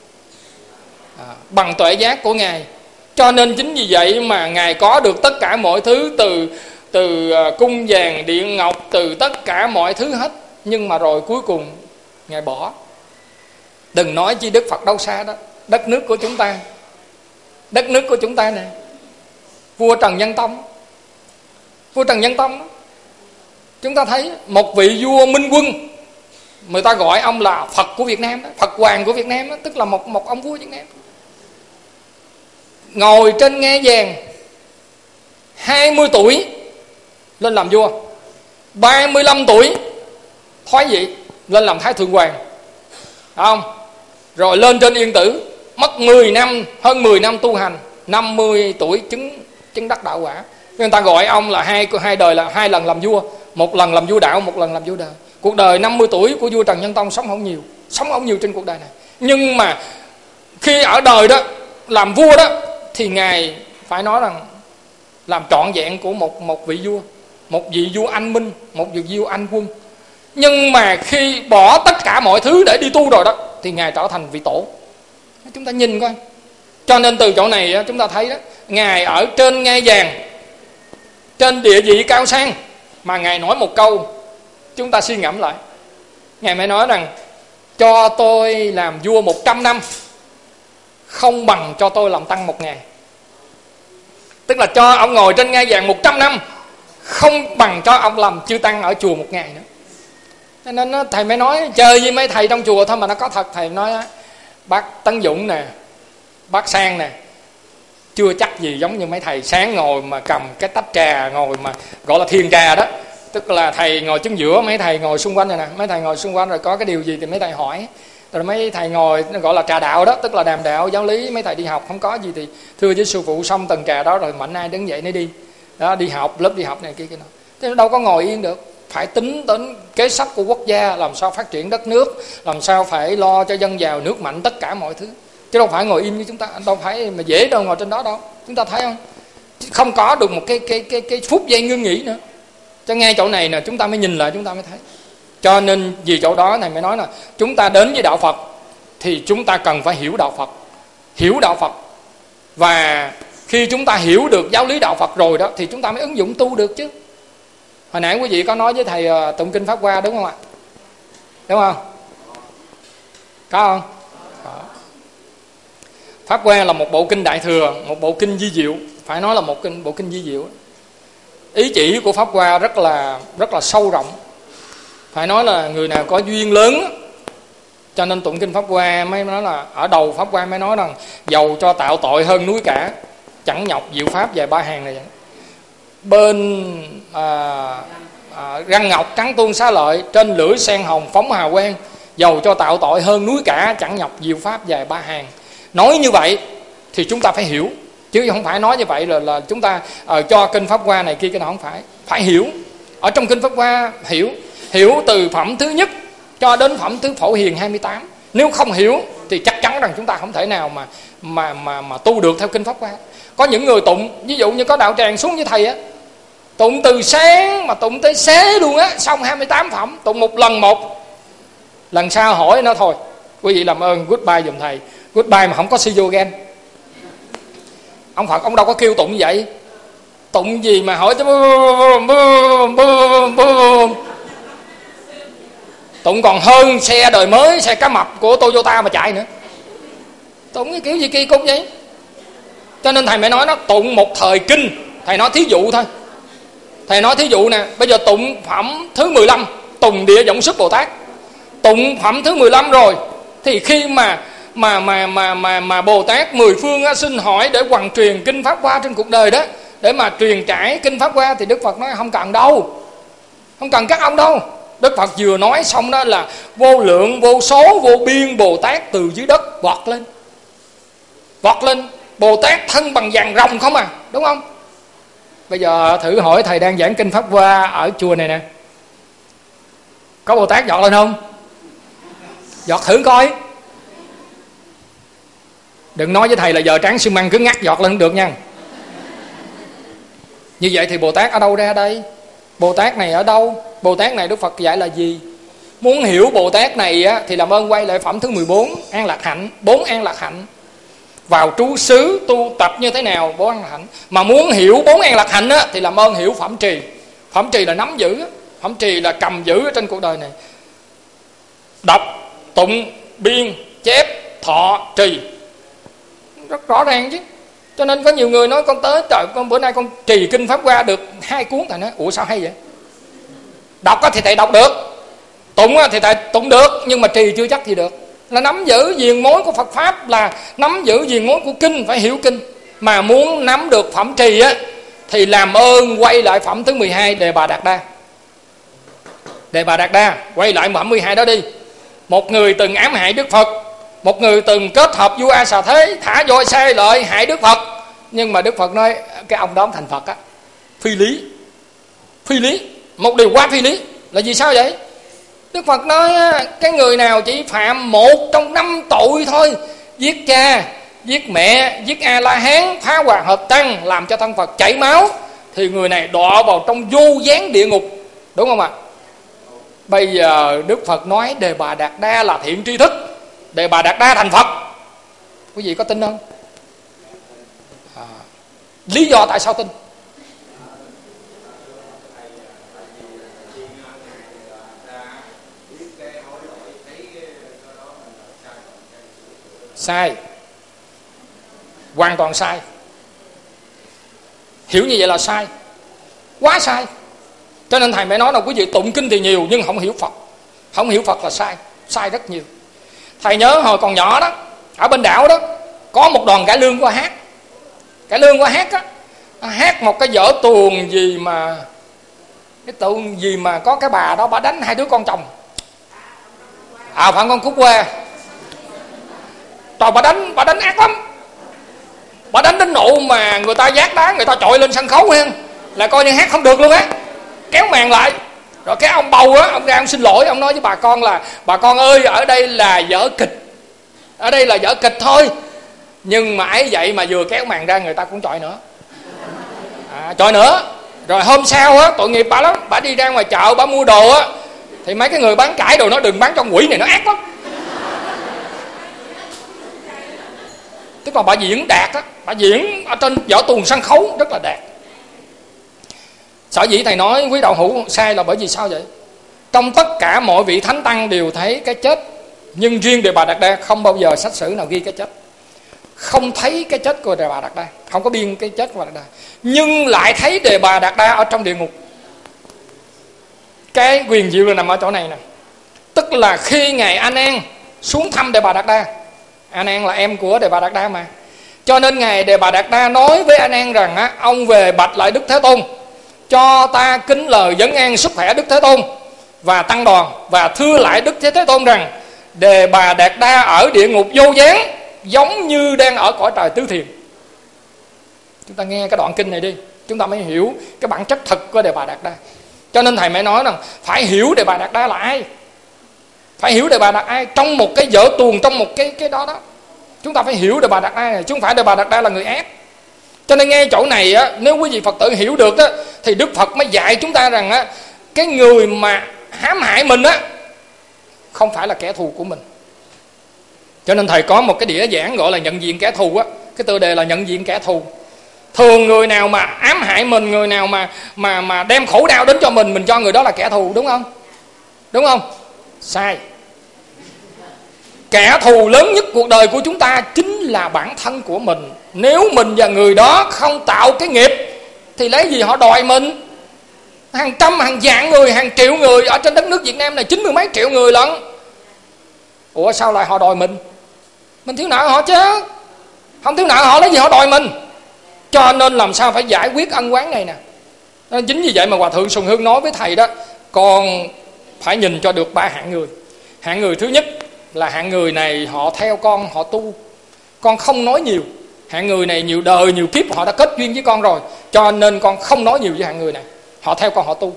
Bằng tuệ giác của Ngài. Cho nên chính vì vậy mà Ngài có được tất cả mọi thứ, từ cung vàng điện ngọc, từ tất cả mọi thứ hết. Nhưng mà rồi cuối cùng Ngài bỏ. Đừng nói chi Đức Phật đâu xa đó, đất nước của chúng ta. Đất nước của chúng ta này, vua Trần Nhân Tông. Vua Trần Nhân Tông đó, chúng ta thấy một vị vua minh quân, người ta gọi ông là Phật của Việt Nam đó, Phật Hoàng của Việt Nam đó, tức là một ông vua Việt Nam. Ngồi trên ngai vàng 20 tuổi lên làm vua, 35 tuổi thoái vị lên làm Thái Thượng Hoàng, phải không? Rồi lên trên Yên Tử, mất 10 năm, hơn 10 năm tu hành, 50 tuổi chứng đắc đạo quả. Người ta gọi ông là hai đời là 2 lần làm vua, một lần làm vua đạo, một lần làm vua đời. Cuộc đời 50 tuổi của vua Trần Nhân Tông sống không nhiều trên cuộc đời này. Nhưng mà khi ở đời đó làm vua đó thì Ngài phải nói rằng làm trọn vẹn của một vị vua, một vị vua anh minh, một vị vua anh quân. Nhưng mà khi bỏ tất cả mọi thứ để đi tu rồi đó thì Ngài trở thành vị tổ. Chúng ta nhìn coi. Cho nên từ chỗ này chúng ta thấy đó, Ngài ở trên ngai vàng, trên địa vị cao sang, mà Ngài nói một câu chúng ta suy ngẫm lại. Ngài mới nói rằng cho tôi làm vua 100 năm không bằng cho tôi làm tăng 1 ngày. Tức là cho ông ngồi trên ngai vàng 100 năm không bằng cho ông làm chư tăng ở chùa 1 ngày nữa. Cho nên thầy mới nói chơi với mấy thầy trong chùa thôi mà nó có thật. Thầy nói bác Tấn Dũng nè, bác Sang nè, chưa chắc gì giống như mấy thầy sáng ngồi mà cầm cái tách trà, ngồi mà gọi là thiền trà đó. Tức là thầy ngồi chính giữa, mấy thầy ngồi xung quanh này nè. Mấy thầy ngồi xung quanh rồi có cái điều gì thì mấy thầy hỏi. Rồi mấy thầy ngồi gọi là trà đạo đó, tức là đàm đạo giáo lý. Mấy thầy đi học không có gì thì thưa với sư phụ xong tầng trà đó rồi mạnh ai đứng dậy nó đi đó, đi học, lớp đi học này kia kia nọ. Thế đâu có ngồi yên được, phải tính đến kế sách của quốc gia, làm sao phát triển đất nước, làm sao phải lo cho dân giàu nước mạnh, tất cả mọi thứ. Chứ đâu phải ngồi im như chúng ta, đâu phải mà dễ đâu ngồi trên đó đâu. Chúng ta thấy không? Không có được một cái phút giây ngưng nghỉ nữa. Cho ngay chỗ này nè chúng ta mới nhìn lại, chúng ta mới thấy. Cho nên vì chỗ đó này mới nói là chúng ta đến với đạo Phật thì chúng ta cần phải hiểu đạo Phật. Hiểu đạo Phật. Và khi chúng ta hiểu được giáo lý đạo Phật rồi đó thì chúng ta mới ứng dụng tu được chứ. Hồi nãy quý vị có nói với thầy tụng kinh Pháp Hoa đúng không ạ? Đúng không? Có không? Có. Pháp Hoa là một bộ kinh Đại Thừa, một bộ kinh vi diệu, phải nói là bộ kinh vi diệu. Ý chỉ của Pháp Hoa rất là sâu rộng. Phải nói là người nào có duyên lớn cho nên tụng kinh Pháp Hoa mới nói là ở đầu Pháp Hoa mới nói rằng dầu cho tạo tội hơn núi cả, chẳng nhọc diệu pháp vài 3 hàng này vậy. Bên răng ngọc trắng tuôn xá lợi, trên lưỡi sen hồng phóng hào quang, dầu cho tạo tội hơn núi cả, chẳng nhọc diệu pháp vài 3 hàng. Nói như vậy thì chúng ta phải hiểu, chứ không phải nói như vậy là chúng ta cho kinh Pháp Hoa này kia cái nào, không phải. Phải hiểu. Ở trong kinh Pháp Hoa hiểu từ phẩm thứ nhất cho đến phẩm thứ Phổ Hiền 28. Nếu không hiểu thì chắc chắn rằng chúng ta không thể nào mà tu được theo kinh Pháp Hoa. Có những người tụng, ví dụ như có đạo tràng xuống với thầy á, tụng từ sáng mà tụng tới xế luôn á, xong 28 phẩm, tụng một lần một. Lần sau hỏi nó thôi, quý vị làm ơn goodbye giùm thầy. Goodbye mà không có see you again. Ông Phật ông đâu có kêu tụng vậy. Tụng gì mà hỏi tụng còn hơn xe đời mới, xe cá mập của Toyota mà chạy nữa. Tụng cái kiểu gì kỳ cục vậy. Cho nên thầy mới nói nó tụng một thời kinh. Thầy nói thí dụ thôi. Thầy nói thí dụ nè, bây giờ tụng phẩm thứ 15 Tùng Địa Vọng Sức Bồ Tát. Tụng phẩm thứ 15 rồi thì khi mà Bồ Tát 10 phương xin hỏi để hoằng truyền kinh Pháp Hoa trên cuộc đời đó, để mà truyền trải kinh Pháp Hoa, thì Đức Phật nói không cần đâu, không cần các ông đâu. Đức Phật vừa nói xong đó là vô lượng vô số vô biên Bồ Tát từ dưới đất vọt lên. Bồ Tát thân bằng vàng rồng không à, đúng không? Bây giờ thử hỏi thầy đang giảng kinh Pháp Hoa ở chùa này nè, Có Bồ Tát giọt lên không? Giọt thử coi. Đừng nói với thầy là giờ tráng xi măng cứ ngắt giọt lên không được nha. Như vậy thì Bồ Tát ở đâu ra đây? Bồ Tát này ở đâu? Bồ Tát này Đức Phật dạy là gì? Muốn hiểu Bồ Tát này á, thì làm ơn quay lại phẩm thứ 14, an lạc hạnh. 4 an lạc hạnh. Vào trú xứ tu tập như thế nào? 4 an lạc hạnh. Mà muốn hiểu 4 an lạc hạnh á, thì làm ơn hiểu phẩm trì. Phẩm trì là nắm giữ, phẩm trì là cầm giữ ở trên cuộc đời này. Đọc, tụng, biên, chép, thọ, trì. Rất rõ ràng chứ. Cho nên có nhiều người nói con tới, trời, con bữa nay con trì kinh Pháp Hoa được 2 cuốn. Thầy nói, ủa sao hay vậy? Đọc thì thầy đọc được, tụng thì thầy tụng được, nhưng mà trì chưa chắc thì được. Là nắm giữ viền mối của Phật Pháp, là nắm giữ viền mối của kinh, phải hiểu kinh. Mà muốn nắm được phẩm trì á, thì làm ơn quay lại phẩm thứ 12, Đề Bà Đạt Đa. Đề Bà Đạt Đa, quay lại phẩm 12 đó đi. Một người từng ám hại Đức Phật, một người từng kết hợp vua A Xà Thế, thả voi sai lợi hại Đức Phật. Nhưng mà Đức Phật nói cái ông đó thành Phật á, phi lý. Phi lý, một điều quá phi lý. Là vì sao vậy? Đức Phật nói cái người nào chỉ phạm 1 trong 5 tội thôi, giết cha, giết mẹ, giết A-la-hán, phá hòa hợp tăng, làm cho thân Phật chảy máu, thì người này đọa vào trong vô gián địa ngục. Đúng không ạ? Bây giờ Đức Phật nói Đề Bà Đạt Đa là thiện tri thức, Đề Bà Đạt Đa thành Phật. Quý vị có tin không? Lý do tại sao tin? Sai. Hoàn toàn sai. Hiểu như vậy là sai. Quá sai. Cho nên thầy mới nói là quý vị tụng kinh thì nhiều, nhưng không hiểu Phật. Không hiểu Phật là sai. Sai rất nhiều. Thầy nhớ hồi còn nhỏ đó, ở bên đảo đó, có một đoàn cải lương qua hát. Cải lương qua hát á, hát một cái vở tuồng gì mà, cái tuồng gì mà có cái bà đó, bà đánh 2 đứa con chồng. Phạm Con Cúc Hoa. Trời, bà đánh ác lắm. Bà đánh đến nộ mà người ta vác đá, người ta chọi lên sân khấu hen, là coi như hát không được luôn á. Kéo màn lại. Rồi cái ông bầu á, ông ra ông xin lỗi, ông nói với bà con là: bà con ơi, ở đây là vở kịch, ở đây là vở kịch thôi. Nhưng mà ấy vậy mà vừa kéo màn ra người ta cũng chọi nữa. Chọi nữa. Rồi hôm sau á, tội nghiệp bà lắm, bà đi ra ngoài chợ bà mua đồ á, thì mấy cái người bán cải đồ nó đừng bán cho quỷ này, nó ác lắm. Tức là bà diễn đạt á, bà diễn ở trên vở tuồng sân khấu rất là đạt. Sở dĩ thầy nói quý đạo hữu sai là bởi vì sao vậy? Trong tất cả mọi vị thánh tăng đều thấy cái chết, nhưng riêng Đề Bà Đạt Đa không bao giờ sách sử nào ghi cái chết. Không thấy cái chết của Đề Bà Đạt Đa, không có biên cái chết của Bà Đạt Đa, nhưng lại thấy Đề Bà Đạt Đa ở trong địa ngục. Cái quyền diệu là nằm ở chỗ này nè. Tức là khi Ngài A Nan xuống thăm Đề Bà Đạt Đa, A Nan là em của Đề Bà Đạt Đa mà, cho nên Ngài Đề Bà Đạt Đa nói với A Nan rằng á, ông về bạch lại Đức Thế Tôn, cho ta kính lời vấn an sức khỏe Đức Thế Tôn và tăng đoàn, và thưa lại Đức Thế Tôn rằng Đề Bà Đạt Đa ở địa ngục vô gián, giống như đang ở cõi trời tứ thiền. Chúng ta nghe cái đoạn kinh này đi, chúng ta mới hiểu cái bản chất thực của Đề Bà Đạt Đa. Cho nên thầy mới nói rằng phải hiểu Đề Bà Đạt Đa là ai. Phải hiểu Đề Bà Đạt ai trong một cái vở tuồng, trong một cái đó đó. Chúng ta phải hiểu Đề Bà Đạt Đa này, chứ không phải Đề Bà Đạt Đa là người ác. Cho nên ngay chỗ này á, nếu quý vị Phật tử hiểu được đó, thì Đức Phật mới dạy chúng ta rằng á, cái người mà hãm hại mình á, không phải là kẻ thù của mình. Cho nên thầy có một cái đĩa giảng gọi là nhận diện kẻ thù á. Cái tựa đề là nhận diện kẻ thù. Thường người nào mà ám hại mình, người nào mà đem khổ đau đến cho mình cho người đó là kẻ thù, đúng không? Đúng không? Sai. Kẻ thù lớn nhất cuộc đời của chúng ta chính là bản thân của mình. Nếu mình và người đó không tạo cái nghiệp thì lấy gì họ đòi mình? Hàng trăm, hàng vạn người, hàng triệu người ở trên đất nước Việt Nam này, 90 mấy triệu người lận. Ủa sao lại họ đòi mình? Mình thiếu nợ họ chứ. Không thiếu nợ họ lấy gì họ đòi mình? Cho nên làm sao phải giải quyết ân oán này nè. Nên chính vì vậy mà Hòa Thượng Sùng Hương nói với thầy đó, con phải nhìn cho được 3 hạng người. Hạng người thứ nhất là hạng người này họ theo con, họ tu, con không nói nhiều. Hạng người này nhiều đời nhiều kiếp họ đã kết duyên với con rồi, cho nên con không nói nhiều với hạng người này. Họ theo con, họ tu.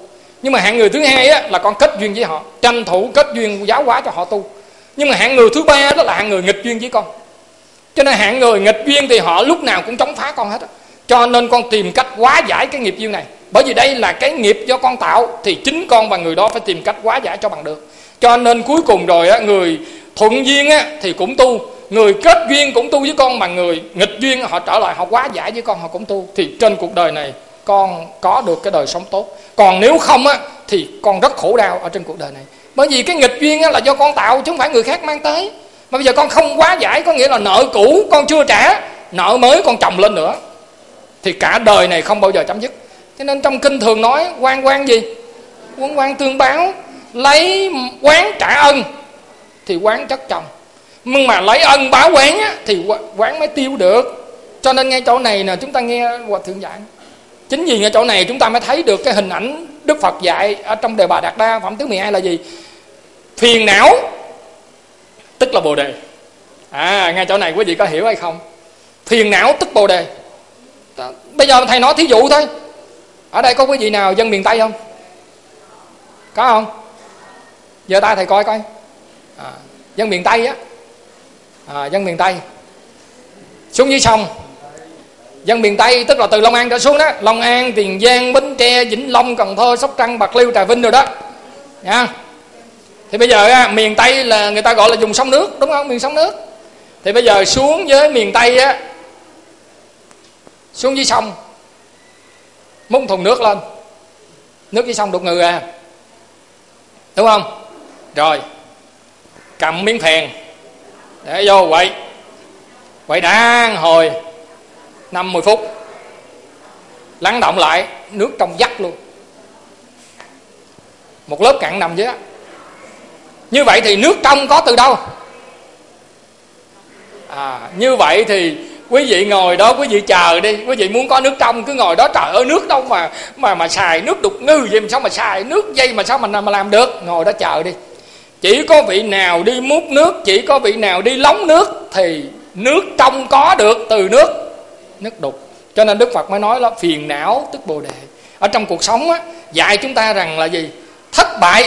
Nhưng mà hạng người thứ hai á, là con kết duyên với họ, tranh thủ kết duyên giáo hóa cho họ tu. Nhưng mà hạng người thứ ba đó là hạng người nghịch duyên với con. Cho nên hạng người nghịch duyên thì họ lúc nào cũng chống phá con hết. Cho nên con tìm cách hóa giải cái nghiệp duyên này. Bởi vì đây là cái nghiệp do con tạo, thì chính con và người đó phải tìm cách hóa giải cho bằng được. Cho nên cuối cùng rồi á, người thuận duyên á, thì cũng tu, người kết duyên cũng tu với con, mà người nghịch duyên họ trở lại họ hóa giải với con, họ cũng tu. Thì trên cuộc đời này con có được cái đời sống tốt. Còn nếu không á, thì con rất khổ đau ở trên cuộc đời này. Bởi vì cái nghịch duyên á, là do con tạo chứ không phải người khác mang tới. Mà bây giờ con không hóa giải, có nghĩa là nợ cũ con chưa trả, nợ mới con chồng lên nữa, thì cả đời này không bao giờ chấm dứt. Cho nên trong kinh thường nói quan gì? Quan tương báo. Lấy quán trả ân thì quán chất chồng, nhưng mà lấy ân báo quán á, thì quán mới tiêu được. Cho nên ngay chỗ này nè, chúng ta nghe Hòa Thượng dạy. Chính vì ngay chỗ này chúng ta mới thấy được cái hình ảnh Đức Phật dạy ở trong Đề Bà Đạt Đa phẩm thứ 12 là gì? Phiền não tức là Bồ Đề. Ngay chỗ này quý vị có hiểu hay không? Phiền não tức Bồ Đề. Bây giờ thầy nói thí dụ thôi. Ở đây có quý vị nào dân miền Tây không? Có không? Giờ ta thầy coi dân miền Tây á, dân miền Tây xuống dưới sông. Dân miền Tây tức là từ Long An trở xuống đó, Long An, Tiền Giang, Bến Tre, Vĩnh Long, Cần Thơ, Sóc Trăng, Bạc Liêu, Trà Vinh rồi đó nha. Thì bây giờ á, miền Tây là người ta gọi là vùng sông nước, đúng không? Miền sông nước. Thì bây giờ xuống với miền Tây á, xuống dưới sông múc thùng nước lên, nước dưới sông đục ngừ đúng không? Rồi cầm miếng phèn để vô quậy đàn hồi 5-10 phút, lắng động lại, nước trong vắt luôn, một lớp cặn nằm dưới đó. Như vậy thì nước trong có từ đâu? Như vậy thì quý vị ngồi đó, quý vị chờ đi. Quý vị muốn có nước trong cứ ngồi đó, trời ơi nước đâu mà xài nước đục ngư vậy, mà sao mà xài nước dây mà sao mà làm được. Ngồi đó chờ đi. Chỉ có vị nào đi múc nước, chỉ có vị nào đi lóng nước thì nước trong có được từ nước đục. Cho nên Đức Phật mới nói là phiền não tức Bồ Đề. Ở trong cuộc sống á, dạy chúng ta rằng là gì? Thất bại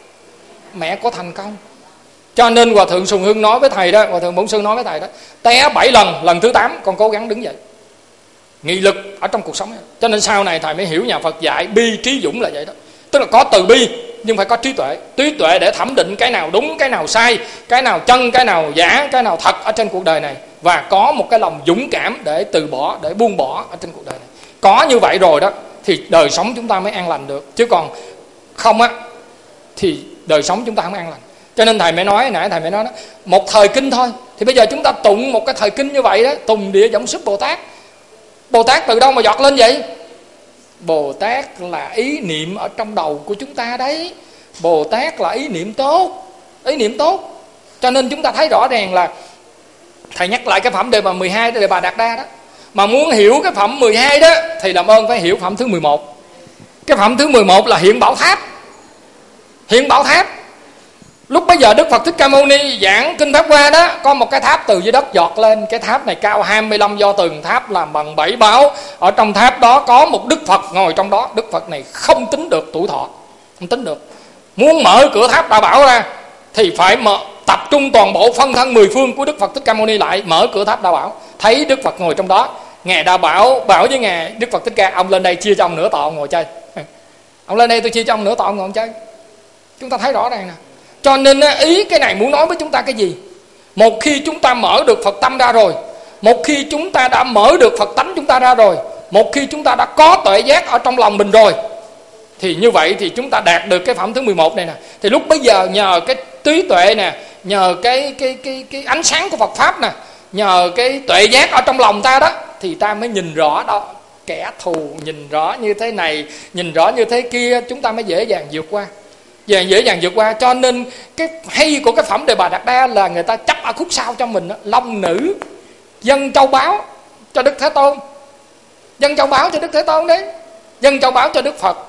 mẹ của thành công. Cho nên Hòa Thượng Sùng Hưng nói với thầy đó, Hòa Thượng Bổn Sư nói với thầy đó, té 7 lần, lần thứ 8 con cố gắng đứng dậy. Nghị lực ở trong cuộc sống này. Cho nên sau này thầy mới hiểu nhà Phật dạy bi trí dũng là vậy đó. Tức là có từ bi nhưng phải có trí tuệ. Trí tuệ để thẩm định cái nào đúng, cái nào sai, cái nào chân, cái nào giả, cái nào thật ở trên cuộc đời này. Và có một cái lòng dũng cảm để từ bỏ, để buông bỏ ở trên cuộc đời này. Có như vậy rồi đó thì đời sống chúng ta mới an lành được. Chứ còn không á thì đời sống chúng ta không an lành. Cho nên thầy mới nói, nãy thầy mới nói đó, một thời kinh thôi. Thì bây giờ chúng ta tụng một cái thời kinh như vậy đó, tùng địa giọng sức Bồ Tát. Bồ Tát từ đâu mà giọt lên vậy? Bồ Tát là ý niệm ở trong đầu của chúng ta đấy. Bồ Tát là ý niệm tốt. Ý niệm tốt. Cho nên chúng ta thấy rõ ràng là thầy nhắc lại cái phẩm Đề Bà 12, Đề Bà Đạt Đa đó. Mà muốn hiểu cái phẩm 12 đó thì làm ơn phải hiểu phẩm thứ 11. Cái phẩm thứ 11 là hiện bảo tháp. Hiện bảo tháp. Lúc bấy giờ Đức Phật Thích Ca Mâu Ni giảng kinh Pháp Hoa đó, có một cái tháp từ dưới đất giọt lên. Cái tháp này cao 25 do tường, tháp làm bằng 7 báo. Ở trong tháp đó có một Đức Phật ngồi trong đó. Đức Phật này không tính được tuổi thọ, không tính được. Muốn mở cửa tháp Đà Bảo ra thì phải tập trung toàn bộ phân thân 10 phương của Đức Phật Thích Ca Mâu Ni lại, mở cửa tháp Đà Bảo. Thấy Đức Phật ngồi trong đó. Ngài Đà Bảo bảo với Ngài Đức Phật Thích Ca, ông lên đây chia cho ông nửa tọa ngồi chơi. Ông lên đây tôi chia cho ông nửa tọa ngồi chơi. Chúng ta thấy rõ ràng nè. Cho nên ý cái này muốn nói với chúng ta cái gì? Một khi chúng ta mở được Phật tâm ra rồi, một khi chúng ta đã mở được Phật tánh chúng ta ra rồi, một khi chúng ta đã có tuệ giác ở trong lòng mình rồi, thì như vậy thì chúng ta đạt được cái phẩm thứ 11 này nè. Thì lúc bây giờ nhờ cái trí tuệ nè, nhờ cái ánh sáng của Phật Pháp nè, nhờ cái tuệ giác ở trong lòng ta đó, thì ta mới nhìn rõ đó kẻ thù, nhìn rõ như thế này, nhìn rõ như thế kia, chúng ta mới dễ dàng vượt qua. Dễ dàng vượt qua. Cho nên cái hay của cái phẩm Đề Bà Đạt Đa là người ta chấp ở khúc sau cho mình đó, long nữ dâng châu báu cho Đức Thế Tôn, dâng châu báu cho Đức Thế Tôn đấy, dâng châu báu cho Đức Phật.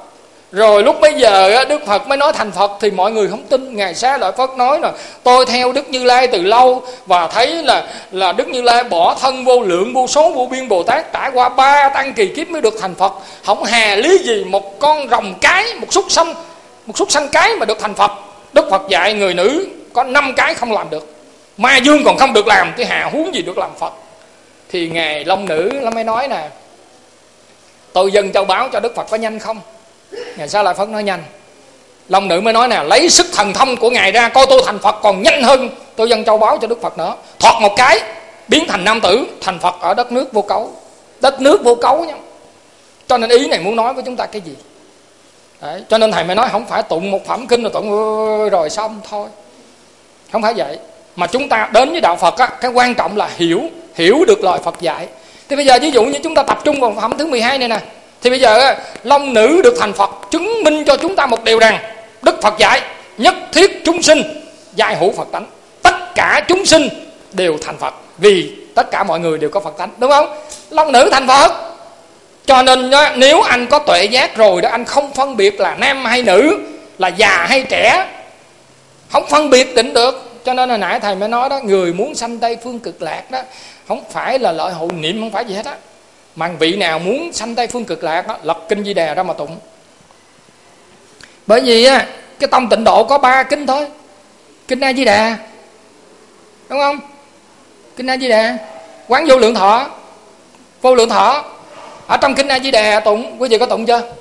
Rồi lúc bấy giờ Đức Phật mới nói thành Phật thì mọi người không tin. Ngài Xá Lợi Phất nói là tôi theo Đức Như Lai từ lâu và thấy là Đức Như Lai bỏ thân vô lượng vô số vô biên Bồ Tát, trải qua 3 tăng kỳ kiếp mới được thành Phật. Không hà lý gì một con rồng cái, một súc sanh cái mà được thành Phật. Đức Phật dạy người nữ có 5 cái không làm được, Ma Dương còn không được làm, thì hà huống gì được làm Phật. Thì Ngài Long Nữ nó mới nói nè, tôi dâng châu báu cho Đức Phật có nhanh không? Ngài Xá Lợi Phất nói nhanh. Long Nữ mới nói nè, lấy sức thần thông của Ngài ra coi tôi thành Phật còn nhanh hơn tôi dâng châu báu cho Đức Phật nữa. Thoạt một cái biến thành nam tử, thành Phật ở đất nước vô cấu. Đất nước vô cấu nha. Cho nên ý này muốn nói với chúng ta cái gì? Đấy, cho nên thầy mới nói không phải tụng một phẩm kinh rồi tụng rồi xong thôi. Không phải vậy. Mà chúng ta đến với đạo Phật á, cái quan trọng là hiểu được lời Phật dạy. Thì bây giờ ví dụ như chúng ta tập trung vào phẩm thứ 12 này nè, thì bây giờ Long Nữ được thành Phật chứng minh cho chúng ta một điều rằng Đức Phật dạy nhất thiết chúng sinh giai hữu Phật tánh. Tất cả chúng sinh đều thành Phật, vì tất cả mọi người đều có Phật tánh, đúng không? Long Nữ thành Phật. Cho nên nếu anh có tuệ giác rồi đó, anh không phân biệt là nam hay nữ, là già hay trẻ, không phân biệt định được. Cho nên hồi nãy thầy mới nói đó, người muốn sanh Tây Phương Cực Lạc đó không phải là lợi hội niệm, không phải gì hết á. Mà vị nào muốn sanh Tây Phương Cực Lạc đó, lật kinh Di Đà ra mà tụng. Bởi vì á, cái tông Tịnh Độ có 3 kinh thôi. Kinh A Di Đà, đúng không? Kinh A Di Đà, Quán Vô Lượng Thọ, Vô Lượng Thọ. Ở trong kinh A Di Đà tụng, quý vị có tụng chưa?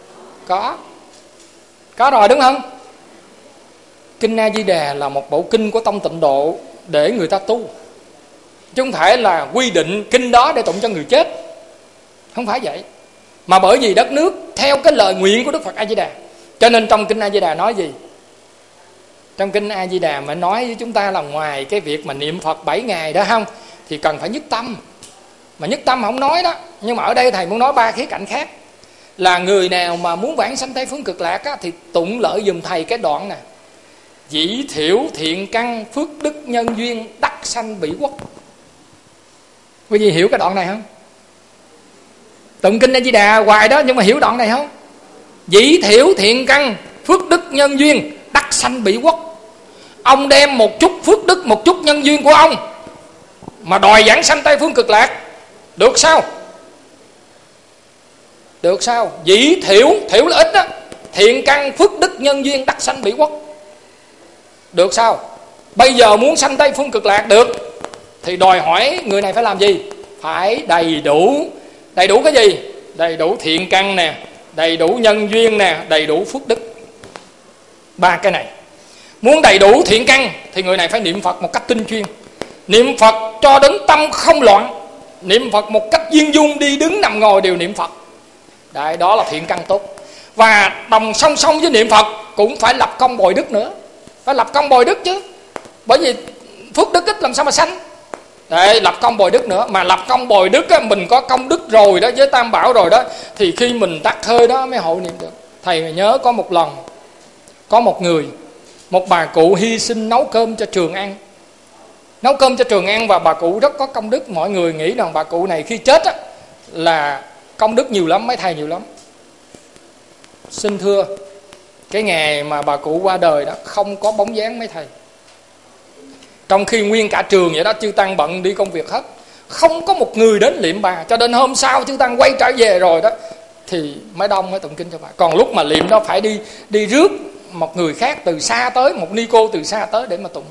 Có rồi, đúng không? Kinh A Di Đà là một bộ kinh của tông Tịnh Độ để người ta tu, chứ không phải là quy định kinh đó để tụng cho người chết. Không phải vậy. Mà bởi vì đất nước theo cái lời nguyện của Đức Phật A Di Đà, cho nên trong kinh A Di Đà nói gì? Trong kinh A Di Đà mà nói với chúng ta là ngoài cái việc mà niệm Phật 7 ngày đó không, thì cần phải nhất tâm. Mà nhất tâm không nói đó, nhưng mà ở đây thầy muốn nói 3 khía cạnh khác. Là người nào mà muốn vãng sanh Tây Phương Cực Lạc á, thì tụng lợi dùm thầy cái đoạn nè: dĩ thiểu thiện căn phước đức nhân duyên đắc sanh bỉ quốc. Quý vị hiểu cái đoạn này không? Tụng kinh A Di Đà hoài đó, nhưng mà hiểu đoạn này không? Dĩ thiểu thiện căn phước đức nhân duyên đắc sanh bỉ quốc. Ông đem một chút phước đức, một chút nhân duyên của ông mà đòi vãng sanh Tây Phương Cực Lạc, được sao? Được sao? Dĩ thiểu là ít đó, thiện căn phước đức nhân duyên đắc sanh bỉ quốc, được sao? Bây giờ muốn sanh Tây Phương Cực Lạc được thì đòi hỏi người này phải làm gì? Phải đầy đủ cái gì? Đầy đủ thiện căn nè, đầy đủ nhân duyên nè, đầy đủ phước đức. 3 cái này. Muốn đầy đủ thiện căn thì người này phải niệm Phật một cách tinh chuyên, niệm Phật cho đến tâm không loạn, niệm Phật một cách viên dung, đi đứng nằm ngồi đều niệm Phật. Đấy, đó là thiện căn tốt. Và đồng song song với niệm Phật cũng phải lập công bồi đức nữa. Phải lập công bồi đức chứ, bởi vì phước đức ít làm sao mà sanh. Đấy, lập công bồi đức nữa. Mà lập công bồi đức á, mình có công đức rồi đó, với Tam Bảo rồi đó, thì khi mình tắt hơi đó mới hộ niệm được. Thầy nhớ có một lần, có một người, một bà cụ hy sinh nấu cơm cho Trường ăn. Nấu cơm cho Trường ăn, và bà cụ rất có công đức. Mọi người nghĩ rằng bà cụ này khi chết á, là công đức nhiều lắm, mấy thầy nhiều lắm. Xin thưa, cái ngày mà bà cụ qua đời đó, không có bóng dáng mấy thầy. Trong khi nguyên cả trường vậy đó, chư tăng bận đi công việc hết, không có một người đến liệm bà. Cho đến hôm sau chư tăng quay trở về rồi đó, thì mới đông mới tụng kinh cho bà. Còn lúc mà liệm đó phải đi rước một người khác từ xa tới, một ni cô từ xa tới để mà tụng.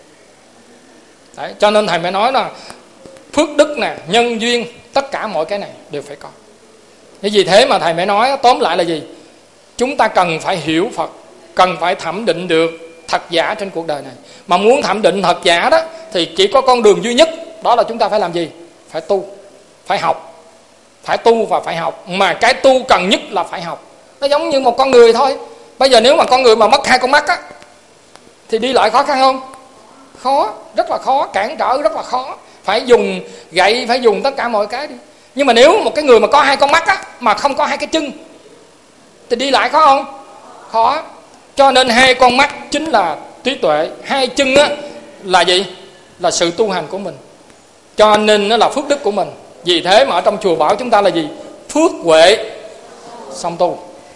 Đấy, cho nên thầy mới nói là phước đức nè, nhân duyên, tất cả mọi cái này đều phải có. Cái gì thế mà thầy mới nói tóm lại là gì? Chúng ta cần phải hiểu Phật, cần phải thẩm định được thật giả trên cuộc đời này. Mà muốn thẩm định thật giả đó thì chỉ có con đường duy nhất, đó là chúng ta phải làm gì? Phải tu, phải học. Phải tu và phải học. Mà cái tu cần nhất là phải học. Nó giống như một con người thôi. Bây giờ nếu mà con người mà mất 2 con mắt á, thì đi lại khó khăn không? Khó, rất là khó, cản trở rất là khó. Phải dùng gậy, phải dùng tất cả mọi cái đi. Nhưng mà nếu một cái người mà có 2 con mắt á, mà không có 2 cái chân, thì đi lại khó không? Khó. Cho nên 2 con mắt chính là trí tuệ, 2 chân á là gì? Là sự tu hành của mình. Cho nên nó là phước đức của mình. Vì thế mà ở trong chùa bảo chúng ta là gì? Phước huệ song tu.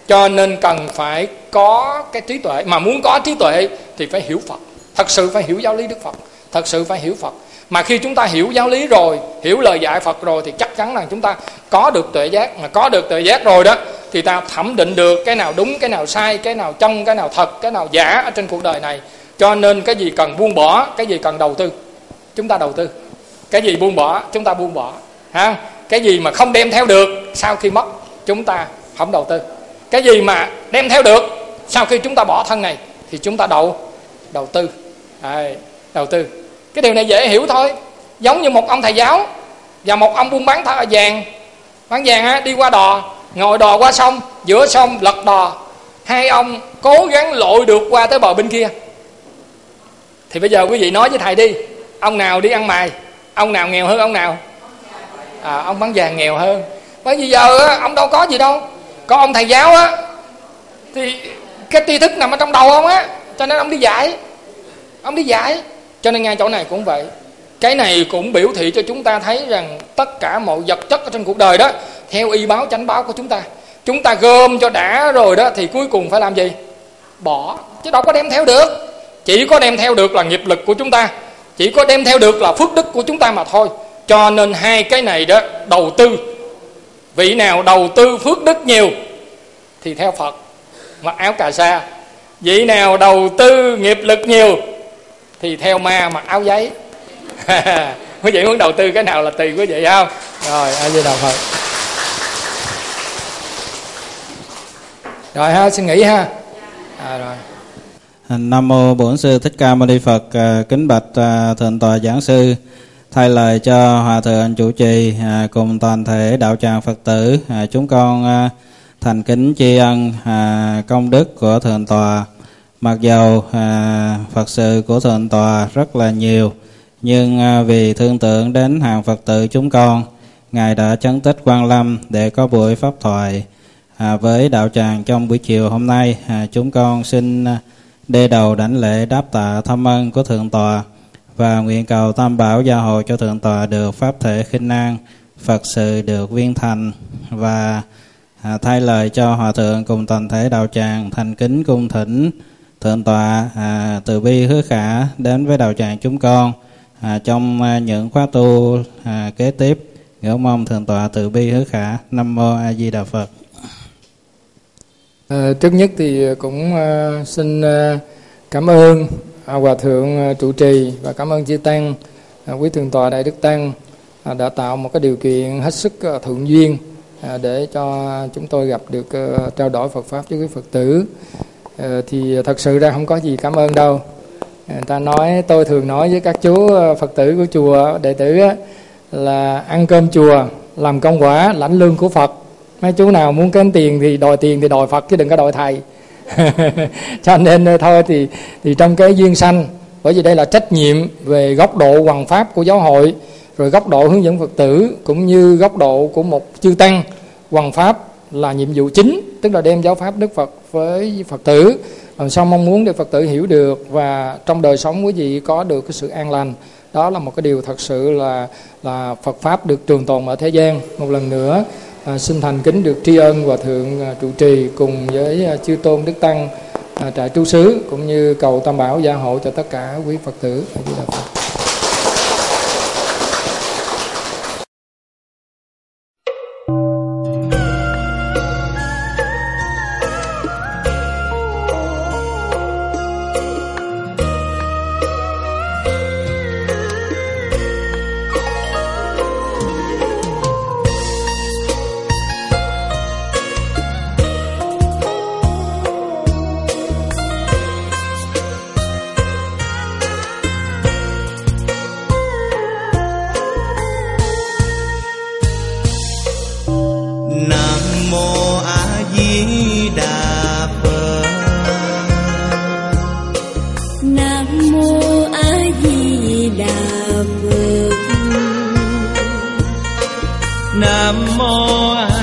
Cho nên cần phải có cái trí tuệ. Mà muốn có trí tuệ thì phải hiểu Phật, thật sự phải hiểu giáo lý Đức Phật, thật sự phải hiểu Phật. Mà khi chúng ta hiểu giáo lý rồi, hiểu lời dạy Phật rồi, thì chắc chắn là chúng ta có được tuệ giác. Mà có được tuệ giác rồi đó thì ta thẩm định được cái nào đúng, cái nào sai, cái nào trong, cái nào thật, cái nào giả ở trên cuộc đời này. Cho nên cái gì cần buông bỏ, cái gì cần đầu tư, chúng ta đầu tư. Cái gì buông bỏ, chúng ta buông bỏ. Cái gì mà không đem theo được sau khi mất, chúng ta không đầu tư. Cái gì mà đem theo được sau khi chúng ta bỏ thân này thì chúng ta đầu tư. Đầu tư. Cái điều này dễ hiểu thôi. Giống như một ông thầy giáo và một ông buôn bán vàng. Bán vàng đi qua đò, ngồi đò qua sông, giữa sông lật đò, hai ông cố gắng lội được qua tới bờ bên kia. Thì bây giờ quý vị nói với thầy đi, ông nào đi ăn mày, ông nào nghèo hơn ông nào? Ông bán vàng nghèo hơn. Bởi vì giờ ông đâu có gì đâu. Còn ông thầy giáo thì cái tri thức nằm ở trong đầu ông cho nên ông đi dạy. Cho nên ngay chỗ này cũng vậy. Cái này cũng biểu thị cho chúng ta thấy rằng tất cả mọi vật chất ở trên cuộc đời đó, theo y báo chánh báo của chúng ta gom cho đã rồi đó thì cuối cùng phải làm gì? Bỏ, chứ đâu có đem theo được. Chỉ có đem theo được là nghiệp lực của chúng ta, chỉ có đem theo được là phước đức của chúng ta mà thôi. Cho nên hai cái này đó đầu tư. Vị nào đầu tư phước đức nhiều thì theo Phật, mặc áo cà sa. Vị nào đầu tư nghiệp lực nhiều thì theo ma, mặc áo giấy. Quý vị muốn đầu tư cái nào là tùy quý vị không? Rồi, A Di Đà Phật. Rồi xin nghỉ rồi. Nam mô Bổn Sư Thích Ca Mâu Ni Phật. Kính bạch thượng tọa giảng sư, thay lời cho hòa thượng chủ trì cùng toàn thể đạo tràng Phật tử, chúng con thành kính tri ân công đức của thượng tọa. Mặc dầu Phật sự của thượng tọa rất là nhiều, nhưng vì thương tưởng đến hàng Phật tử chúng con, Ngài đã chấn tích Quang Lâm để có buổi pháp thoại với đạo tràng trong buổi chiều hôm nay. Chúng con xin đê đầu đảnh lễ đáp tạ thâm ân của thượng tọa và nguyện cầu Tam Bảo gia hộ cho thượng tọa được pháp thể khinh an, Phật sự được viên thành. Và thay lời cho hòa thượng cùng toàn thể đạo tràng thành kính cung thỉnh thượng tọa từ bi hứa khả đến với đạo tràng chúng con trong những khóa tu kế tiếp. Ngưỡng mong thượng tọa từ bi hứa khả. Nam mô A Di Đà Phật. Trước nhất thì cũng xin cảm ơn hòa thượng trụ trì và cảm ơn chư tăng, quý thượng tọa Đại Đức Tăng đã tạo một cái điều kiện hết sức thuận duyên để cho chúng tôi gặp được trao đổi Phật pháp với quý Phật tử. Thì thật sự ra không có gì cảm ơn đâu. Tôi thường nói với các chú Phật tử của chùa, đệ tử là ăn cơm chùa, làm công quả, lãnh lương của Phật. Mấy chú nào muốn kén tiền thì đòi Phật chứ đừng có đòi thầy. Cho nên thôi thì trong cái duyên sanh, bởi vì đây là trách nhiệm về góc độ hoằng pháp của giáo hội, rồi góc độ hướng dẫn Phật tử, cũng như góc độ của một chư tăng. Hoằng pháp là nhiệm vụ chính, tức là đem giáo pháp Đức Phật với Phật tử, làm sao mong muốn để Phật tử hiểu được và trong đời sống quý vị có được cái sự an lành. Đó là một cái điều thật sự là Phật pháp được trường tồn ở thế gian. Một lần nữa xin thành kính được tri ân hòa thượng trụ trì cùng với chư tôn Đức Tăng trại trú xứ, cũng như cầu Tam Bảo gia hộ cho tất cả quý Phật tử. A Di Đà Phật. Nam mô